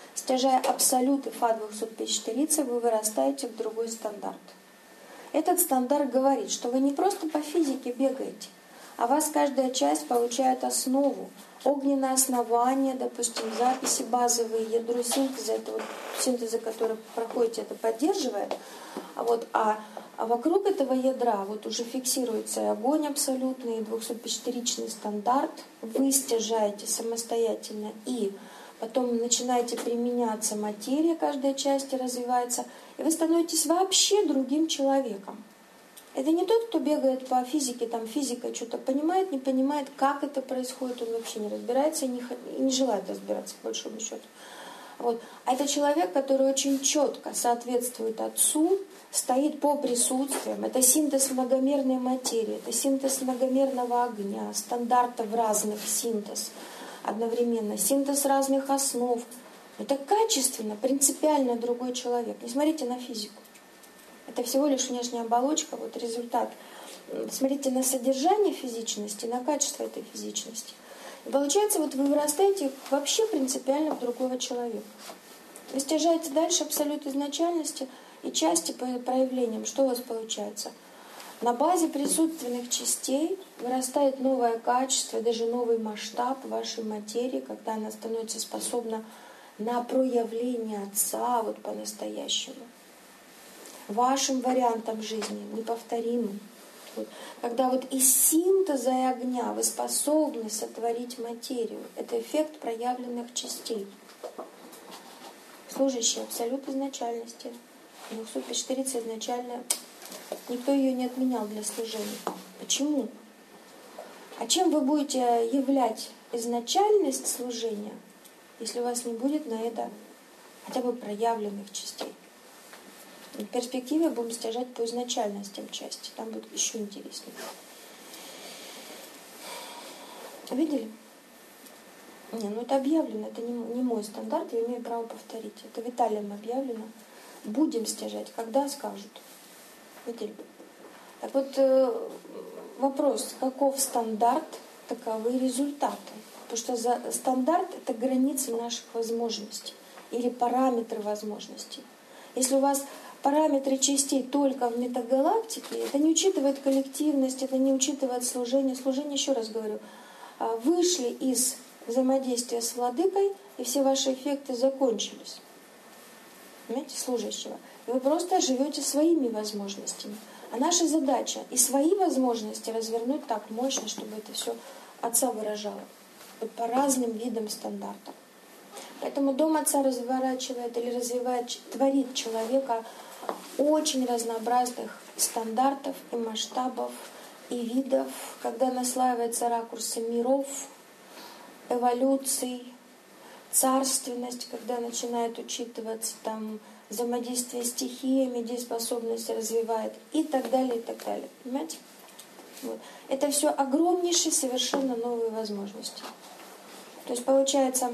Стяжая абсолюты Фа двести пятьдесят четыре, вы вырастаете в другой стандарт. Этот стандарт говорит, что вы не просто по физике бегаете, а вас каждая часть получает основу, огненное основание, допустим, записи базовые, ядро синтеза, это вот синтеза, который проходите, это поддерживает. А, вот, а, а вокруг этого ядра вот уже фиксируется и огонь абсолютный, и двухсотпятьдесятичный стандарт. Вы стяжаете самостоятельно и потом начинаете применяться материя, каждая часть развивается, и вы становитесь вообще другим человеком. Это не тот, кто бегает по физике, там физика что-то понимает, не понимает, как это происходит, он вообще не разбирается и не, и не желает разбираться, по большому счету. Вот. А это человек, который очень четко соответствует Отцу, стоит по присутствиям. Это синтез многомерной материи, это синтез многомерного огня, стандартов разных синтез одновременно, синтез разных основ. Это качественно, принципиально другой человек. Не смотрите на физику. Это всего лишь внешняя оболочка, вот результат. Смотрите на содержание физичности, на качество этой физичности. И получается, вот вы вырастаете вообще принципиально в другого человека. Вы стяжаете дальше абсолют изначальности и части по проявлениям. Что у вас получается? На базе присутственных частей вырастает новое качество, даже новый масштаб вашей материи, когда она становится способна на проявление Отца вот по-настоящему. Вашим вариантом жизни, неповторимым. Вот. Когда вот из синтеза и огня вы способны сотворить материю. Это эффект проявленных частей. Служащий абсолют изначальности. двести пятьдесят четыре изначально. Никто ее не отменял для служения. Почему? А чем вы будете являть изначальность служения, если у вас не будет на это хотя бы проявленных частей? В перспективе будем стяжать по изначальностям части. Там будет еще интереснее. Видели? Не, ну это объявлено. Это не, не мой стандарт. Я имею право повторить. Это Виталием объявлено. Будем стяжать, когда скажут. Видели? Так вот, вопрос. Каков стандарт, таковы результаты. Потому что за стандарт — это границы наших возможностей. Или параметры возможностей. Если у вас параметры частей только в метагалактике, это не учитывает коллективность, это не учитывает служение. Служение, еще раз говорю, вышли из взаимодействия с владыкой, и все ваши эффекты закончились. Понимаете, служащего. И вы просто живете своими возможностями. А наша задача и свои возможности развернуть так мощно, чтобы это все Отца выражало. Вот по разным видам стандартов. Поэтому Дом Отца разворачивает или развивает, творит человека очень разнообразных стандартов и масштабов, и видов, когда наслаиваются ракурсы миров, эволюций, царственность, когда начинает учитываться там взаимодействие с стихиями, дееспособность развивает и так далее, и так далее. Понимаете? Вот. Это все огромнейшие, совершенно новые возможности. То есть получается,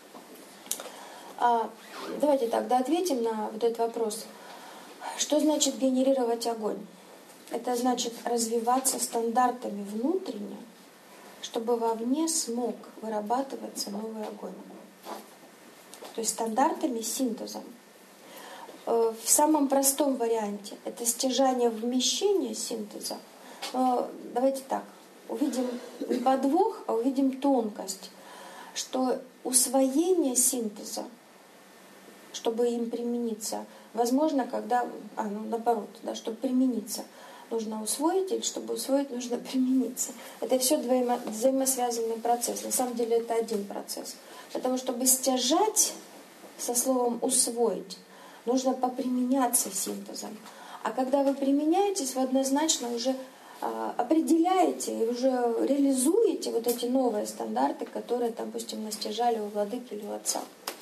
а, давайте тогда ответим на вот этот вопрос. Что значит генерировать огонь? Это значит развиваться стандартами внутренне, чтобы вовне смог вырабатываться новый огонь. То есть стандартами, синтезом. В самом простом варианте это стяжание вмещения синтеза. Но давайте так, увидим не подвох, а увидим тонкость, что усвоение синтеза, чтобы им примениться, возможно, когда, а, ну, наоборот, да, чтобы примениться, нужно усвоить, или чтобы усвоить, нужно примениться. Это все взаимо, взаимосвязанный процесс. На самом деле это один процесс. Потому что чтобы стяжать со словом «усвоить», нужно поприменяться синтезом. А когда вы применяетесь, вы однозначно уже а, определяете и уже реализуете вот эти новые стандарты, которые, допустим, настяжали у владыки или у Отца.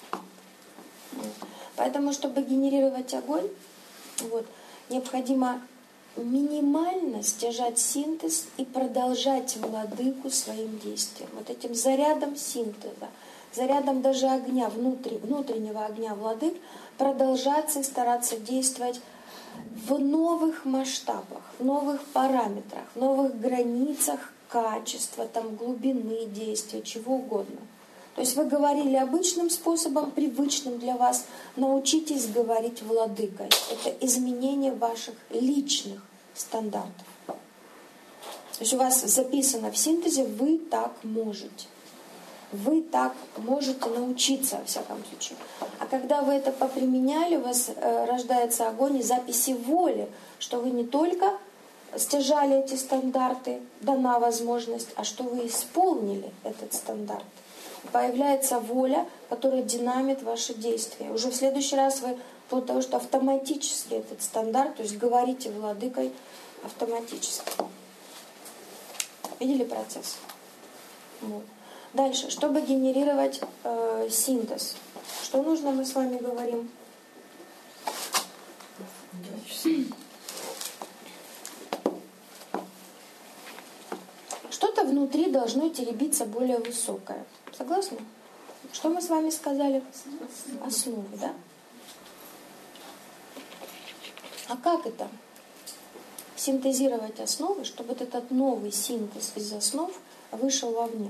Поэтому, чтобы генерировать огонь, вот, необходимо минимально стяжать синтез и продолжать владыку своим действием. Вот этим зарядом синтеза, зарядом даже огня, внутри, внутреннего огня владык, продолжаться и стараться действовать в новых масштабах, новых параметрах, новых границах качества, там, глубины действия, чего угодно. То есть вы говорили обычным способом, привычным для вас. Научитесь говорить владыкой. Это изменение ваших личных стандартов. То есть у вас записано в синтезе «вы так можете». Вы так можете научиться, во всяком случае. А когда вы это поприменяли, у вас э, рождается огонь и записи воли, что вы не только стяжали эти стандарты, дана возможность, а что вы исполнили этот стандарт. Появляется воля, которая динамит ваши действия. Уже в следующий раз вы, вплоть до того, что автоматически этот стандарт, то есть говорите владыкой автоматически. Видели процесс? Вот. Дальше, чтобы генерировать э, синтез, что нужно, мы с вами говорим? Что-то внутри должно теребиться более высокое. Согласны? Что мы с вами сказали? Основы, да? А как это? Синтезировать основы, чтобы вот этот новый синтез из основ вышел вовне.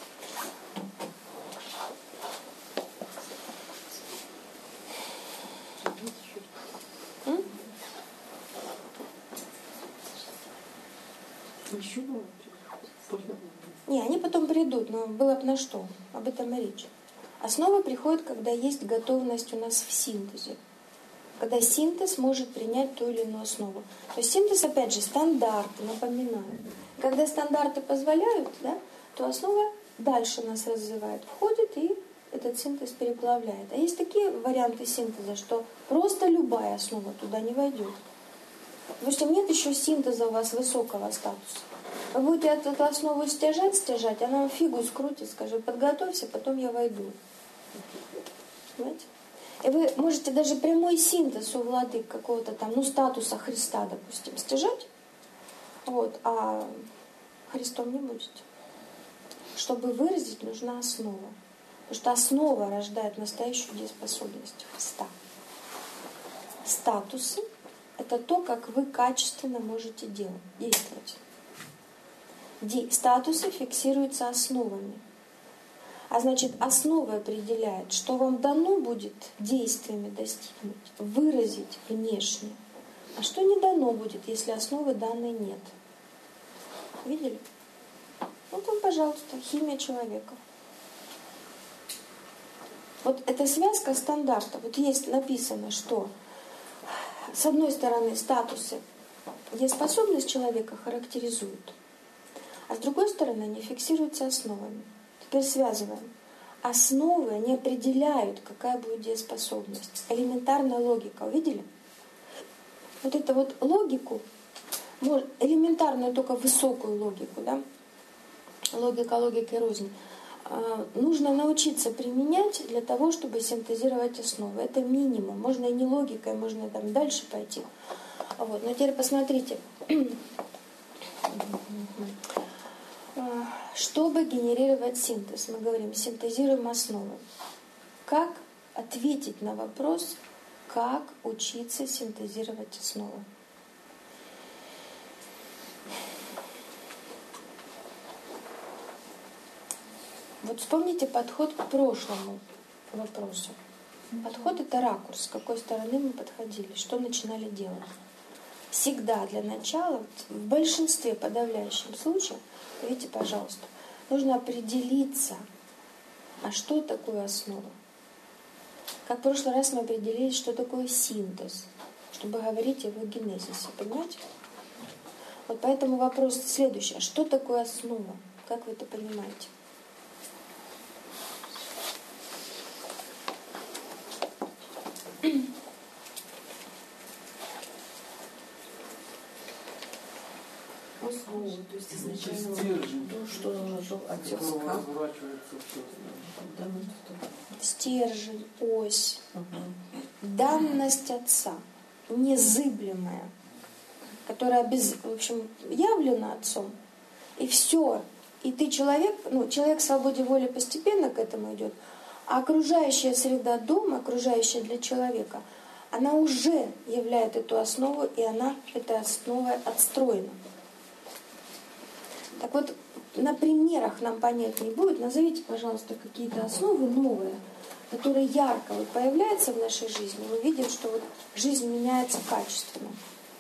М? Еще было? Не, они потом придут, но было бы на что. Об этом и речь. Основа приходит, когда есть готовность у нас в синтезе. Когда синтез может принять ту или иную основу. То есть синтез, опять же, стандарты, напоминаю. Когда стандарты позволяют, да, то основа дальше нас развивает, входит и этот синтез переплавляет. А есть такие варианты синтеза, что просто любая основа туда не войдет. Допустим, нет еще синтеза у вас высокого статуса. Вы будете эту основу стяжать, стяжать, она вам фигу скрутит, скажет, подготовься, потом я войду. Понимаете? И вы можете даже прямой синтез у владык какого-то там, ну, статуса Христа, допустим, стяжать, вот, а Христом не будете. Чтобы выразить, нужна основа. Потому что основа рождает настоящую дееспособность Христа. Статусы — это то, как вы качественно можете делать, действовать. Де- статусы фиксируются основами. А значит, основа определяет, что вам дано будет действиями достигнуть, выразить внешне, а что не дано будет, если основы данной нет. Видели? Вот вам, пожалуйста, химия человека. Вот эта связка стандарта. Вот есть написано, что с одной стороны статусы дееспособность человека характеризуют, а с другой стороны они фиксируются основами. Теперь связываем. Основы, они определяют, какая будет дееспособность. Элементарная логика. Увидели? Вот эту вот логику, элементарную, только высокую логику, да? Логика логики рознь, нужно научиться применять для того, чтобы синтезировать основы. Это минимум. Можно и не логикой, можно там дальше пойти. Вот. Но теперь посмотрите. Чтобы генерировать синтез, мы говорим, синтезируем основы. Как ответить на вопрос, как учиться синтезировать основы? Вот вспомните подход к прошлому вопросу. Подход — это ракурс, с какой стороны мы подходили, что начинали делать. Всегда для начала, в большинстве подавляющих случаев, видите, пожалуйста, нужно определиться, а что такое основа. Как в прошлый раз мы определились, что такое синтез, чтобы говорить о его генезисе, понимаете? Вот поэтому вопрос следующий. А что такое основа? Как вы это понимаете? Основу, то есть изначально Стержень. то, что жил отец Которого как. разворачивается все. Да, ну, что? Стержень, ось, Угу. данность Отца, незыблемая, которая без, в общем, явлена Отцом. И все. И ты человек, ну, человек в свободе воли постепенно к этому идет, а окружающая среда дома, окружающая для человека, она уже являет эту основу, и она этой основой отстроена. Так вот, на примерах нам понятнее будет. Назовите, пожалуйста, какие-то основы новые, которые ярко вот появляются в нашей жизни. Мы видим, что вот жизнь меняется качественно.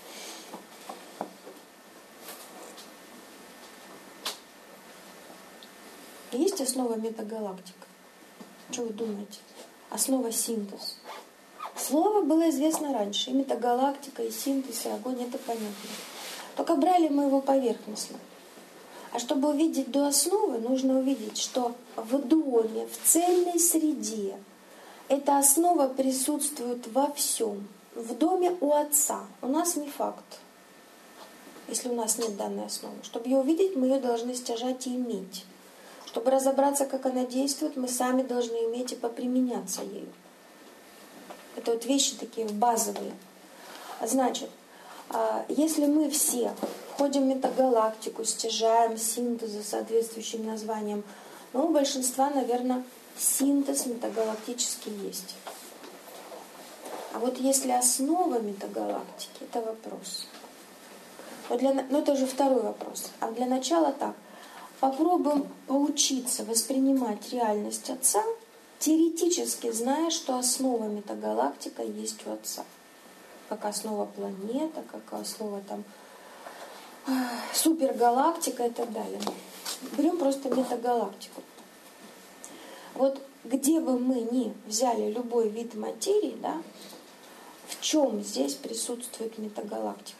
Есть основа метагалактик? Что вы думаете? Основа синтез. Слово было известно раньше. И метагалактика, и синтез, и огонь, это понятно. Только брали мы его поверхностно. А чтобы увидеть до основы, нужно увидеть, что в доме, в цельной среде эта основа присутствует во всем. В доме у Отца. У нас не факт, если у нас нет данной основы. Чтобы ее увидеть, мы ее должны стяжать и иметь. Чтобы разобраться, как она действует, мы сами должны иметь и поприменяться ею. Это вот вещи такие базовые. Значит, если мы все входим в метагалактику, стяжаем синтезы с соответствующим названием, ну, у большинства, наверное, синтез метагалактический есть. А вот если основа метагалактики, это вопрос. Но, для, но это уже второй вопрос. А для начала так. Попробуем поучиться воспринимать реальность Отца, теоретически зная, что основа метагалактика есть у Отца. Как основа планета, как основа там супергалактика и так далее. Берем просто метагалактику. Вот где бы мы ни взяли любой вид материи, да, в чем здесь присутствует метагалактика?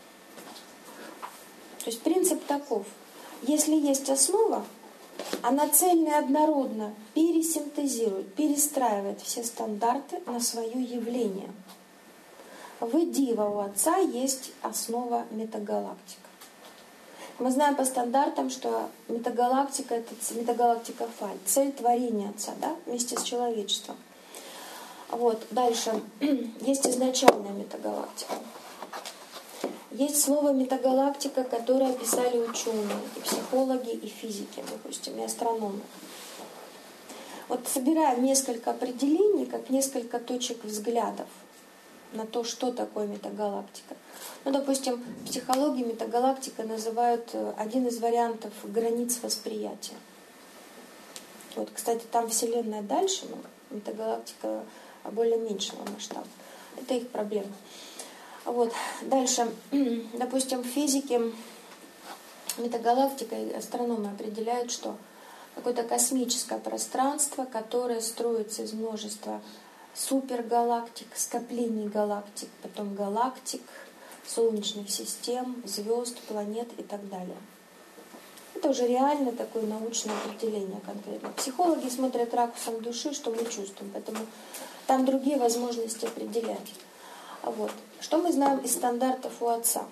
То есть принцип таков. Если есть основа, она цельно и однородно пересинтезирует, перестраивает все стандарты на свое явление. В Дива у Отца есть основа метагалактика. Мы знаем по стандартам, что метагалактика — это метагалактика Фаль, цель творения Отца, да, вместе с человечеством. Вот, дальше. Есть изначальная метагалактика. Есть слово метагалактика, которое описали ученые, и психологи, и физики, допустим, и астрономы. Вот собираем несколько определений, как несколько точек взглядов на то, что такое метагалактика. Ну, допустим, в психологии метагалактика называют один из вариантов границ восприятия. Вот, кстати, там Вселенная дальше, но метагалактика более меньшего масштаба. Это их проблема. Вот. Дальше, допустим, в физике метагалактика и астрономы определяют, что какое-то космическое пространство, которое строится из множества супергалактик, скоплений галактик, потом галактик, солнечных систем, звезд, планет и так далее. Это уже реально такое научное определение конкретно. Психологи смотрят ракурсом души, что мы чувствуем, поэтому там другие возможности определять. Вот. Что мы знаем из стандартов у Отца?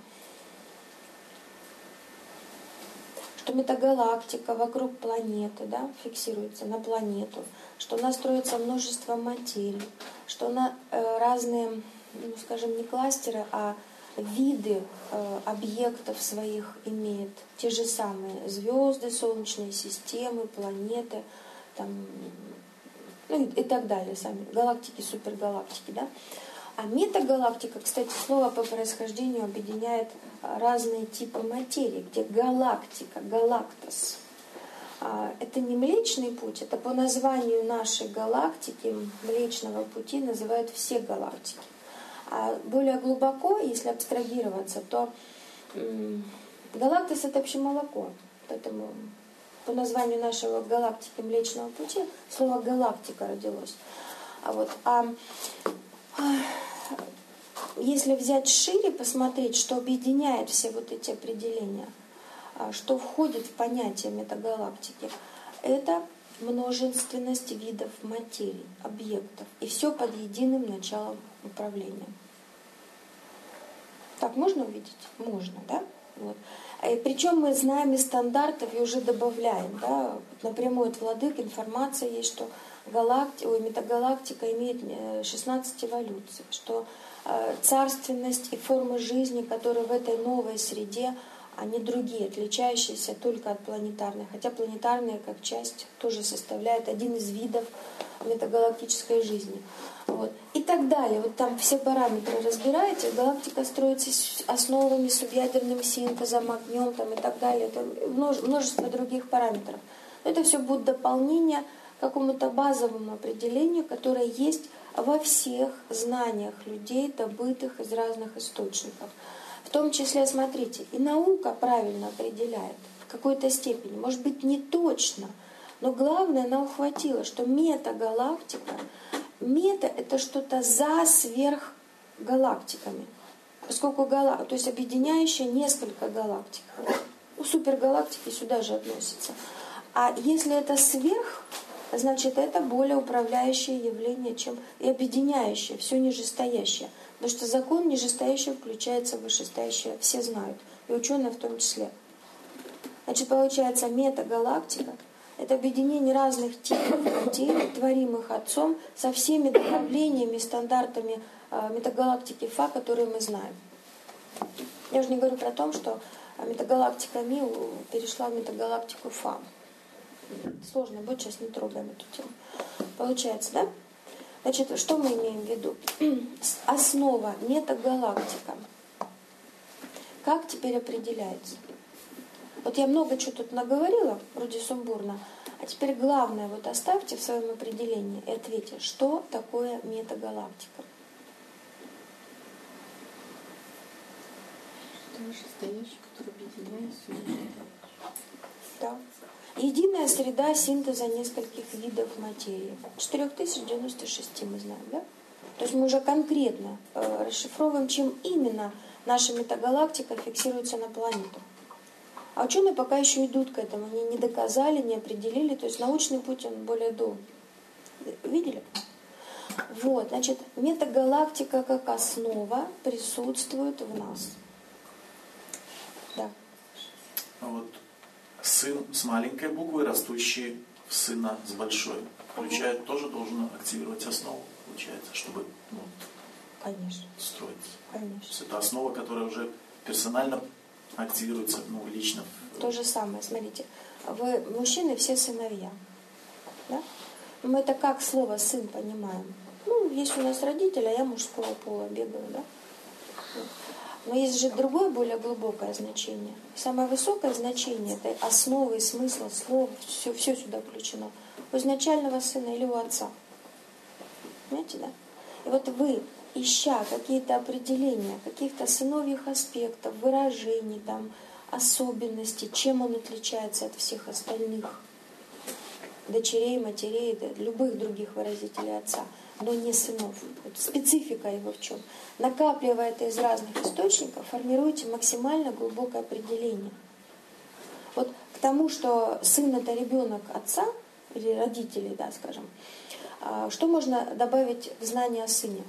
Что метагалактика вокруг планеты, да, фиксируется на планету, что у нас строится множество материй, что она э, разные, ну, скажем, не кластеры, а виды э, объектов своих имеет. Те же самые звезды, солнечные системы, планеты, там, ну и, и так далее, сами галактики, супергалактики, да. А метагалактика, кстати, слово по происхождению объединяет разные типы материи, где галактика, галактос. Это не Млечный Путь, это по названию нашей галактики, Млечного Пути, называют все галактики. А более глубоко, если абстрагироваться, то галактос — это вообще молоко. Поэтому по названию нашего галактики Млечного Пути слово галактика родилось. А вот, а если взять шире, посмотреть, что объединяет все вот эти определения, что входит в понятие метагалактики, это множественность видов материй, объектов, и все под единым началом управления. Так можно увидеть? Можно, да? Вот. Причем мы знаем из стандартов и уже добавляем, да, напрямую от владык информация есть, что галакти... Ой, метагалактика имеет шестнадцать эволюций, что э, царственность и формы жизни, которые в этой новой среде, они другие, отличающиеся только от планетарной. Хотя планетарная как часть тоже составляет один из видов метагалактической жизни. Вот. И так далее. Вот там все параметры разбираете. Галактика строится с основами, субъядерным синтезом, огнем там, и так далее. Это множество других параметров. Но это все будет дополнение к какому-то базовому определению, которое есть во всех знаниях людей, добытых из разных источников. В том числе, смотрите, и наука правильно определяет в какой-то степени. Может быть, не точно, но главное, она ухватила, что метагалактика, мета — это что-то за сверхгалактиками. Поскольку галактика, то есть объединяющая несколько галактик. Ну, супергалактики сюда же относятся. А если это сверх, значит, это более управляющее явление, чем и объединяющее, все нижестоящее. Потому что закон нижестоящего включается в вышестоящее, все знают, и ученые в том числе. Значит, получается, метагалактика — это объединение разных типов материй, творимых Отцом, со всеми направлениями, стандартами э, метагалактики Фа, которые мы знаем. Я уже не говорю про то, что метагалактика Ми перешла в метагалактику Фа. Сложно будет, сейчас не трогаем эту тему. Получается, да? Значит, что мы имеем в виду? Основа метагалактика. Как теперь определяется? Вот я много чего тут наговорила, вроде сумбурно, а теперь главное, вот оставьте в своем определении и ответьте, что такое метагалактика. Что вышестоящий, который объединяет все вышестоящее. Да. Единая среда синтеза нескольких видов материи. четыре тысячи девяносто шесть мы знаем, да? То есть мы уже конкретно э, расшифровываем, чем именно наша метагалактика фиксируется на планету. А ученые пока еще идут к этому, они не доказали, не определили, то есть научный путь, он более долгий. Видели? Вот, значит, метагалактика как основа присутствует в нас. Да. Вот сын с маленькой буквы, растущий в сына с большой, включает, тоже должен активировать основу, получается, чтобы ну, Конечно. строиться. Конечно. То есть это основа, которая уже персонально активируется, ну, лично. То же самое, смотрите. Вы, мужчины, все сыновья. Да? Мы это как слово «сын» понимаем. Ну, есть у нас родители, а я мужского пола бегаю, да? Но есть же другое, более глубокое значение. Самое высокое значение этой основы и смысла слова, все, все сюда включено. У изначального сына или у отца. Понимаете, да? И вот вы, ища какие-то определения, каких-то сыновьих аспектов, выражений, там, особенностей, чем он отличается от всех остальных дочерей, матерей, да, любых других выразителей отца, но не сынов. Вот специфика его в чем? Накапливая это из разных источников, формируйте максимально глубокое определение. Вот к тому, что сын — это ребенок отца, или родителей, да, скажем, что можно добавить в знание о сыне?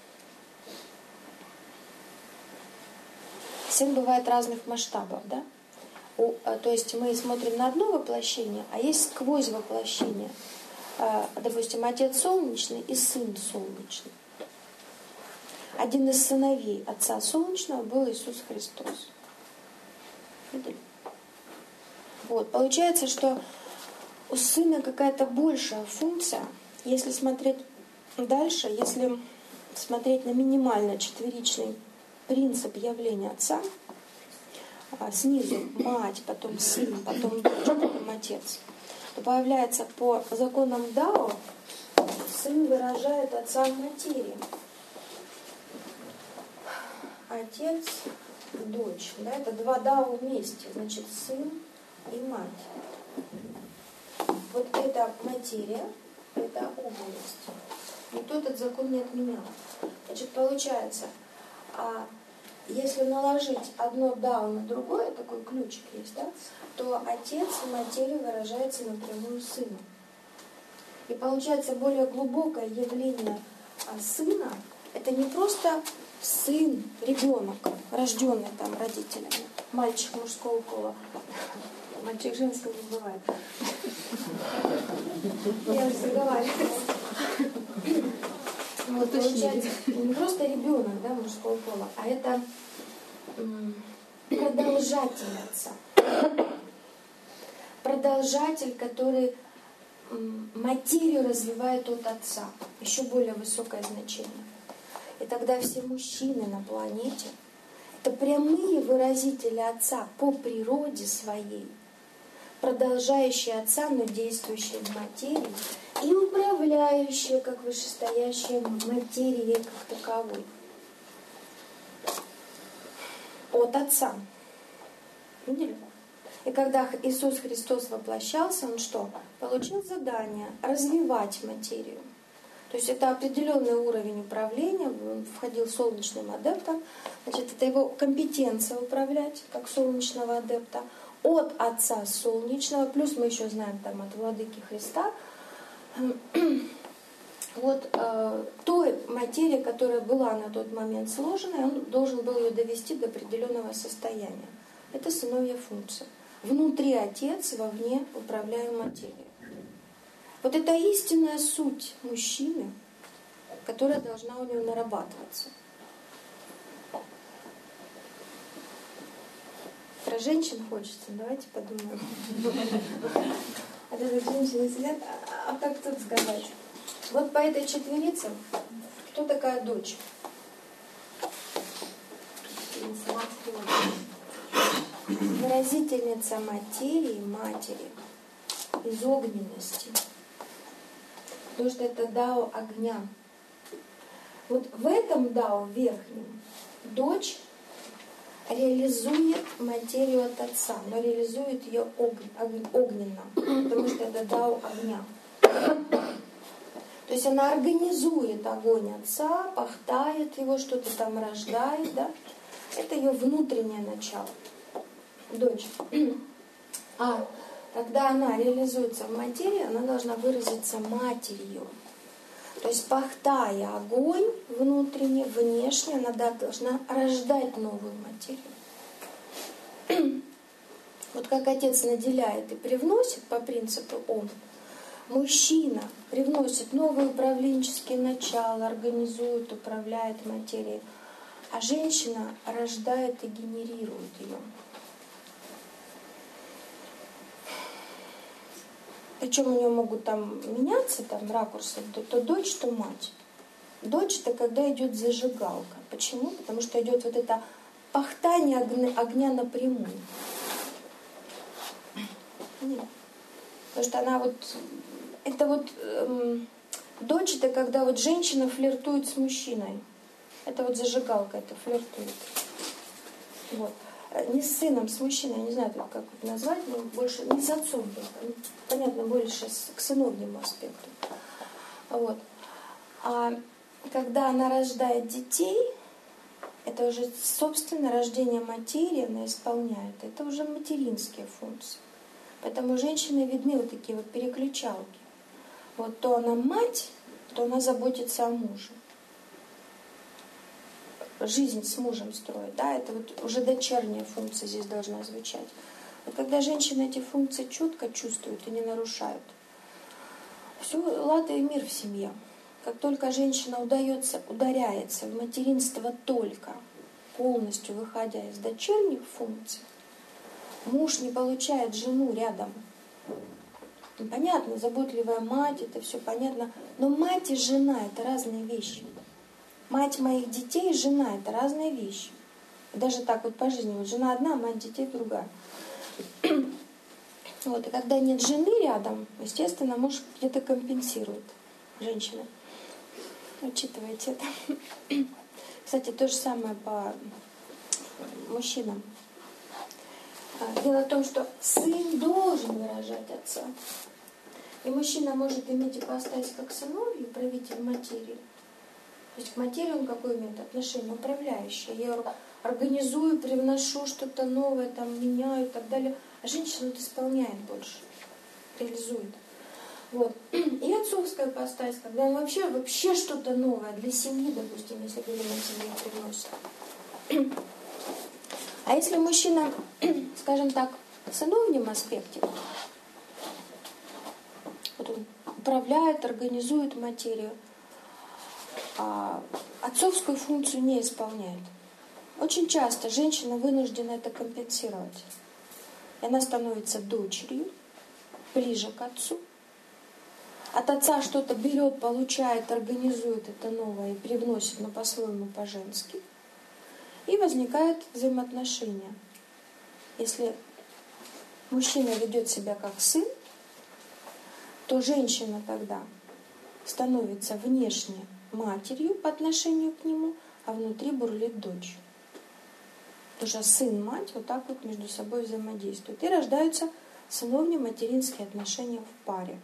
Сын бывает разных масштабов, да? У, то есть мы смотрим на одно воплощение, а есть сквозь воплощение. Допустим, отец солнечный и сын солнечный. Один из сыновей отца солнечного был Иисус Христос. Видели? Вот. Получается, что у сына какая-то большая функция. Если смотреть дальше, если смотреть на минимально четверичный принцип явления отца, снизу мать, потом сын, потом дочь, потом отец, то появляется по законам Дао, сын выражает отца в материи. Отец, дочь. Да, это два Дао вместе, значит, сын и мать. Вот это материя, это область. Никто этот закон не отменял. Значит, получается, а если наложить одно дао на другое, такой ключик есть, да, то отец в материи выражается напрямую сыну. И получается более глубокое явление сына. Это не просто сын, ребенок, рожденный там родителями, мальчик мужского пола. Мальчик женского не бывает. Я уже заговариваю. Вот, получается, не просто ребенок, да, мужского пола, а это продолжатель отца. Продолжатель, который материю развивает от отца, еще более высокое значение. И тогда все мужчины на планете — это прямые выразители отца по природе своей, продолжающие отца, но действующие в материи, и управляющие, как вышестоящие, материей как таковой. От отца. Видели? И когда Иисус Христос воплощался, Он что? Получил задание развивать материю. То есть это определенный уровень управления, он входил солнечным адептом, значит, это его компетенция управлять, как солнечного адепта, от Отца Солнечного, плюс мы еще знаем там от Владыки Христа, вот э, той материи, которая была на тот момент сложена, он должен был ее довести до определенного состояния. Это сыновья функция. Внутри Отец, вовне управляем материей. Вот это истинная суть мужчины, которая должна у него нарабатываться. Про женщин хочется, давайте подумаем. А то так женщины сидят, а как тут сказать? Вот по этой четверице, кто такая дочь? Выразительница материи, матери, из огненности. Потому что это дао огня. Вот в этом дао верхнем дочь реализует материю от отца, но реализует ее огненно, потому что это дао огня. То есть она организует огонь отца, пахтает его, что-то там рождает, да? Это ее внутреннее начало. Дочь. А когда она реализуется в материи, она должна выразиться матерью. То есть, пахтая огонь внутренне, внешне, она должна рождать новую материю. Вот как отец наделяет и привносит по принципу он, мужчина привносит новые управленческие начала, организует, управляет материей, а женщина рождает и генерирует ее. Причем у нее могут там меняться там ракурсы, то, то дочь, то мать. Дочь — это когда идет зажигалка. Почему? Потому что идет вот это пахтание огня, огня напрямую. Нет. Потому что она вот... Это вот... Эм, дочь — это когда вот женщина флиртует с мужчиной. Это вот зажигалка, это флиртует. Вот. Не с сыном, с мужчиной, я не знаю, как это назвать, но больше не с отцом, понятно, больше к сыновнему аспекту. Вот. А когда она рождает детей, это уже собственно рождение материи, она исполняет. Это уже материнские функции. Поэтому женщины видны вот такие вот переключалки. Вот то она мать, то она заботится о муже. Жизнь с мужем строит, да, это вот уже дочерняя функция здесь должна звучать. Вот когда женщины эти функции четко чувствуют и не нарушают, все, лад и мир в семье. Как только женщина удается, ударяется в материнство только, полностью выходя из дочерних функций, муж не получает жену рядом. Понятно, заботливая мать, это все понятно, но мать и жена — это разные вещи. Мать моих детей и жена — это разные вещи. Даже так вот по жизни. Вот жена одна, мать детей другая. Вот. И когда нет жены рядом, естественно, муж где-то компенсирует женщина. Учитывайте это. Кстати, то же самое по мужчинам. Дело в том, что сын должен выражать отца. И мужчина может иметь ипостась как сыновью, правитель материи. То есть к материи он какое имеет отношение? Управляющее. Я ее организую, привношу что-то новое, там, меняю и так далее. А женщина вот исполняет больше, реализует. Вот. И отцовская ипостась, когда он вообще, вообще что-то новое для семьи, допустим, если говорим о семье, привносит. А если мужчина, скажем так, в сыновнем аспекте, вот он управляет, организует материю, а отцовскую функцию не исполняет. Очень часто женщина вынуждена это компенсировать. И она становится дочерью, ближе к отцу, от отца что-то берет, получает, организует это новое и привносит, но по-своему, по-женски. И возникают взаимоотношения. Если мужчина ведет себя как сын, то женщина тогда становится внешне матерью по отношению к нему, а внутри бурлит дочь. Потому что сын и мать вот так вот между собой взаимодействуют. И рождаются сыновне-материнские отношения в паре.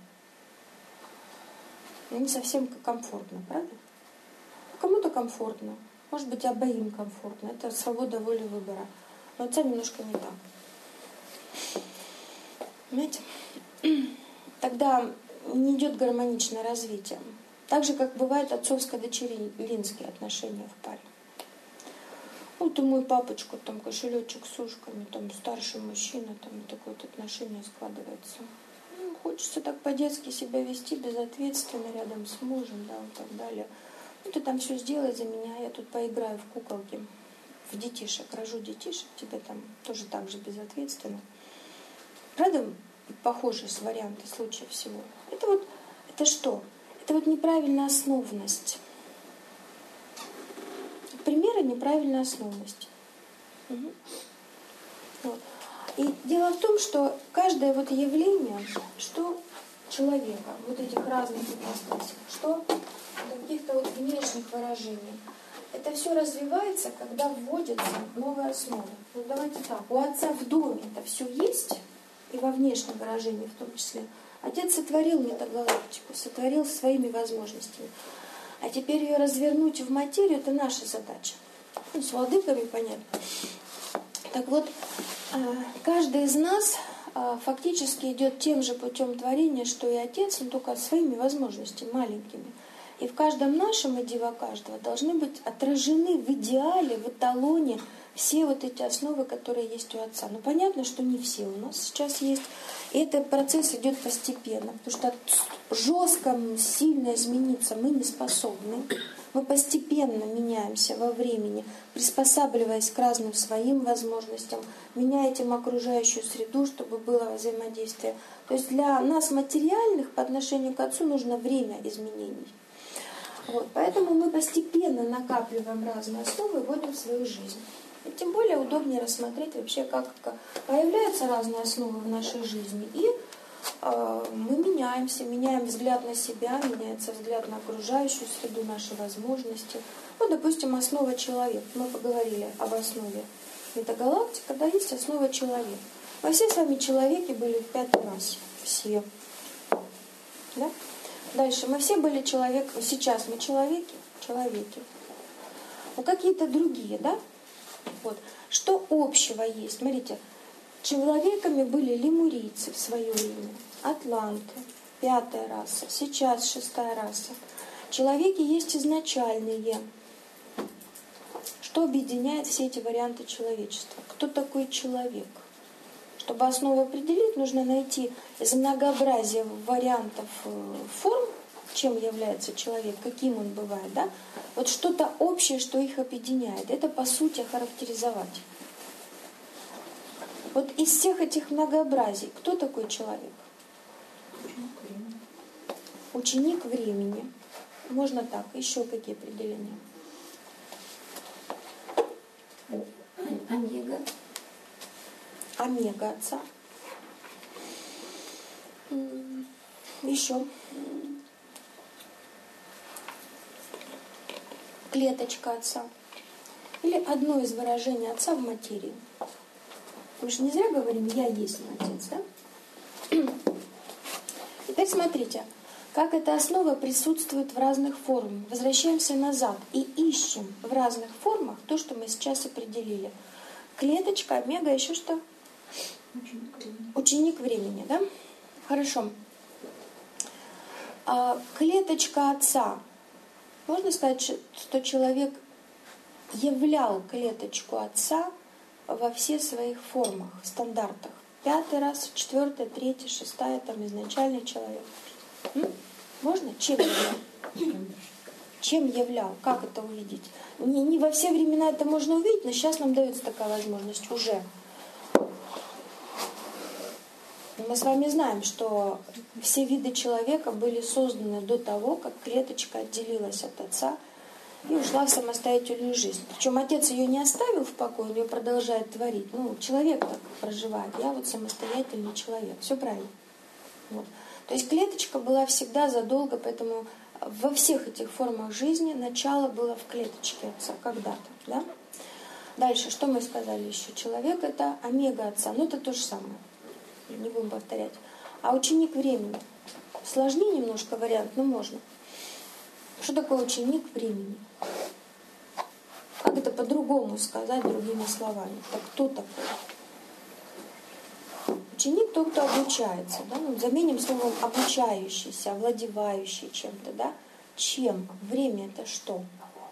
Не совсем комфортно, правда? Кому-то комфортно. Может быть, обоим комфортно. Это свобода воли выбора. Но отца немножко не так. Понимаете? Тогда не идет гармоничное развитие. Так же, как бывает отцовско-дочеринские отношения в паре. Вот у мой папочка, там кошелечек с ушками, там старший мужчина, там такое вот отношение складывается. Ну, хочется так по-детски себя вести, безответственно, рядом с мужем, да, и так далее. Ну, ты там все сделай за меня, я тут поиграю в куколки, в детишек, рожу детишек, тебе там тоже так же безответственно. Правда, похожие варианты случая всего. Это вот, это что? Это вот неправильная основность. Примеры неправильной основности. Угу. Вот. И дело в том, что каждое вот явление, что человека, вот этих разных ипостасей, что каких-то вот внешних выражений, это все развивается, когда вводятся новые основы. Вот давайте так, у отца в доме это все есть, и во внешнем выражении в том числе. Отец сотворил метагалактику, сотворил своими возможностями. А теперь ее развернуть в материю — это наша задача. Ну, с владыками понятно. Так вот, каждый из нас фактически идет тем же путем творения, что и отец, но только своими возможностями, маленькими. И в каждом нашем, иди во каждого, должны быть отражены в идеале, в эталоне все вот эти основы, которые есть у отца. Но понятно, что не все у нас сейчас есть. И этот процесс идет постепенно, потому что жестко, сильно измениться мы не способны. Мы постепенно меняемся во времени, приспосабливаясь к разным своим возможностям, меняя этим окружающую среду, чтобы было взаимодействие. То есть для нас материальных по отношению к отцу нужно время изменений. Вот, поэтому мы постепенно накапливаем разные основы и вводим в свою жизнь. И тем более удобнее рассмотреть вообще, как появляются разные основы в нашей жизни. И э, мы меняемся, меняем взгляд на себя, меняется взгляд на окружающую среду, наши возможности. Вот, допустим, основа человека. Мы поговорили об основе метагалактика, да, есть основа человека. Мы все с вами человеки были в пятый раз. Все. Да? Дальше. Мы все были человек, сейчас мы человеки, человеки. Ну, какие-то другие, да? Вот. Что общего есть? Смотрите, человеками были лемурийцы в свое время, атланты, пятая раса, сейчас шестая раса. Человеки есть изначальные. Что объединяет все эти варианты человечества? Кто такой человек? Чтобы основу определить, нужно найти из многообразия вариантов форм, чем является человек, каким он бывает, да? Вот что-то общее, что их объединяет. Это, по сути, характеризовать. Вот из всех этих многообразий, кто такой человек? Ученик времени. Можно так. Еще какие определения? Омега. Омега отца. Еще. Клеточка отца. Или одно из выражений отца в материи. Мы же не зря говорим «я есть отец», да? Теперь смотрите, как эта основа присутствует в разных формах. Возвращаемся назад и ищем в разных формах то, что мы сейчас определили. Клеточка, омега, еще что? Ученик времени. Ученик времени, да? Хорошо. А клеточка отца. Можно сказать, что человек являл клеточку отца во всех своих формах, стандартах. Пятый раз, четвертая, третья, шестая, там изначальный человек. М? Можно? Чем являл? Чем являл? Как это увидеть? Не, не во все времена это можно увидеть, но сейчас нам дается такая возможность уже. М? мы с вами знаем, что все виды человека были созданы до того, как клеточка отделилась от отца и ушла в самостоятельную жизнь. Причем отец ее не оставил в покое, он ее продолжает творить. Ну, человек так проживает, я вот самостоятельный человек. Все правильно. Вот. То есть клеточка была всегда задолго, поэтому во всех этих формах жизни начало было в клеточке отца когда-то. Да? Дальше, что мы сказали еще? Человек — это омега отца. Ну, это то же самое. Не будем повторять. А ученик времени. Сложнее немножко вариант, но можно. Что такое ученик времени? Как это по-другому сказать, другими словами? Так кто такой? Ученик — тот, кто обучается. Да? Ну, заменим словом обучающийся, овладевающий чем-то. Да? Чем? Время — это что?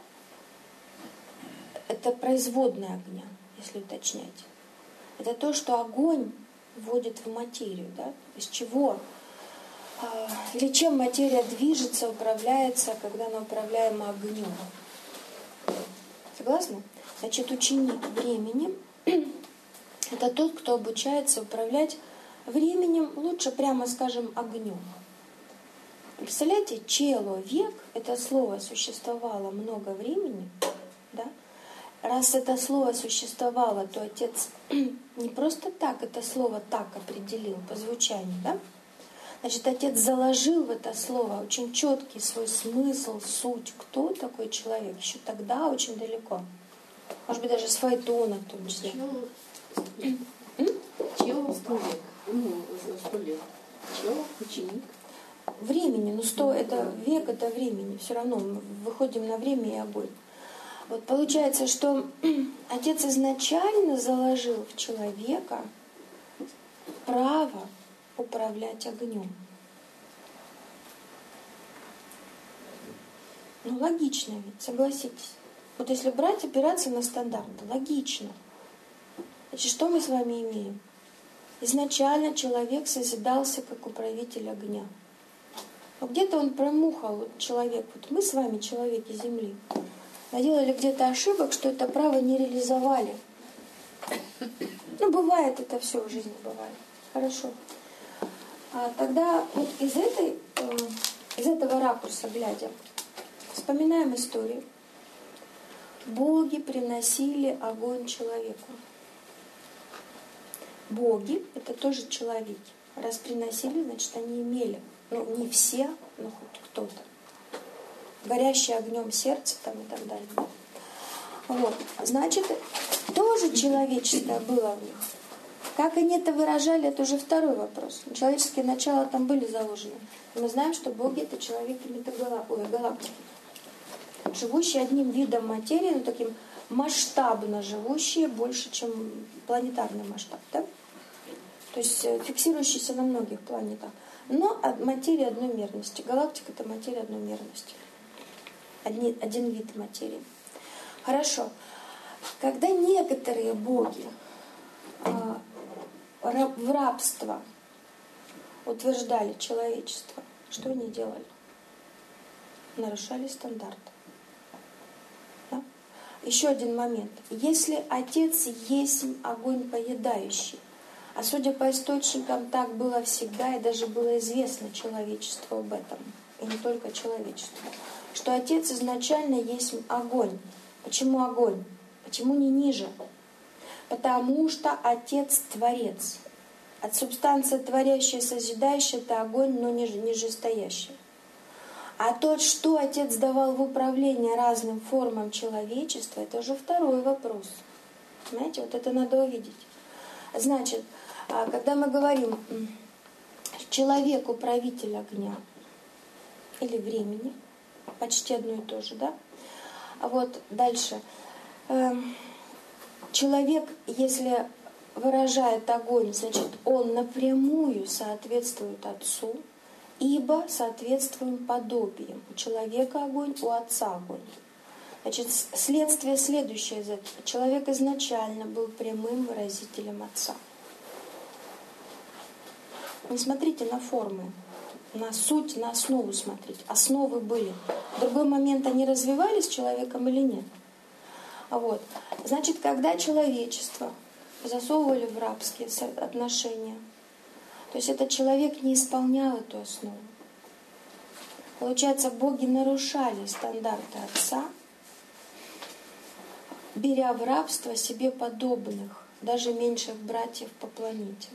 Это производная огня, если уточнять. Это то, что огонь вводит в материю. Да? Из чего? Или чем материя движется, управляется, когда она управляема огнем. Согласны? Значит, ученик времени — это тот, кто обучается управлять временем, лучше прямо скажем, огнем. Представляете, человек, это слово существовало много времени, да? Раз это слово существовало, то отец не просто так это слово так определил по звучанию, да? Значит, отец заложил в это слово очень четкий свой смысл, суть, кто такой человек, еще тогда очень далеко. Может быть, даже с Фаэтона в том числе. Чего сто лет? Ну, сто лет. Чего? Ученик? Времени, ну сто это век, это времени. Все равно мы выходим на время и огонь. Вот получается, что отец изначально заложил в человека право управлять огнем. Ну, логично ведь, согласитесь. Вот если брать, опираться на стандарты, логично. Значит, что мы с вами имеем? Изначально человек созидался как управитель огня. Но где-то он промухал, вот человек, вот мы с вами, человеки Земли, наделали где-то ошибок, что это право не реализовали. Ну, бывает это все в жизни, бывает. Хорошо. А тогда вот из, этой, э, из этого ракурса глядя, вспоминаем историю. Боги приносили огонь человеку. Боги — это тоже человеки. Раз приносили, значит, они имели. Ну, не все, но хоть кто-то. Горящее огнем сердце там и так далее. Вот. Значит, тоже человеческое было в них. Как они это выражали, это уже второй вопрос. Человеческие начала там были заложены. И мы знаем, что боги — это человеки метагалактики. Живущие одним видом материи, но таким масштабно живущие, больше, чем планетарный масштаб. Да? То есть фиксирующиеся на многих планетах. Но материя одной мерности. Галактика — это материя одной мерности. Один, один вид материи. Хорошо. Когда некоторые боги а, в рабство утверждали человечество, что они делали? Нарушали стандарты. Да? Еще один момент. Если отец есть огонь поедающий, а судя по источникам, так было всегда, и даже было известно человечеству об этом, и не только человечеству, что отец изначально есть огонь. Почему огонь? Почему не ниже? Потому что отец творец. От субстанции творящей, созидающей — это огонь, но ниже, нижестоящий. А тот, что отец давал в управление разным формам человечества, это уже второй вопрос. Понимаете, вот это надо увидеть. Значит, когда мы говорим человек управитель огня или времени, почти одно и то же, да? А вот дальше. Человек, если выражает огонь, значит, он напрямую соответствует Отцу, ибо соответствуем подобием. У человека огонь, у Отца огонь. Значит, следствие следующее из этого. Человек изначально был прямым выразителем Отца. Не смотрите на формы, на суть, на основу смотрите. Основы были. В другой момент они развивались человеком или нет? А вот. Значит, когда человечество засовывали в рабские отношения, То есть этот человек не исполнял эту основу. Получается, боги нарушали стандарты Отца, беря в рабство себе подобных, даже меньших братьев по планете.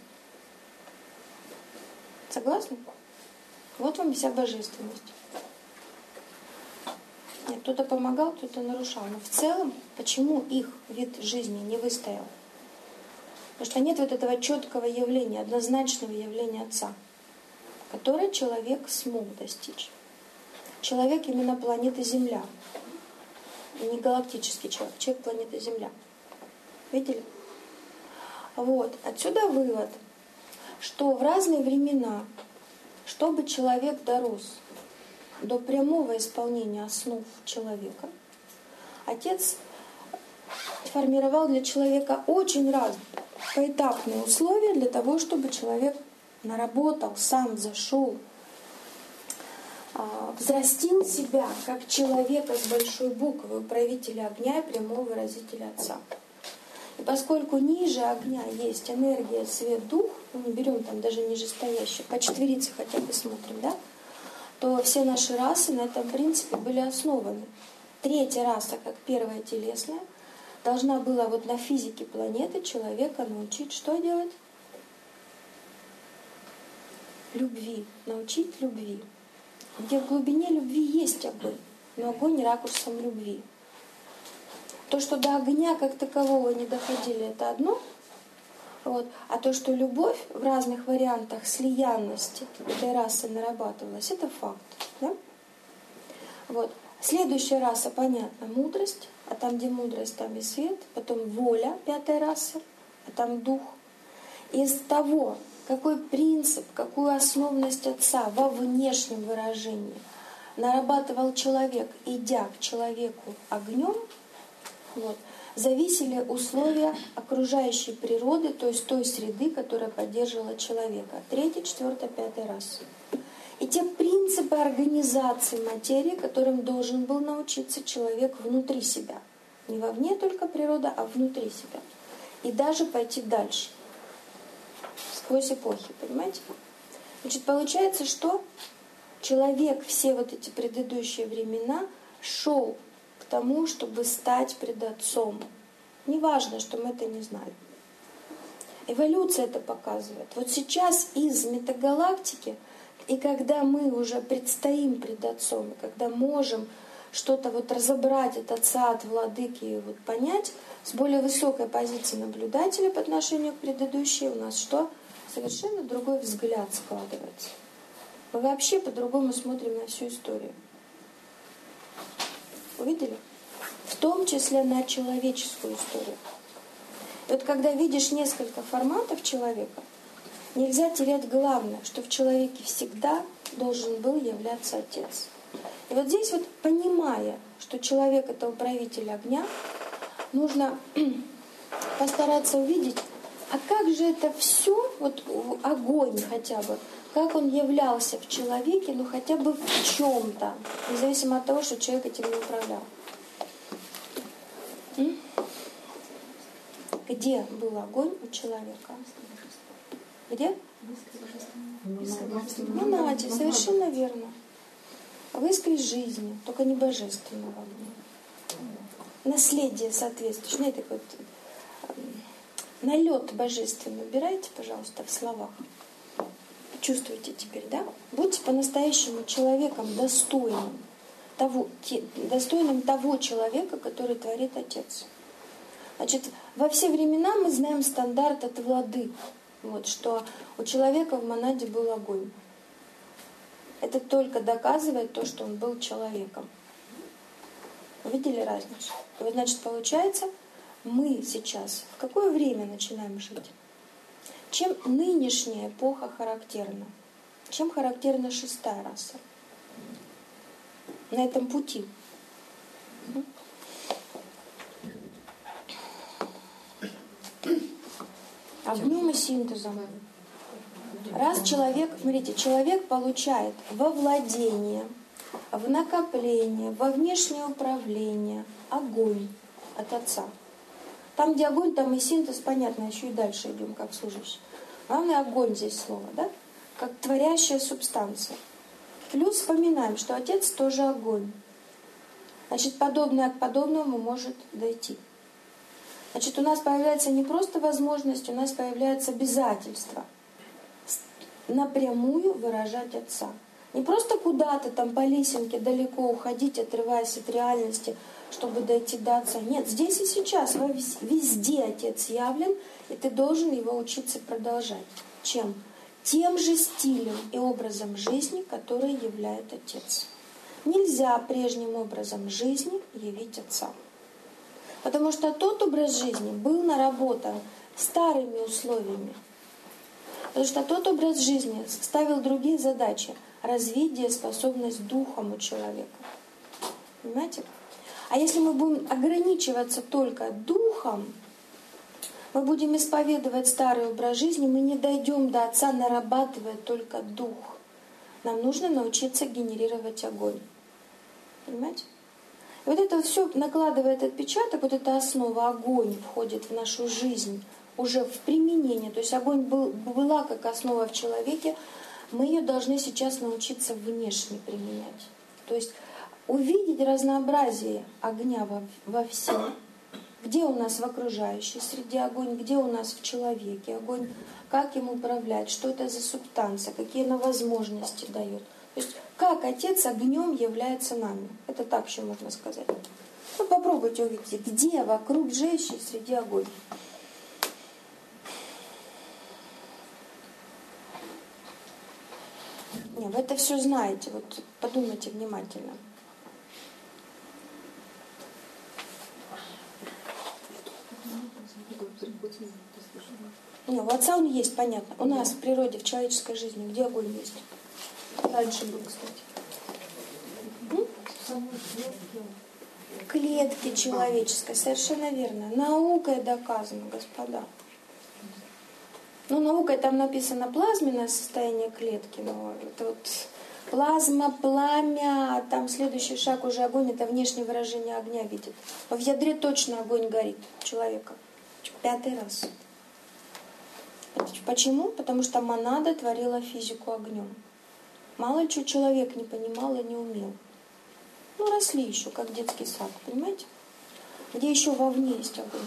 Согласны? Вот вам вся божественность. Нет, кто-то помогал, кто-то нарушал. Но в целом, почему их вид жизни не выстоял? Потому что нет вот этого четкого явления, однозначного явления Отца, которое человек смог достичь. Человек именно планеты Земля. И не галактический человек, человек планеты Земля. Видели? Вот. Отсюда вывод, что в разные времена, чтобы человек дорос до прямого исполнения основ человека, Отец формировал для человека очень разные поэтапные условия для того, чтобы человек наработал, сам зашел, взрастил себя как человека с большой буквы, правителя огня и прямого выразителя Отца. И поскольку ниже огня есть энергия, свет, дух, мы не берем там даже нижестоящие, по четверице хотя бы смотрим, да, то все наши расы на этом принципе были основаны. Третья раса, как первая телесная, должна была вот на физике планеты человека научить что делать? Любви. Научить любви. Где в глубине любви есть огонь, но огонь ракурсом любви. То, что до огня как такового не доходили, это одно. Вот. А то, что любовь в разных вариантах слиянности этой расы нарабатывалась, это факт. Да? Вот. Следующая раса, понятно, мудрость. А там, где мудрость, там и свет. Потом воля, пятая раса. А там дух. Из того, какой принцип, какую основность Отца во внешнем выражении нарабатывал человек, идя к человеку огнем, вот, зависели условия окружающей природы, то есть той среды, которая поддерживала человека. Третья, четвертая, пятая раса. И те принципы организации материи, которым должен был научиться человек внутри себя. Не вовне только природа, а внутри себя. И даже пойти дальше. Сквозь эпохи, понимаете? Значит, получается, что человек все вот эти предыдущие времена шел к тому, чтобы стать пред Отцом. Неважно, что мы это не знали. Эволюция это показывает. Вот сейчас из метагалактики, и когда мы уже предстоим пред Отцом, и когда можем что-то вот разобрать от Отца, от Владыки, и вот понять, с более высокой позиции наблюдателя по отношению к предыдущей, у нас что? Совершенно другой взгляд складывается. Мы вообще по-другому смотрим на всю историю. Увидели? В том числе на человеческую историю. И вот когда видишь несколько форматов человека, нельзя терять главное, что в человеке всегда должен был являться Отец. И вот здесь вот, понимая, что человек — это управитель огня, нужно постараться увидеть, а как же это все, вот огонь хотя бы, как он являлся в человеке, ну хотя бы в чем-то, независимо от того, что человек этим не управлял. М? Где был огонь у человека? Где? Ну, Надя, совершенно верно. В искре жизни, только не божественного огня. Наследие соответствующее. Знаете, такой вот налет божественный убирайте, пожалуйста, в словах. Чувствуете теперь, да? Будьте по-настоящему человеком достойным того, те, достойным того человека, который творит Отец. Значит, во все времена мы знаем стандарт от Владык, вот, что у человека в монаде был огонь. Это только доказывает то, что он был человеком. Увидели разницу? И вот, значит, получается, мы сейчас в какое время начинаем жить? Чем нынешняя эпоха характерна? Чем характерна шестая раса? На этом пути. Огнем и синтезом. Раз человек, смотрите, человек получает во владение, в накопление, во внешнее управление огонь от Отца. Там, где огонь, там и синтез, понятно, еще и дальше идем, как служащий. Главное огонь здесь слово, да? Как творящая субстанция. Плюс вспоминаем, что Отец тоже огонь. Значит, подобное к подобному может дойти. Значит, у нас появляется не просто возможность, у нас появляется обязательство напрямую выражать Отца. Не просто куда-то там по лесенке далеко уходить, отрываясь от реальности, чтобы дойти до Отца. Нет, здесь и сейчас, везде Отец явлен, и ты должен его учиться продолжать. Чем? Тем же стилем и образом жизни, который являет Отец. Нельзя прежним образом жизни явить Отца. Потому что тот образ жизни был наработан старыми условиями. Потому что тот образ жизни ставил другие задачи. Развитие, способность духом у человека. Понимаете? А если мы будем ограничиваться только духом, мы будем исповедовать старый образ жизни, мы не дойдем до Отца, нарабатывая только дух. Нам нужно научиться генерировать огонь. Понимаете? И вот это все накладывает отпечаток, вот эта основа, огонь входит в нашу жизнь уже в применение. То есть огонь был, была как основа в человеке, мы ее должны сейчас научиться внешне применять. То есть увидеть разнообразие огня во, во всем. Где у нас в окружающей среде огонь, где у нас в человеке огонь, как им управлять, что это за субстанция, какие она возможности дает. То есть как Отец огнем является нами. Это так еще можно сказать. Ну, попробуйте увидеть, где вокруг женщин среди огонь. Не, вы это все знаете, вот подумайте внимательно. Не, у Отца он есть, понятно. У нас в природе, в человеческой жизни, где огонь есть? Раньше был, кстати. М? Клетки человеческой, совершенно верно. Наукой доказано, господа. Ну, наукой там написано плазменное состояние клетки, но это вот плазма, пламя, а там следующий шаг уже огонь, это внешнее выражение огня видит. Но в ядре точно огонь горит у человека. Пятый раз. Почему? Потому что монада творила физику огнем. Мало ли что человек не понимал и не умел. Ну, росли еще, как детский сад, понимаете? Где еще вовне есть огонь.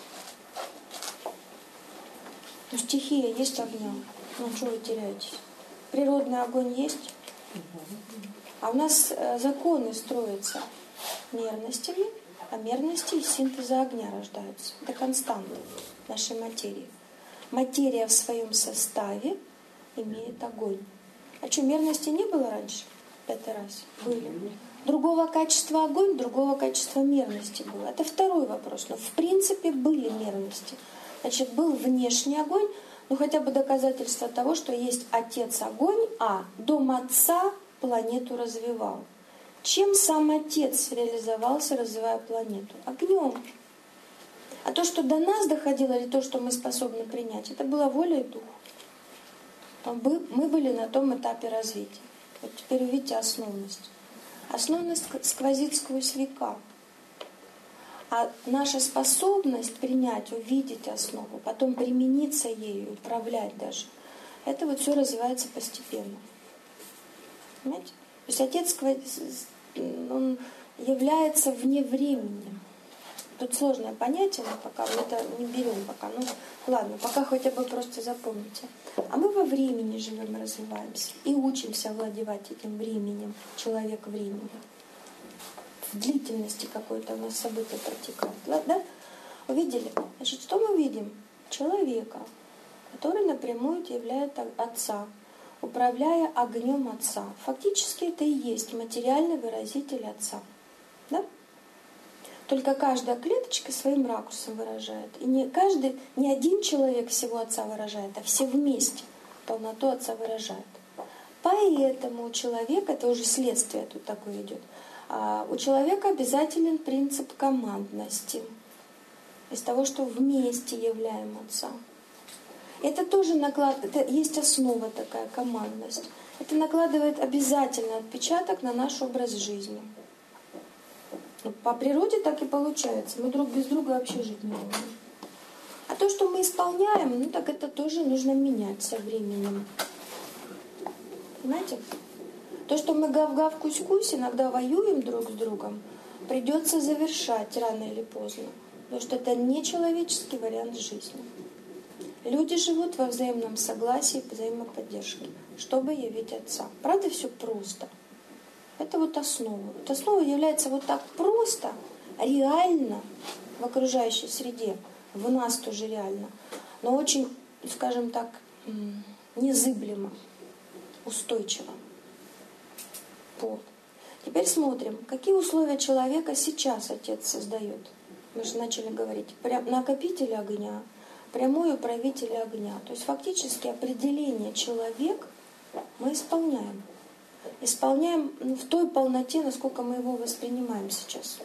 Ну, стихия есть огня. Ну, что вы теряетесь? Природный огонь есть. А у нас э, законы строятся мерностями, а мерности из синтеза огня рождаются. Это константа нашей материи. Материя в своем составе имеет огонь. А что, мерности не было раньше? Пятый раз. Были. Другого качества огонь, другого качества мерности было. Это второй вопрос. Но в принципе были мерности. Значит, был внешний огонь, ну хотя бы доказательство того, что есть Отец огонь, а дом Отца планету развивал. Чем сам Отец реализовался, развивая планету? Огнем. А то, что до нас доходило, или то, что мы способны принять, это была воля и дух. Мы были на том этапе развития. Вот теперь увидите основность. Основность сквозит сквозь века. А наша способность принять, увидеть основу, потом примениться ею, управлять даже, это вот все развивается постепенно. Понимаете? То есть Отец, он является вне времени. Тут сложное понятие, но пока мы это не берем пока. Ну ладно, пока хотя бы просто запомните. А мы во времени живем и развиваемся. И учимся овладевать этим временем, человек времени. В длительности какой-то у нас события протекают. Да? Увидели? Значит, что мы видим? Человека, который напрямую являет Отца, управляя огнем Отца. Фактически это и есть материальный выразитель Отца. Да? Только каждая клеточка своим ракурсом выражает. И не каждый, не один человек всего Отца выражает, а все вместе полноту Отца выражают. Поэтому у человека, это уже следствие тут такое идет, а у человека обязателен принцип командности. Из того, что вместе являем Отца. Это тоже накладывает, это есть основа такая, командность. Это накладывает обязательно отпечаток на наш образ жизни. По природе так и получается. Мы друг без друга вообще жить не можем. А то, что мы исполняем, ну так это тоже нужно менять со временем. Понимаете? То, что мы гав-гав, кусь-кусь, иногда воюем друг с другом, придется завершать рано или поздно. Потому что это не человеческий вариант жизни. Люди живут во взаимном согласии и взаимоподдержке, чтобы явить Отца. Правда, все просто. Это вот основа. Вот основа является вот так просто, реально в окружающей среде, в нас тоже реально, но очень, скажем так, незыблемо, устойчиво. Вот. Теперь смотрим, какие условия человека сейчас Отец создает. Мы же начали говорить, накопители огня, прямой управитель огня. То есть фактически определение человек мы исполняем. Исполняем в той полноте, насколько мы его воспринимаем сейчас.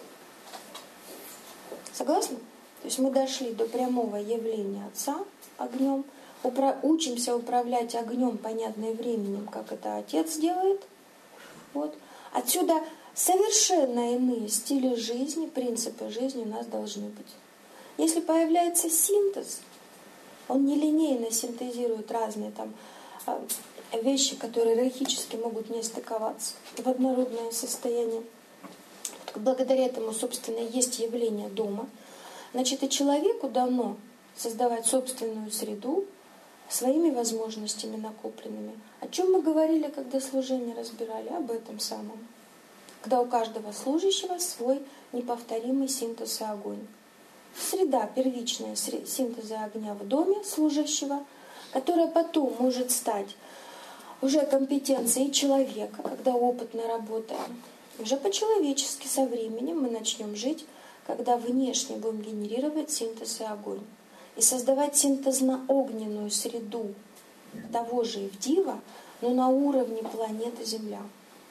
Согласны? То есть мы дошли до прямого явления Отца огнем, упра- учимся управлять огнем, понятным временем, как это Отец делает. Вот. Отсюда совершенно иные стили жизни, принципы жизни у нас должны быть. Если появляется синтез, он нелинейно синтезирует разные там вещи, которые иерархически могут не стыковаться в однородное состояние. Благодаря этому, собственно, есть явление дома. Значит, и человеку дано создавать собственную среду своими возможностями накопленными. О чем мы говорили, когда служение разбирали? Об этом самом. Когда у каждого служащего свой неповторимый синтез и огонь. Среда первичная синтеза огня в доме служащего, которая потом может стать уже компетенцией человека, когда опытно работаем. Уже по-человечески со временем мы начнем жить, когда внешне будем генерировать синтез и огонь. И создавать синтезно-огненную среду того же Ивдива, но на уровне планеты Земля.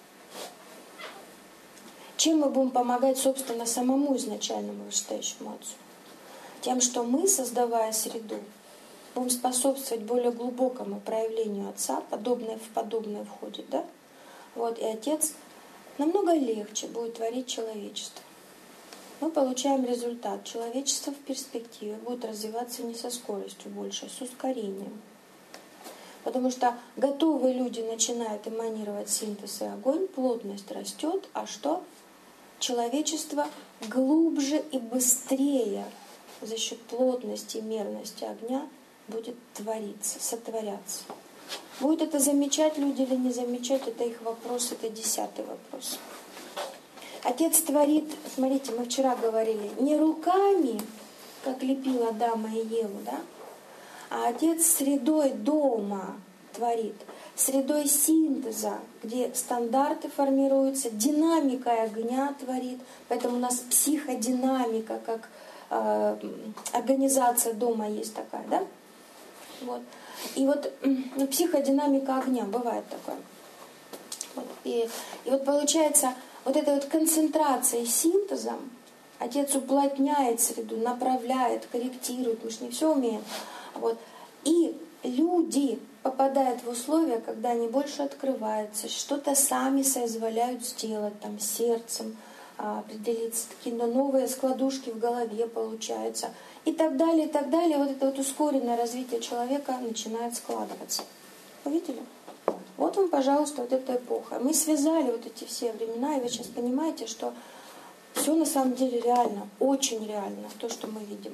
Чем мы будем помогать, собственно, самому изначальному вышестоящему Отцу? Тем, что мы, создавая среду, будем способствовать более глубокому проявлению Отца, подобное в подобное входит, да? Вот, и Отец намного легче будет творить человечество. Мы получаем результат. Человечество в перспективе будет развиваться не со скоростью больше, а с ускорением. Потому что готовые люди начинают эманировать синтез и огонь, плотность растет, а что? Человечество глубже и быстрее за счет плотности и мерности огня будет твориться, сотворяться. Будет это замечать люди или не замечать, это их вопрос, это десятый вопрос. Отец творит, смотрите, мы вчера говорили, не руками, как лепила Адама и Еву, да? А Отец средой дома творит, средой синтеза, где стандарты формируются, динамикой огня творит. Поэтому у нас психодинамика, как э, организация дома есть такая, да? Вот. И вот ну, психодинамика огня, бывает такое. Вот. И, и вот получается, вот эта вот концентрация синтезом, Отец уплотняет среду, направляет, корректирует, мы же не все умеем. Вот. И люди попадают в условия, когда они больше открываются, что-то сами соизволяют сделать, там, сердцем, определиться, такие новые складушки в голове получаются. И так далее, и так далее. Вот это вот ускоренное развитие человека начинает складываться. Вы видели? Вот вам, пожалуйста, вот эта эпоха. Мы связали вот эти все времена, и вы сейчас понимаете, что все на самом деле реально, очень реально, то, что мы видим.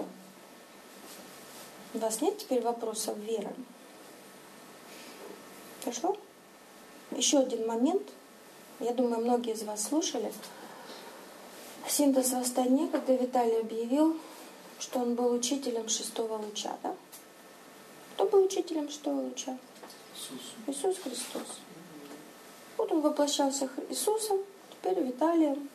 У вас нет теперь вопросов веры? Хорошо? Еще один момент. Я думаю, многие из вас слушали. Синтез восстания, когда Виталий объявил, что он был учителем шестого луча, да? Кто был учителем шестого луча? Иисус. Иисус Христос. Вот он воплощался Иисусом, теперь Виталием.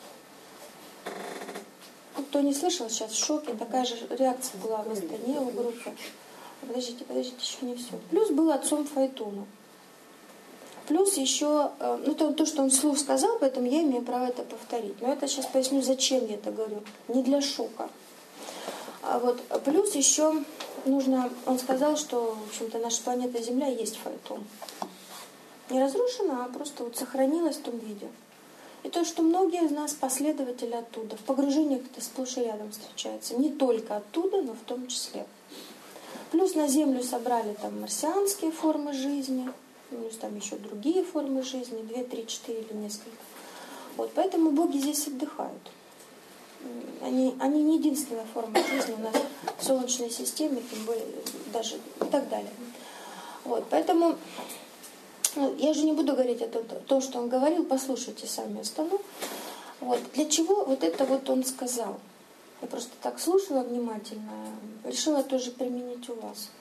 Кто не слышал, сейчас в шоке, такая же реакция была в Астане у группы. Подождите, подождите, еще не все. Плюс был отцом Файтуна. Плюс еще, ну то, то, что он вслух сказал, поэтому я имею право это повторить. Но это сейчас поясню, зачем я это говорю. Не для шока. А вот, плюс еще нужно, он сказал, что, в общем-то, наша планета Земля есть Файтун. Не разрушена, а просто вот сохранилась в том виде. И то, что многие из нас последователи оттуда. В погружениях это сплошь и рядом встречается. Не только оттуда, но в том числе. Плюс на Землю собрали там марсианские формы жизни, плюс там еще другие формы жизни, две, три, четыре или несколько. Вот, поэтому боги здесь отдыхают. Они, они не единственная форма жизни у нас в Солнечной системе, тем более даже и так далее. Вот, поэтому ну, я же не буду говорить это, то, что он говорил, послушайте сами остану. Вот, для чего вот это вот он сказал? Я просто так слушала внимательно, решила тоже применить у вас.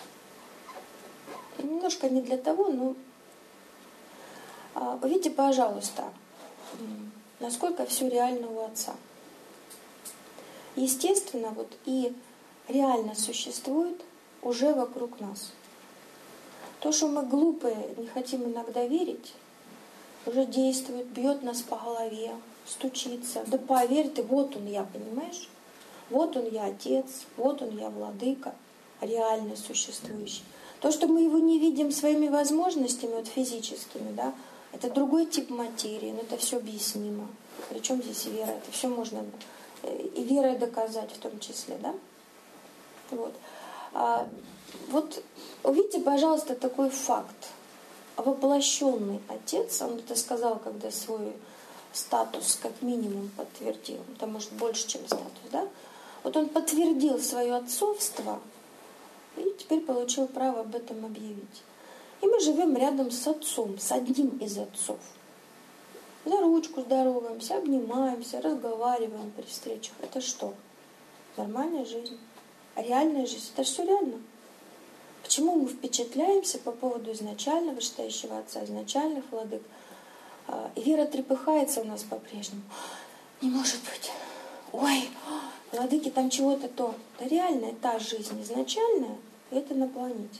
Немножко не для того, но увидите, пожалуйста, насколько все реально у Отца. Естественно, вот и реально существует уже вокруг нас. То, что мы глупые, не хотим иногда верить, уже действует, бьет нас по голове, стучится. Да поверь ты, вот он я, понимаешь? Вот он я, Отец, вот он я, Владыка, реально существующий. То, что мы его не видим своими возможностями, вот физическими, да, это другой тип материи, но это все объяснимо. Причем здесь вера, это все можно и верой доказать в том числе, да? Вот. А, вот увидите, пожалуйста, такой факт. Воплощенный Отец, он это сказал, когда свой статус как минимум подтвердил, это может больше, чем статус, да? Вот он подтвердил свое отцовство и теперь получил право об этом объявить. И мы живем рядом с Отцом, с одним из отцов. За ручку здороваемся, обнимаемся, разговариваем при встречах. Это что? Нормальная жизнь. А реальная жизнь, это все реально. Почему мы впечатляемся по поводу изначально вышестоящего Отца, изначальных владык? И вера трепыхается у нас по-прежнему. Не может быть. Ой, владыки там чего-то то. Да реальная та жизнь изначальная, это на планете.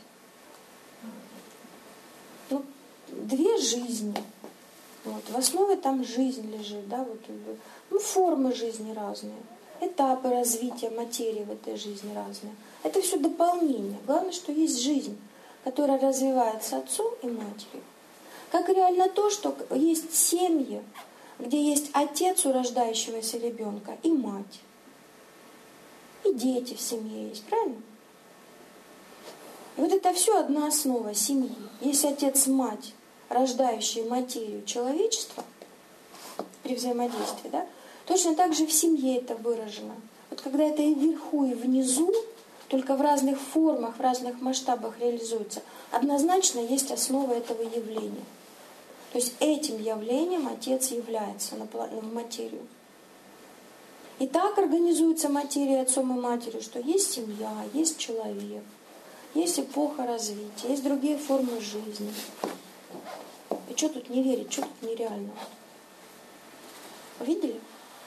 Ну, две жизни. Вот, в основе там жизнь лежит, да, вот, ну, формы жизни разные, этапы развития материи в этой жизни разные. Это все дополнение. Главное, что есть жизнь, которая развивается отцом и матерью. Как реально то, что есть семьи, где есть отец у рождающегося ребенка и мать. И дети в семье есть, правильно? И вот это все одна основа семьи. Есть отец, мать, рождающие материю человечества при взаимодействии, да? Точно так же в семье это выражено. Вот когда это и вверху, и внизу, только в разных формах, в разных масштабах реализуется, однозначно есть основа этого явления. То есть этим явлением Отец является в материю. И так организуется материя отцом и матерью, что есть семья, есть человек, есть эпоха развития, есть другие формы жизни. И что тут не верить, что тут нереально? Видели?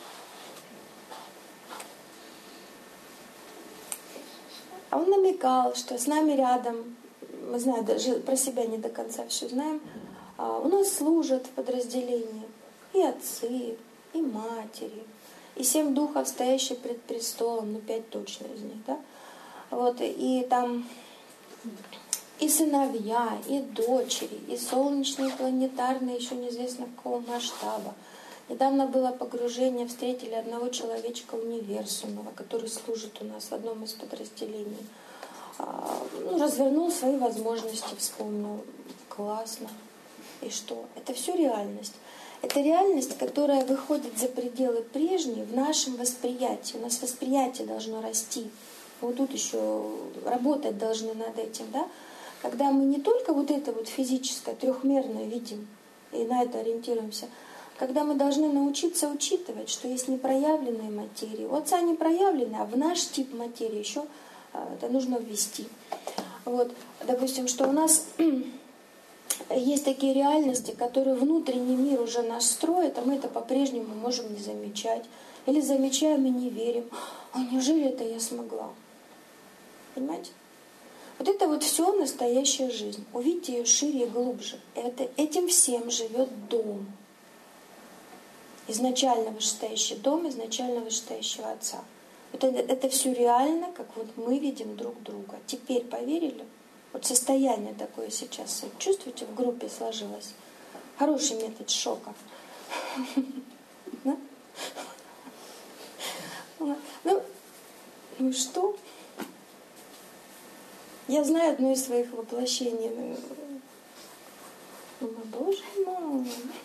А он намекал, что с нами рядом, мы знаем, даже про себя не до конца все знаем, у нас служат в подразделении и отцы, и матери, и семь духов, стоящие пред престолом, ну пять точно из них, да? Вот, и там и сыновья, и дочери, и солнечные, планетарные, еще неизвестно какого масштаба. Недавно было погружение, встретили одного человечка универсумного, который служит у нас в одном из подразделений. Ну, развернул свои возможности, вспомнил. Классно. И что? Это все реальность. Это реальность, которая выходит за пределы прежней в нашем восприятии. У нас восприятие должно расти. Вот тут еще работать должны над этим, да? Когда мы не только вот это вот физическое, трехмерное видим и на это ориентируемся, когда мы должны научиться учитывать, что есть непроявленные материи. У Отца не проявленные, а в наш тип материи еще это нужно ввести. Вот, допустим, что у нас есть такие реальности, которые внутренний мир уже нас строит, а мы это по-прежнему можем не замечать. Или замечаем и не верим. А неужели это я смогла? Понимаете? Вот это вот все настоящая жизнь. Увидьте ее шире и глубже. Это, этим всем живет дом. Изначально вышестоящий дом, изначально вышестоящего Отца. Вот это, это все реально, как вот мы видим друг друга. Теперь поверили? Вот состояние такое сейчас. Чувствуете, в группе сложилось? Хороший метод шока. Да? Ну, ну и что? Я знаю одно из своих воплощений. Думаю, боже мой.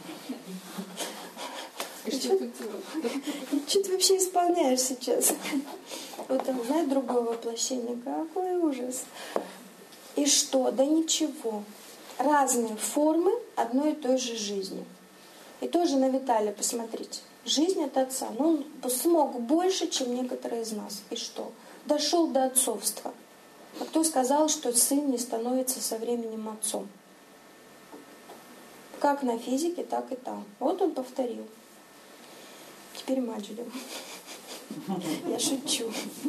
И что ты делаешь? Что ты вообще исполняешь сейчас? Вот там, знаешь, другое воплощение. Какой ужас. И что? Да ничего. Разные формы одной и той же жизни. И тоже на Виталия посмотрите. Жизнь от отца. Ну, он смог больше, чем некоторые из нас. И что? Дошел до отцовства. А кто сказал, что сын не становится со временем отцом? Как на физике, так и там. Вот он повторил. Теперь мать ждем. Я шучу.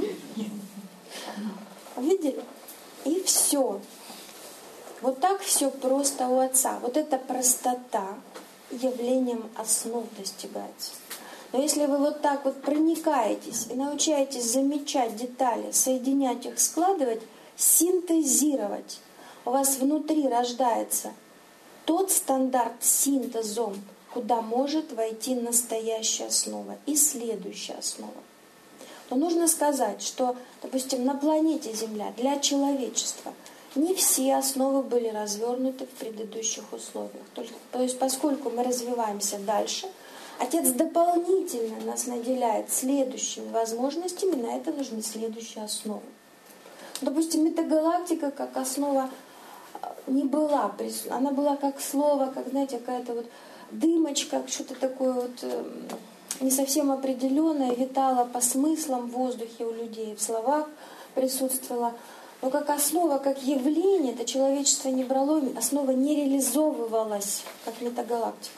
Видели? И все. Вот так все просто у отца. Вот эта простота явлением основ достигается. Но если вы вот так вот проникаетесь и научаетесь замечать детали, соединять их, складывать, синтезировать, у вас внутри рождается тот стандарт синтезом, куда может войти настоящая основа и следующая основа. Но нужно сказать, что, допустим, на планете Земля для человечества не все основы были развернуты в предыдущих условиях. То есть, поскольку мы развиваемся дальше, Отец дополнительно нас наделяет следующими возможностями, на это нужны следующие основы. Допустим, метагалактика как основа не была, она была как слово, как, знаете, какая-то вот дымочка, что-то такое вот не совсем определенное, витало по смыслам в воздухе у людей, в словах присутствовало. Но как основа, как явление, это человечество не брало, основа не реализовывалась, как метагалактика.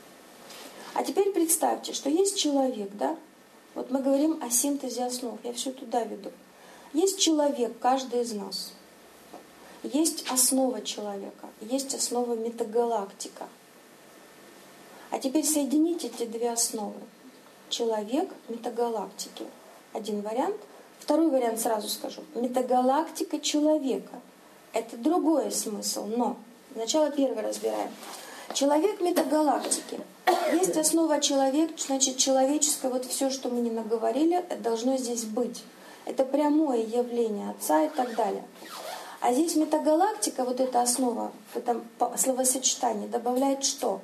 А теперь представьте, что есть человек, да? Вот мы говорим о синтезе основ, я все туда веду. Есть человек, каждый из нас. Есть основа человека, есть основа метагалактика. А теперь соедините эти две основы. Человек, метагалактики. Один вариант. Второй вариант сразу скажу. Метагалактика человека. Это другой смысл, но сначала первый разбираем. Человек метагалактики. Есть основа человека, значит человеческое, вот все, что мы не наговорили, должно здесь быть. Это прямое явление Отца и так далее. А здесь метагалактика, вот эта основа, в этом словосочетании добавляет что?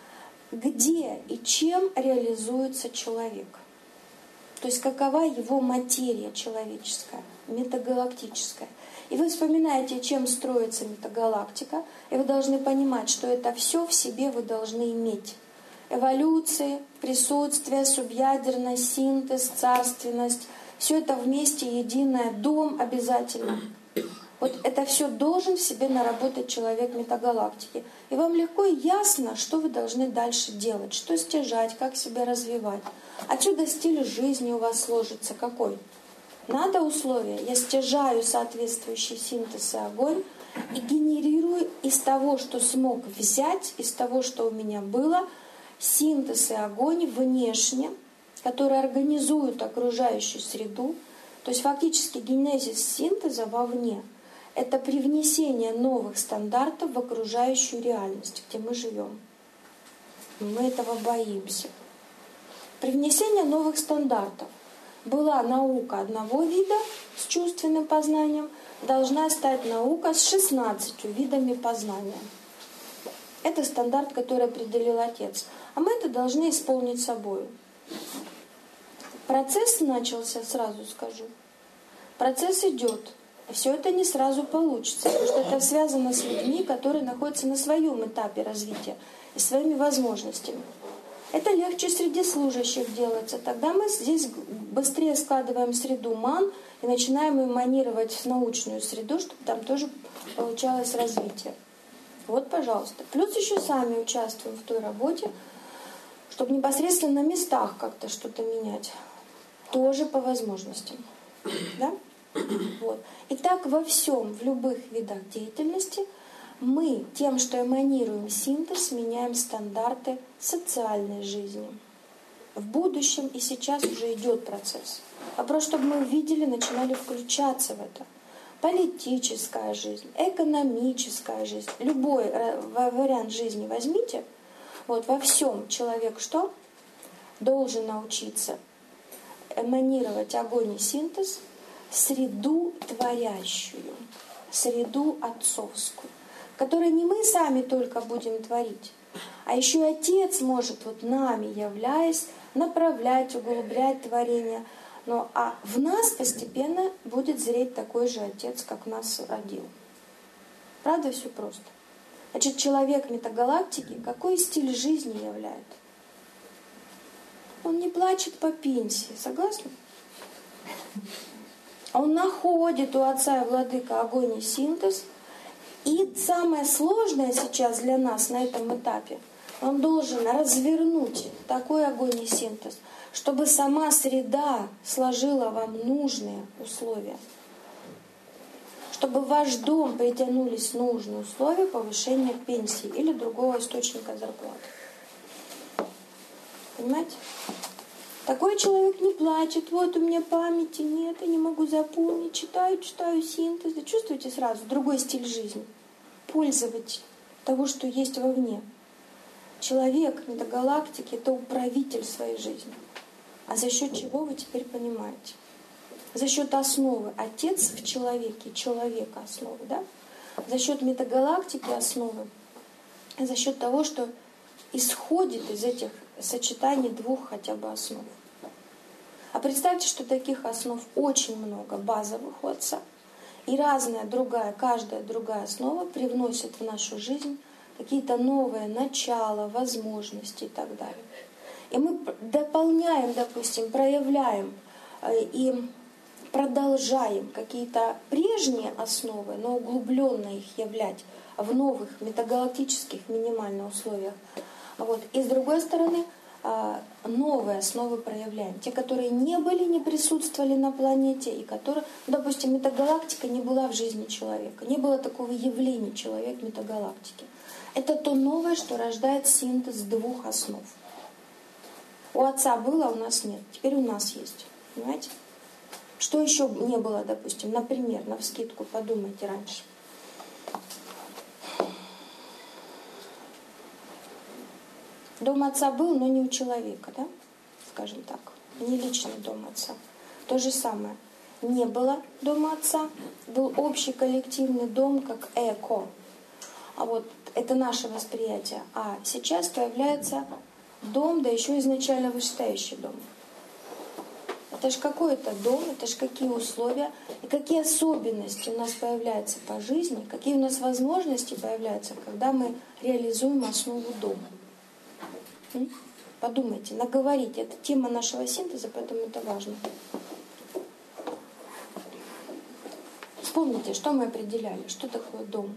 Где и чем реализуется человек? То есть какова его материя человеческая, метагалактическая. И вы вспоминаете, чем строится метагалактика, и вы должны понимать, что это все в себе вы должны иметь. Эволюция, присутствие, субъядерность, синтез, царственность. Все это вместе единое, дом обязательно. Вот это все должен в себе наработать человек метагалактики. И вам легко и ясно, что вы должны дальше делать, что стяжать, как себя развивать. Отсюда стиль жизни у вас сложится какой? Надо условия. Я стяжаю соответствующий синтез и огонь и генерирую из того, что смог взять, из того, что у меня было, синтез и огонь внешне, которые организуют окружающую среду. То есть фактически генезис синтеза вовне — это привнесение новых стандартов в окружающую реальность, где мы живем. Мы этого боимся. Привнесение новых стандартов. Была наука одного вида с чувственным познанием, должна стать наука с шестнадцатью видами познания. Это стандарт, который определил Отец. А мы это должны исполнить собой. Процесс начался, сразу скажу. Процесс идет. Все это не сразу получится, потому что это связано с людьми, которые находятся на своем этапе развития и своими возможностями. Это легче среди служащих делается. Тогда мы здесь быстрее складываем среду ман и начинаем ее манировать в научную среду, чтобы там тоже получалось развитие. Вот, пожалуйста. Плюс еще сами участвуем в той работе, чтобы непосредственно на местах как-то что-то менять. Тоже по возможностям. Да? Вот. И так во всем, в любых видах деятельности, мы тем, что эманируем синтез, меняем стандарты социальной жизни. В будущем и сейчас уже идет процесс. Вопрос, чтобы мы увидели, начинали включаться в это. Политическая жизнь, экономическая жизнь, любой вариант жизни возьмите, Вот во всем человек что? Должен научиться эманировать огонь и синтез в среду творящую, среду отцовскую, в которой не мы сами только будем творить, а еще и Отец может вот нами, являясь, направлять, углублять творение. Ну, а в нас постепенно будет зреть такой же Отец, как нас родил. Правда, все просто. Значит, человек метагалактики какой стиль жизни являет? Он не плачет по пенсии, согласны? Он находит у Отца и Владыка огонь и синтез. И самое сложное сейчас для нас на этом этапе, он должен развернуть такой огонь и синтез, чтобы сама среда сложила вам нужные условия. Чтобы в ваш дом притянулись нужные условия повышения пенсии или другого источника зарплаты. Понимаете? Такой человек не плачет, вот у меня памяти нет, я не могу запомнить, читаю, читаю синтез. Да чувствуете сразу другой стиль жизни? Пользователь того, что есть вовне. Человек метагалактики — это управитель своей жизни. А за счет чего вы теперь понимаете? За счет основы Отец в человеке, человека основы, да? За счет метагалактики основы, за счет того, что исходит из этих сочетаний двух хотя бы основ. А представьте, что таких основ очень много, базовых у Отца. И разная другая, каждая другая основа привносит в нашу жизнь какие-то новые начала, возможности и так далее. И мы дополняем, допустим, проявляем и продолжаем какие-то прежние основы, но углубленно их являть в новых метагалактических минимальных условиях. Вот. И с другой стороны, новые основы проявляем. Те, которые не были, не присутствовали на планете, и которые, допустим, метагалактика не была в жизни человека. Не было такого явления человек метагалактики. Это то новое, что рождает синтез двух основ. У Отца было, а у нас нет. Теперь у нас есть. Понимаете? Что еще не было, допустим? Например, навскидку подумайте раньше. Дом Отца был, но не у человека, да? Скажем так. Не личный дом Отца. То же самое. Не было дома Отца. Был общий коллективный дом, как эко. А вот это наше восприятие. А сейчас появляется дом, да еще изначально вышестоящий дом. Это же какой это дом, это же какие условия, и какие особенности у нас появляются по жизни, какие у нас возможности появляются, когда мы реализуем основу дома. Подумайте, наговорите. Это тема нашего синтеза, поэтому это важно. Вспомните, что мы определяли, что такое дом.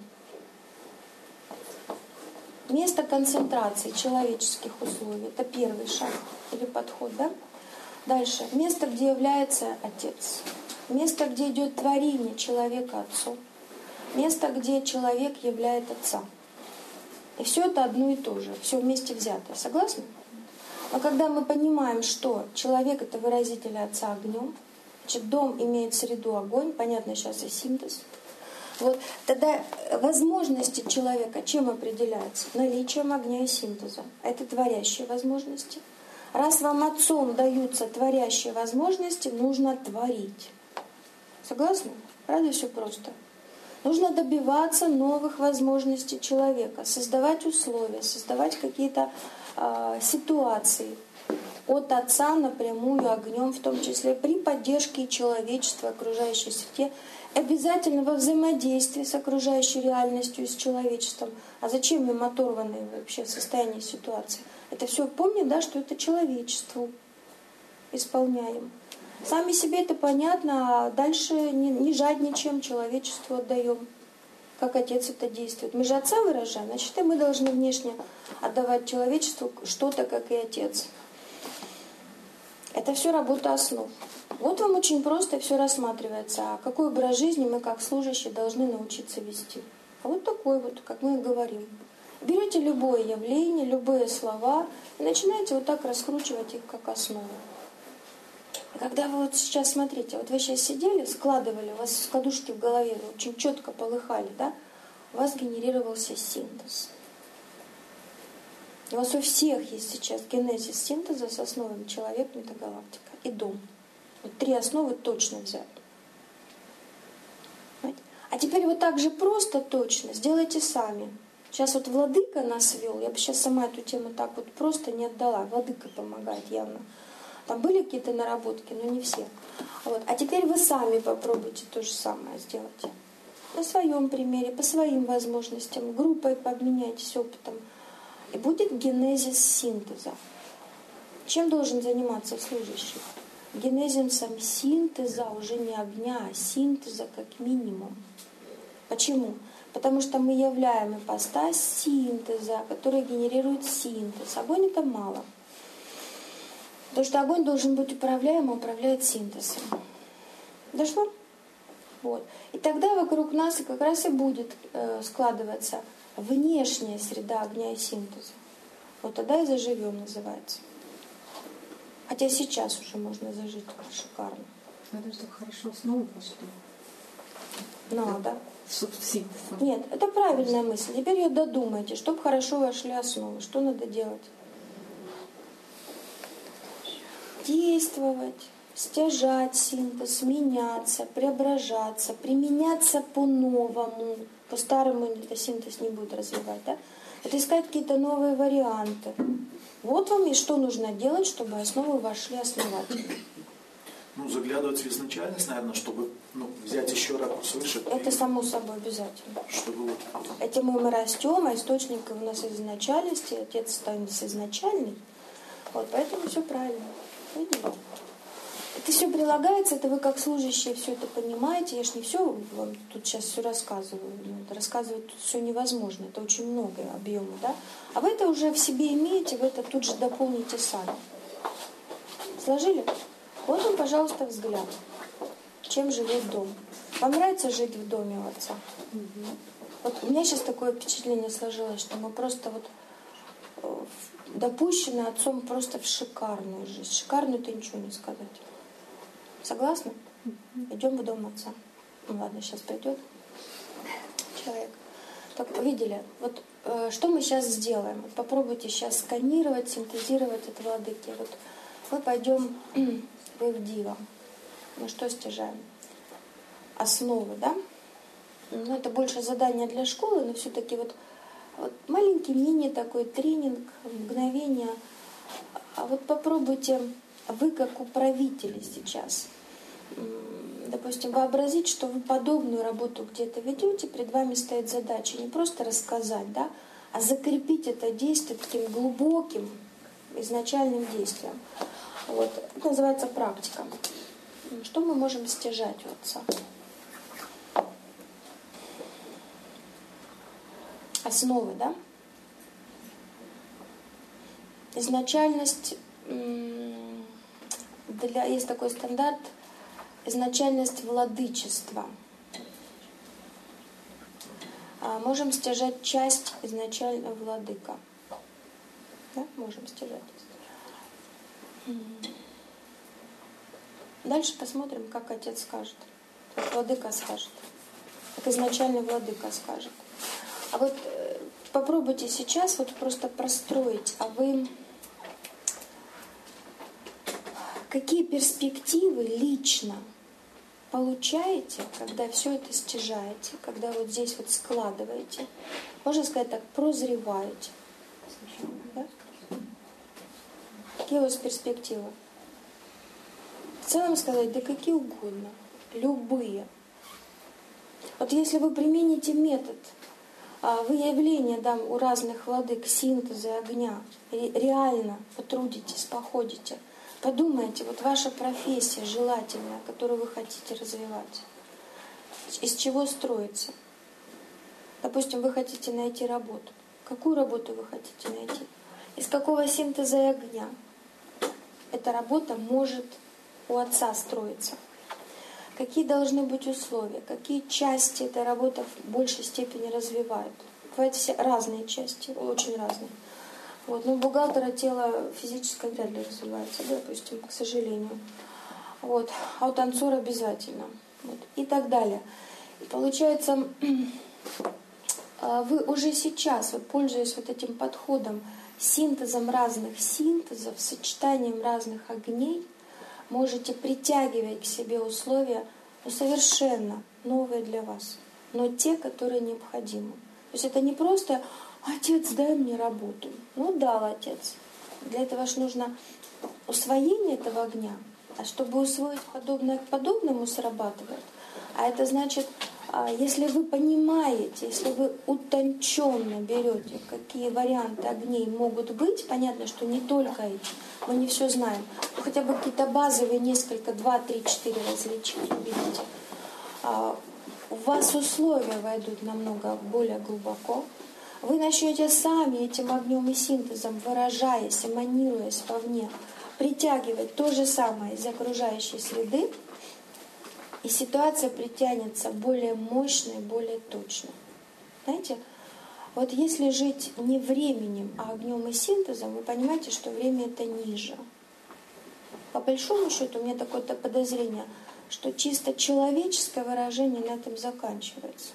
Место концентрации человеческих условий. Это первый шаг или подход, да? Дальше. Место, где является Отец. Место, где идет творение человека Отцу. Место, где человек являет Отца. И все это одно и то же. Все вместе взятое. Согласны? Но когда мы понимаем, что человек — это выразитель Отца огнем, значит, дом имеет среду огонь, понятно сейчас и синтез, вот, тогда возможности человека чем определяются? Наличием огня и синтеза. Это творящие возможности. Раз вам Отцом даются творящие возможности, нужно творить. Согласны? Правда, все просто. Нужно добиваться новых возможностей человека, создавать условия, создавать какие-то э, ситуации от Отца напрямую огнем, в том числе при поддержке человечества, окружающей среде, обязательно во взаимодействии с окружающей реальностью и с человечеством. А зачем им оторванные вообще состояние ситуации? Это все помним, да, что это человечеству исполняем. Сами себе это понятно, а дальше не, не жадничаем, человечеству отдаем, как Отец это действует. Мы же Отца выражаем, значит, и мы должны внешне отдавать человечеству что-то, как и Отец. Это все работа основ. Вот вам очень просто все рассматривается. А какой образ жизни мы, как служащие, должны научиться вести? А вот такой вот, как мы и говорим. Берете любое явление, любые слова и начинаете вот так раскручивать их как основу. И когда вы вот сейчас смотрите, вот вы сейчас сидели, складывали, у вас кадушки в голове очень четко полыхали, да? У вас генерировался синтез. У вас у всех есть сейчас генезис синтеза с основами человек, метагалактика и дом. Вот три основы точно взяты. А теперь вот так же просто точно сделайте сами. Сейчас вот Владыка нас вел, я бы сейчас сама эту тему так вот просто не отдала. Владыка помогает явно. Там были какие-то наработки, но не все. Вот. А теперь вы сами попробуйте то же самое сделать. На своем примере, по своим возможностям, группой пообменяйтесь опытом. И будет генезис синтеза. Чем должен заниматься служащий? Генезисом синтеза, уже не огня, а синтеза как минимум. Почему? Потому что мы являем ипостась синтеза, который генерирует синтез. Огонь это мало. Потому что огонь должен быть управляем, а управляет синтезом. Дошло? Вот. И тогда вокруг нас как раз и будет э, складываться внешняя среда огня и синтеза. Вот тогда и заживем, называется. Хотя сейчас уже можно зажить шикарно. Надо, чтобы хорошо снова пошли. Надо. Чтобы синтезом. Нет, это правильная мысль. Теперь ее додумайте, чтобы хорошо вошли основы. Что надо делать? Действовать, стяжать синтез, меняться, преображаться, применяться по-новому. По-старому это синтез не будет развивать, да? Это искать какие-то новые варианты. Вот вам и что нужно делать, чтобы основы вошли основательно. Ну, заглядывать в изначальность, наверное, чтобы ну, взять еще ракурс выше. Это само собой обязательно. Чтобы вот... Этим мы растем, а источник у нас из изначальности, отец становится изначальный. Вот, поэтому все правильно. Видите? Это все прилагается, это вы как служащие все это понимаете. Я ж не все вам тут сейчас все рассказываю. Это рассказывать тут все невозможно. Это очень много объема, да? А вы это уже в себе имеете, вы это тут же дополните сами. Сложили? Вот он, пожалуйста, взгляд. Чем живет дом? Вам нравится жить в доме у отца? Угу. Вот у меня сейчас такое впечатление сложилось, что мы просто вот допущены отцом просто в шикарную жизнь. Шикарную это ничего не сказать. Согласны? Угу. Идем в дом отца. Ну ладно, сейчас придет человек. Так, видели? Вот э, что мы сейчас сделаем? Вот попробуйте сейчас сканировать, синтезировать от Владыки. Вот мы пойдем в Ивдива. Ну что стяжаем? Основы, да? Ну, это больше задание для школы, но все-таки вот, вот маленький мини такой тренинг, мгновение. А вот попробуйте вы как управители сейчас, допустим, вообразить, что вы подобную работу где-то ведете, перед вами стоит задача не просто рассказать, да, а закрепить это действие таким глубоким изначальным действием. Вот. Это называется практика. Что мы можем стяжать у отца? Основы, да? Изначальность, для, есть такой стандарт, изначальность владычества. А можем стяжать часть изначально владыка. Да, можем стяжать. Дальше посмотрим, как отец скажет, как владыка скажет, как изначальный владыка скажет. А вот э, попробуйте сейчас вот просто простроить, а вы какие перспективы лично получаете, когда все это стяжаете, когда вот здесь вот складываете, можно сказать так, прозреваете. Да? Какие у вас перспективы? В целом сказать, да какие угодно, любые. Вот если вы примените метод выявления да, у разных владык синтеза огня, реально потрудитесь, походите, подумайте, вот ваша профессия желательная, которую вы хотите развивать, из чего строится? Допустим, вы хотите найти работу. Какую работу вы хотите найти? Из какого синтеза и огня? Эта работа может у отца строиться. Какие должны быть условия? Какие части эта работа в большей степени развивают? Бывают все разные части, очень разные. Вот. Но у бухгалтера тело физическое вряд ли развивается, да, допустим, к сожалению. Вот. А у танцора обязательно. Вот. И так далее. И получается, вы уже сейчас, вот, пользуясь вот этим подходом синтезом разных синтезов, сочетанием разных огней можете притягивать к себе условия, ну, совершенно новые для вас, но те, которые необходимы. То есть это не просто «Отец, дай мне работу». Ну, дал Отец. Для этого же нужно усвоение этого огня. А чтобы усвоить подобное к подобному срабатывает. А это значит, если вы понимаете, если вы утонченно берете, какие варианты огней могут быть, понятно, что не только эти, мы не все знаем, но хотя бы какие-то базовые несколько, два, три, четыре различия увидите. У вас условия войдут намного более глубоко. Вы начнете сами этим огнем и синтезом, выражаясь, эманируясь вовне, притягивать то же самое из окружающей среды, и ситуация притянется более мощно и более точно. Знаете, вот если жить не временем, а огнем и синтезом, вы понимаете, что время это ниже. По большому счету у меня такое-то подозрение, что чисто человеческое выражение на этом заканчивается.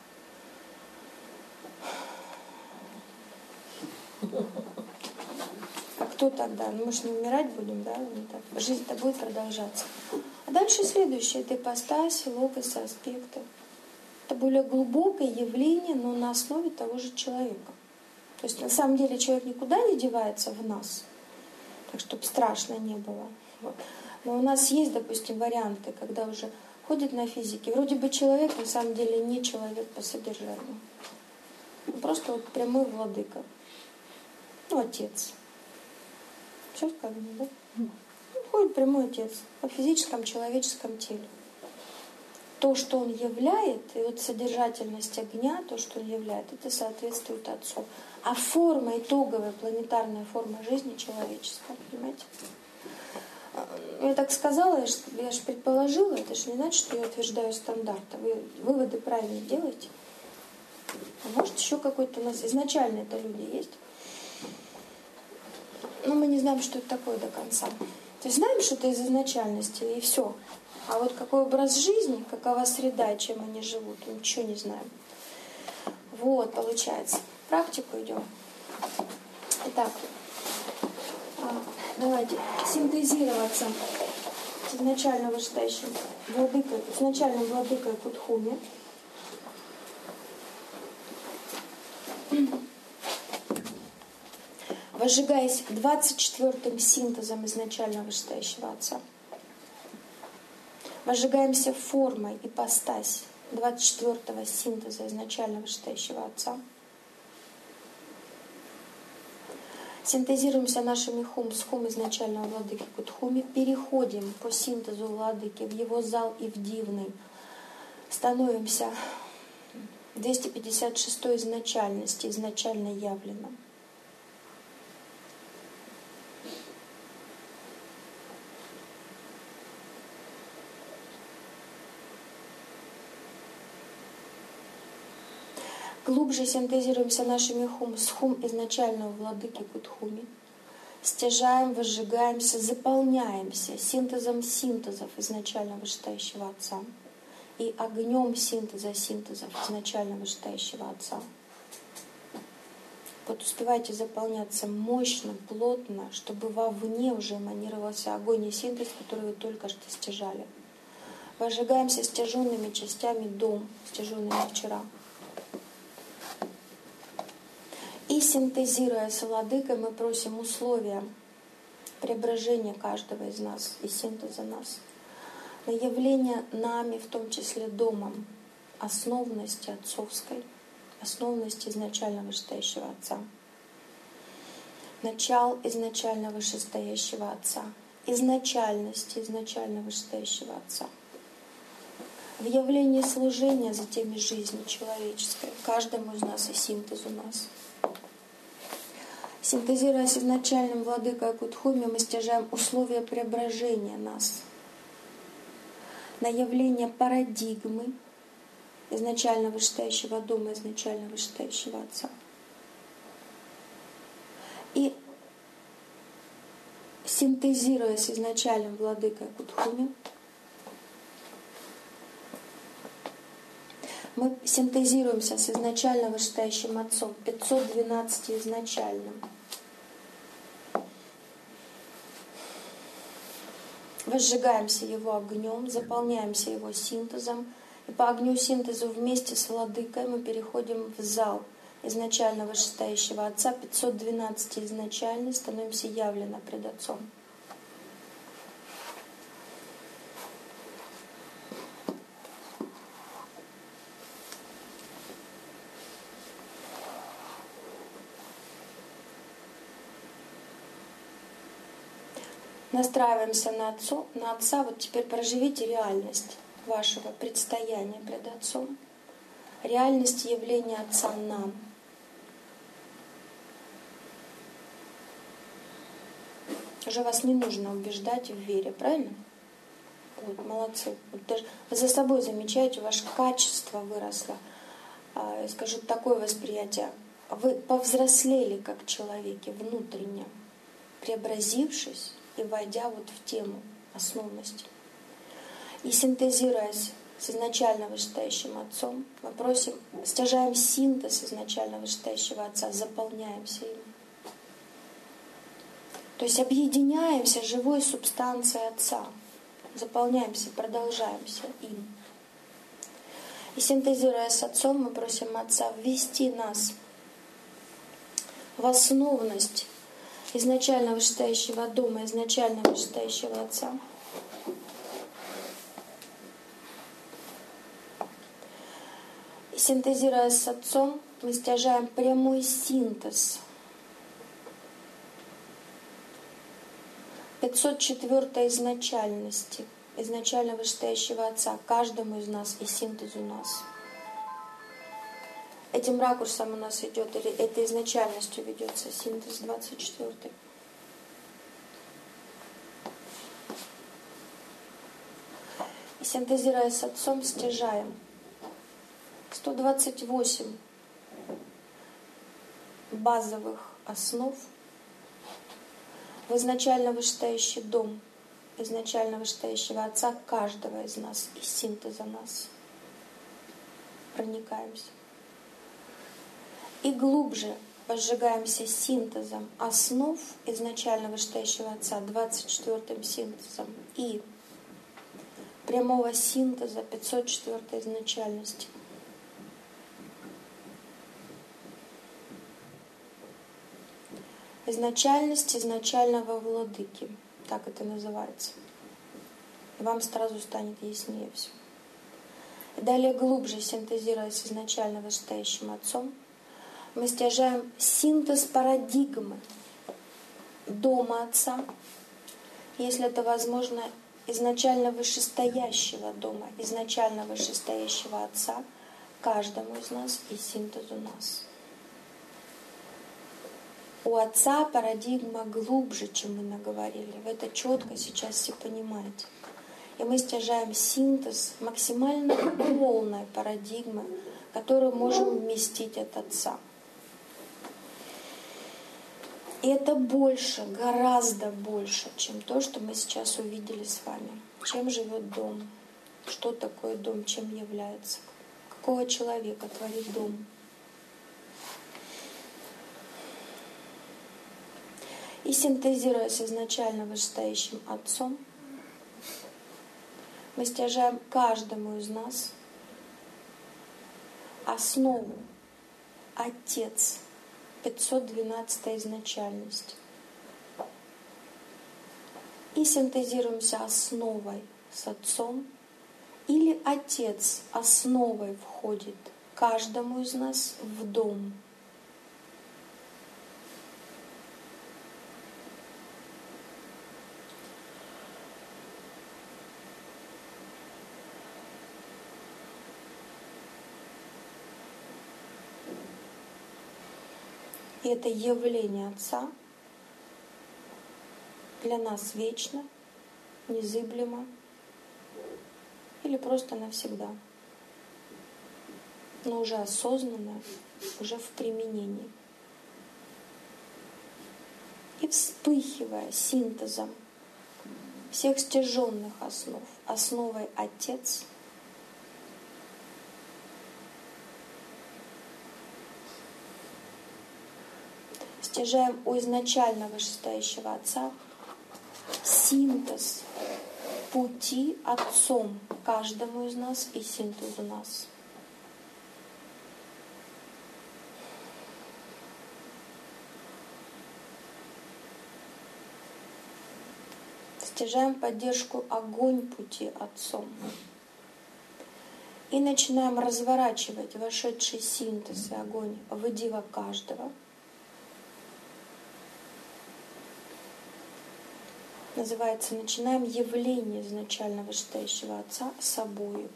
А кто тогда? Ну, мы же не умирать будем, да? Жизнь-то будет продолжаться. А дальше следующее. Это ипостаси, логосы, аспекты. Это более глубокое явление, но на основе того же человека. То есть на самом деле человек никуда не девается в нас, так чтобы страшно не было. Вот. Но у нас есть, допустим, варианты, когда уже ходит на физике. Вроде бы человек, на самом деле не человек по содержанию. Просто вот прямой владыка. Ну, отец. Все сказано, да? Ну, ходит прямой отец по физическом, человеческом теле. То, что он являет, и вот содержательность огня, то, что он являет, это соответствует Отцу. А форма, итоговая планетарная форма жизни человеческая, понимаете? Я так сказала, я же предположила, это же не значит, что я утверждаю стандарты. Вы выводы правильно делаете. А может, еще какой-то у нас изначально это люди есть. Но мы не знаем, что это такое до конца. То есть знаем, что это из изначальности, и все. А вот какой образ жизни, какова среда, чем они живут, ничего не знаем. Вот, получается. В практику идем. Итак, давайте синтезироваться с изначально вышестоящим владыкой, с начальным владыкой Кутхуми. Возжигаясь двадцать четвёртым синтезом изначально вышестоящего Отца. Возжигаемся формой ипостась двадцать четвёртого синтеза изначально вышестоящего Отца. Синтезируемся нашими хум с хум изначального владыки Кутхуми. Переходим по синтезу владыки в его зал и в дивный. Становимся двести пятьдесят шестой изначальности, изначально явленным. Глубже синтезируемся нашими хум с хум изначального владыки Кутхуми. Стяжаем, возжигаемся, заполняемся синтезом синтезов изначально вышестоящего Отца и огнем синтеза синтезов изначально вышестоящего Отца. Вот успевайте заполняться мощно, плотно, чтобы вовне уже эманировался огонь и синтез, который вы только что стяжали. Возжигаемся стяженными частями дом, стяженными вчера. И синтезируя с владыкой, мы просим условия преображения каждого из нас и синтеза нас. На явление нами, в том числе домом, основности отцовской, основности изначально вышестоящего Отца. Начал изначально вышестоящего Отца. Изначальности изначально вышестоящего Отца. В явлении служения затем и жизни человеческой, каждому из нас и синтез у нас. Синтезируя с изначальным владыкой Кутхуми, мы стяжаем условия преображения нас на явление парадигмы изначально вышестоящего дома, изначально вышестоящего Отца. И синтезируя с изначальным владыкой Кутхуми, мы синтезируемся с изначально вышестоящим Отцом, пятьсот двенадцать изначальным. возжигаемся его огнем, заполняемся его синтезом. И по огню синтезу вместе с владыкой мы переходим в зал изначально вышестоящего Отца, пятьсот двенадцать изначальный, становимся явлено пред Отцом. Настраиваемся на, отцу, на Отца. Вот теперь проживите реальность вашего предстояния пред Отцом. Реальность явления Отца нам. Уже вас не нужно убеждать в вере, правильно? Вот, молодцы. Вот даже вы за собой замечаете, ваше качество выросло. А, я скажу, такое восприятие. Вы повзрослели как человеки внутренне, преобразившись и войдя вот в тему основности. И синтезируясь с изначально вышестоящим Отцом, мы просим, стяжаем синтез изначально вышестоящего Отца, заполняемся им. То есть объединяемся живой субстанцией Отца, заполняемся, продолжаемся им. И синтезируя с Отцом, мы просим Отца ввести нас в основность изначально вышестоящего дома, изначально вышестоящего Отца. И синтезируя с Отцом, мы стяжаем прямой синтез пятьсот четвёртой изначальности, изначально вышестоящего Отца, каждому из нас и синтезу нас. Этим ракурсом у нас идет, или этой изначальностью ведется синтез двадцать четвёртый. И синтезируя с Отцом, стяжаем сто двадцать восемь базовых основ в изначально вышестоящий дом, изначально вышестоящего Отца каждого из нас и синтеза нас. Проникаемся. И глубже возжигаемся синтезом основ изначально вышестоящего Отца, двадцать четвёртым синтезом, и прямого синтеза пятьсот четвёртой изначальности. Изначальность изначального владыки, так это называется. И вам сразу станет яснее все. И далее глубже синтезируя с изначально вышестоящим Отцом, мы стяжаем синтез парадигмы дома Отца, если это возможно, изначально вышестоящего дома, изначально вышестоящего Отца, каждому из нас и синтезу нас. У Отца парадигма глубже, чем мы наговорили. Вы это четко сейчас все понимаете. И мы стяжаем синтез максимально полной парадигмы, которую можем вместить от Отца. И это больше, гораздо больше, чем то, что мы сейчас увидели с вами. Чем живет дом? Что такое дом? Чем является? Какого человека творит дом? И синтезируя с изначально вышестоящим Отцом, мы стяжаем каждому из нас основу Отец, пятьсот двенадцатая изначальность. И синтезируемся основой с Отцом, или Отец основой входит каждому из нас в дом. И это явление Отца для нас вечно, незыблемо или просто навсегда, но уже осознанно, уже в применении. И вспыхивая синтезом всех стяженных основ, основой Отец, стяжаем у изначально вышестоящего Отца синтез пути Отцом каждому из нас и синтезу нас. Стяжаем поддержку огонь пути Отцом. И начинаем разворачивать вошедший синтез и огонь в дива каждого. Называется, начинаем явление изначально вышестоящего Отца собою.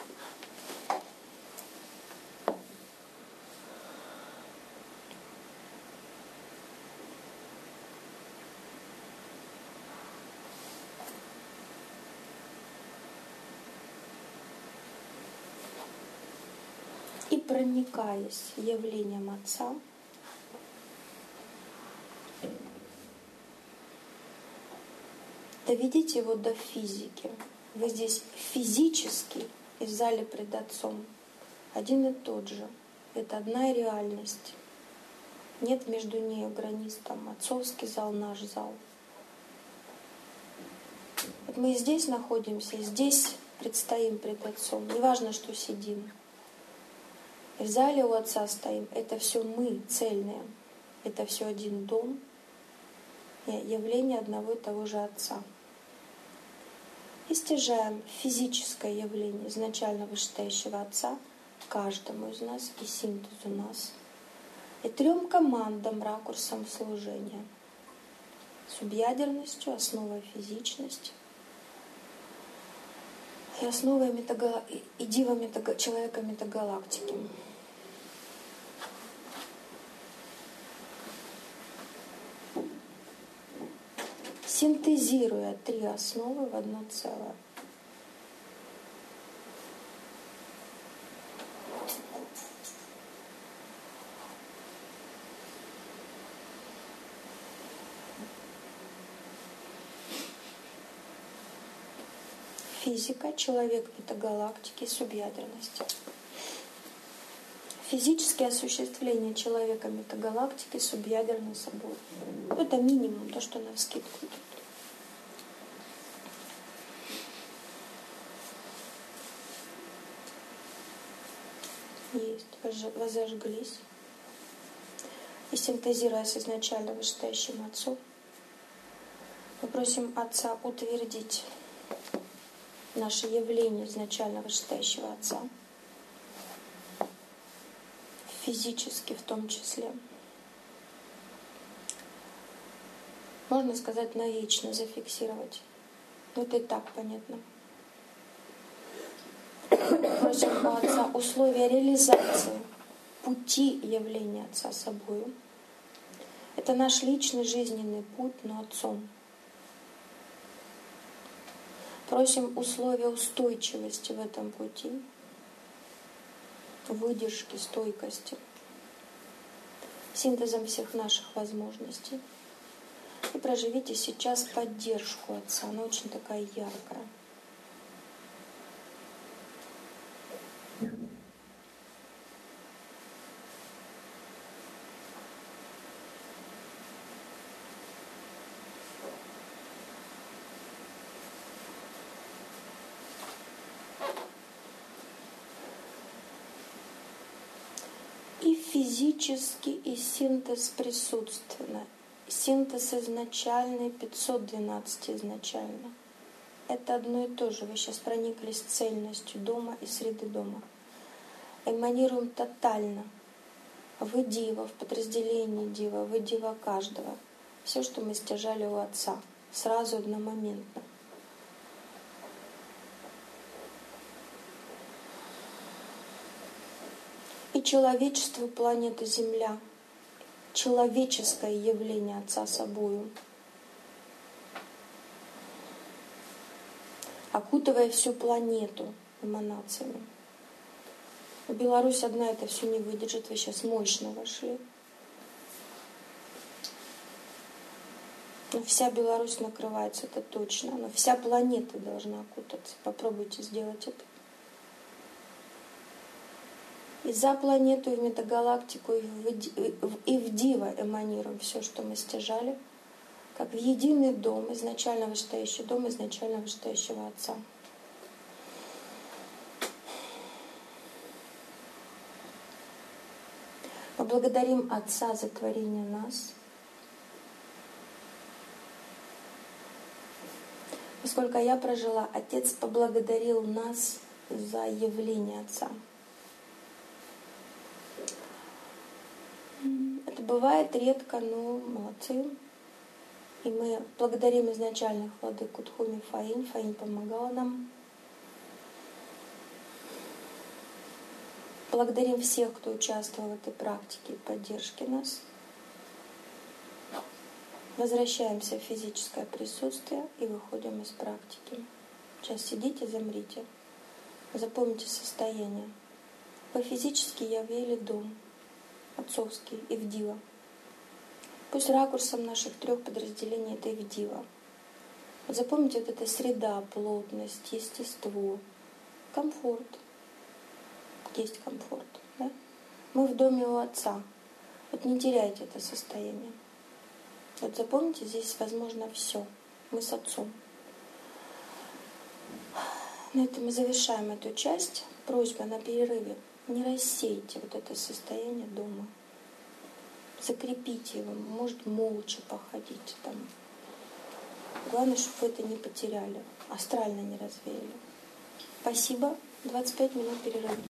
И проникаясь явлением Отца, доведите его до физики. Вы здесь физически и в зале пред Отцом один и тот же. Это одна реальность. Нет между нею границ, там отцовский зал, наш зал. Вот мы и здесь находимся, и здесь предстоим пред Отцом. Неважно, что сидим. И в зале у Отца стоим. Это все мы, цельные. Это все один дом. Явление одного и того же Отца. И стяжаем физическое явление изначально вышестоящего Отца каждому из нас и синтезу нас. И трем командам, ракурсам служения. Субъядерностью, основой физичности. И основой метагала... и дива метаг... человека метагалактики. Синтезируя три основы в одно целое. Физика, человек метагалактики, субъядерности. Физические осуществления человека метагалактики субъядерны собой. Это минимум, то, что навскидку идет. Есть, возожглись. И синтезируясь изначально вышестоящим Отцом, мы просим Отца утвердить наше явление изначально вышестоящего Отца, физически в том числе. Можно сказать, навечно зафиксировать. Но это и так понятно. Просим у Отца условия реализации пути явления Отца собою. Это наш личный жизненный путь, но Отцом. Просим условия устойчивости в этом пути, выдержки, стойкости, синтезом всех наших возможностей. И проживите сейчас поддержку Отца, она очень такая яркая. И физически, и синтез присутственно. Синтез изначальный, пятьсот двенадцать изначально. Это одно и то же. Вы сейчас прониклись цельностью дома и среды дома. Эманируем тотально. Вы дива, в подразделении дива, вы дива каждого. Все, что мы стяжали у Отца. Сразу одномоментно. И человечеству планеты Земля. Человеческое явление Отца собою. Окутывая всю планету эманациями. Беларусь одна это все не выдержит. Вы сейчас мощно вошли. Но вся Беларусь накрывается, это точно. Но вся планета должна окутаться. Попробуйте сделать это. И за планету, и в метагалактику, и в, и в Дива эманируем все, что мы стяжали. как в единый дом, изначально вышестоящий дом, изначально вышестоящего Отца. Мы благодарим Отца за творение нас. Насколько я прожила, Отец поблагодарил нас за явление Отца. Это бывает редко, но молодцы. И мы благодарим изначальных владык Тхуми Фаинь. Фаинь помогала нам. Благодарим всех, кто участвовал в этой практике и поддержке нас. Возвращаемся в физическое присутствие и выходим из практики. Сейчас сидите, замрите. Запомните состояние. Вы физически явили дом отцовский, Ивдива. Пусть ракурсом наших трех подразделений это Ивдива. Вот запомните вот эта среда, плотность, естество, комфорт. Есть комфорт. Да? Мы в доме у Отца. Вот не теряйте это состояние. Вот запомните, здесь возможно все. Мы с Отцом. На этом мы завершаем эту часть. Просьба на перерыве. Не рассейте вот это состояние дома. Закрепите его. Может, молча походите там. Главное, чтобы вы это не потеряли. Астрально не развеяли. Спасибо. двадцать пять минут перерыва.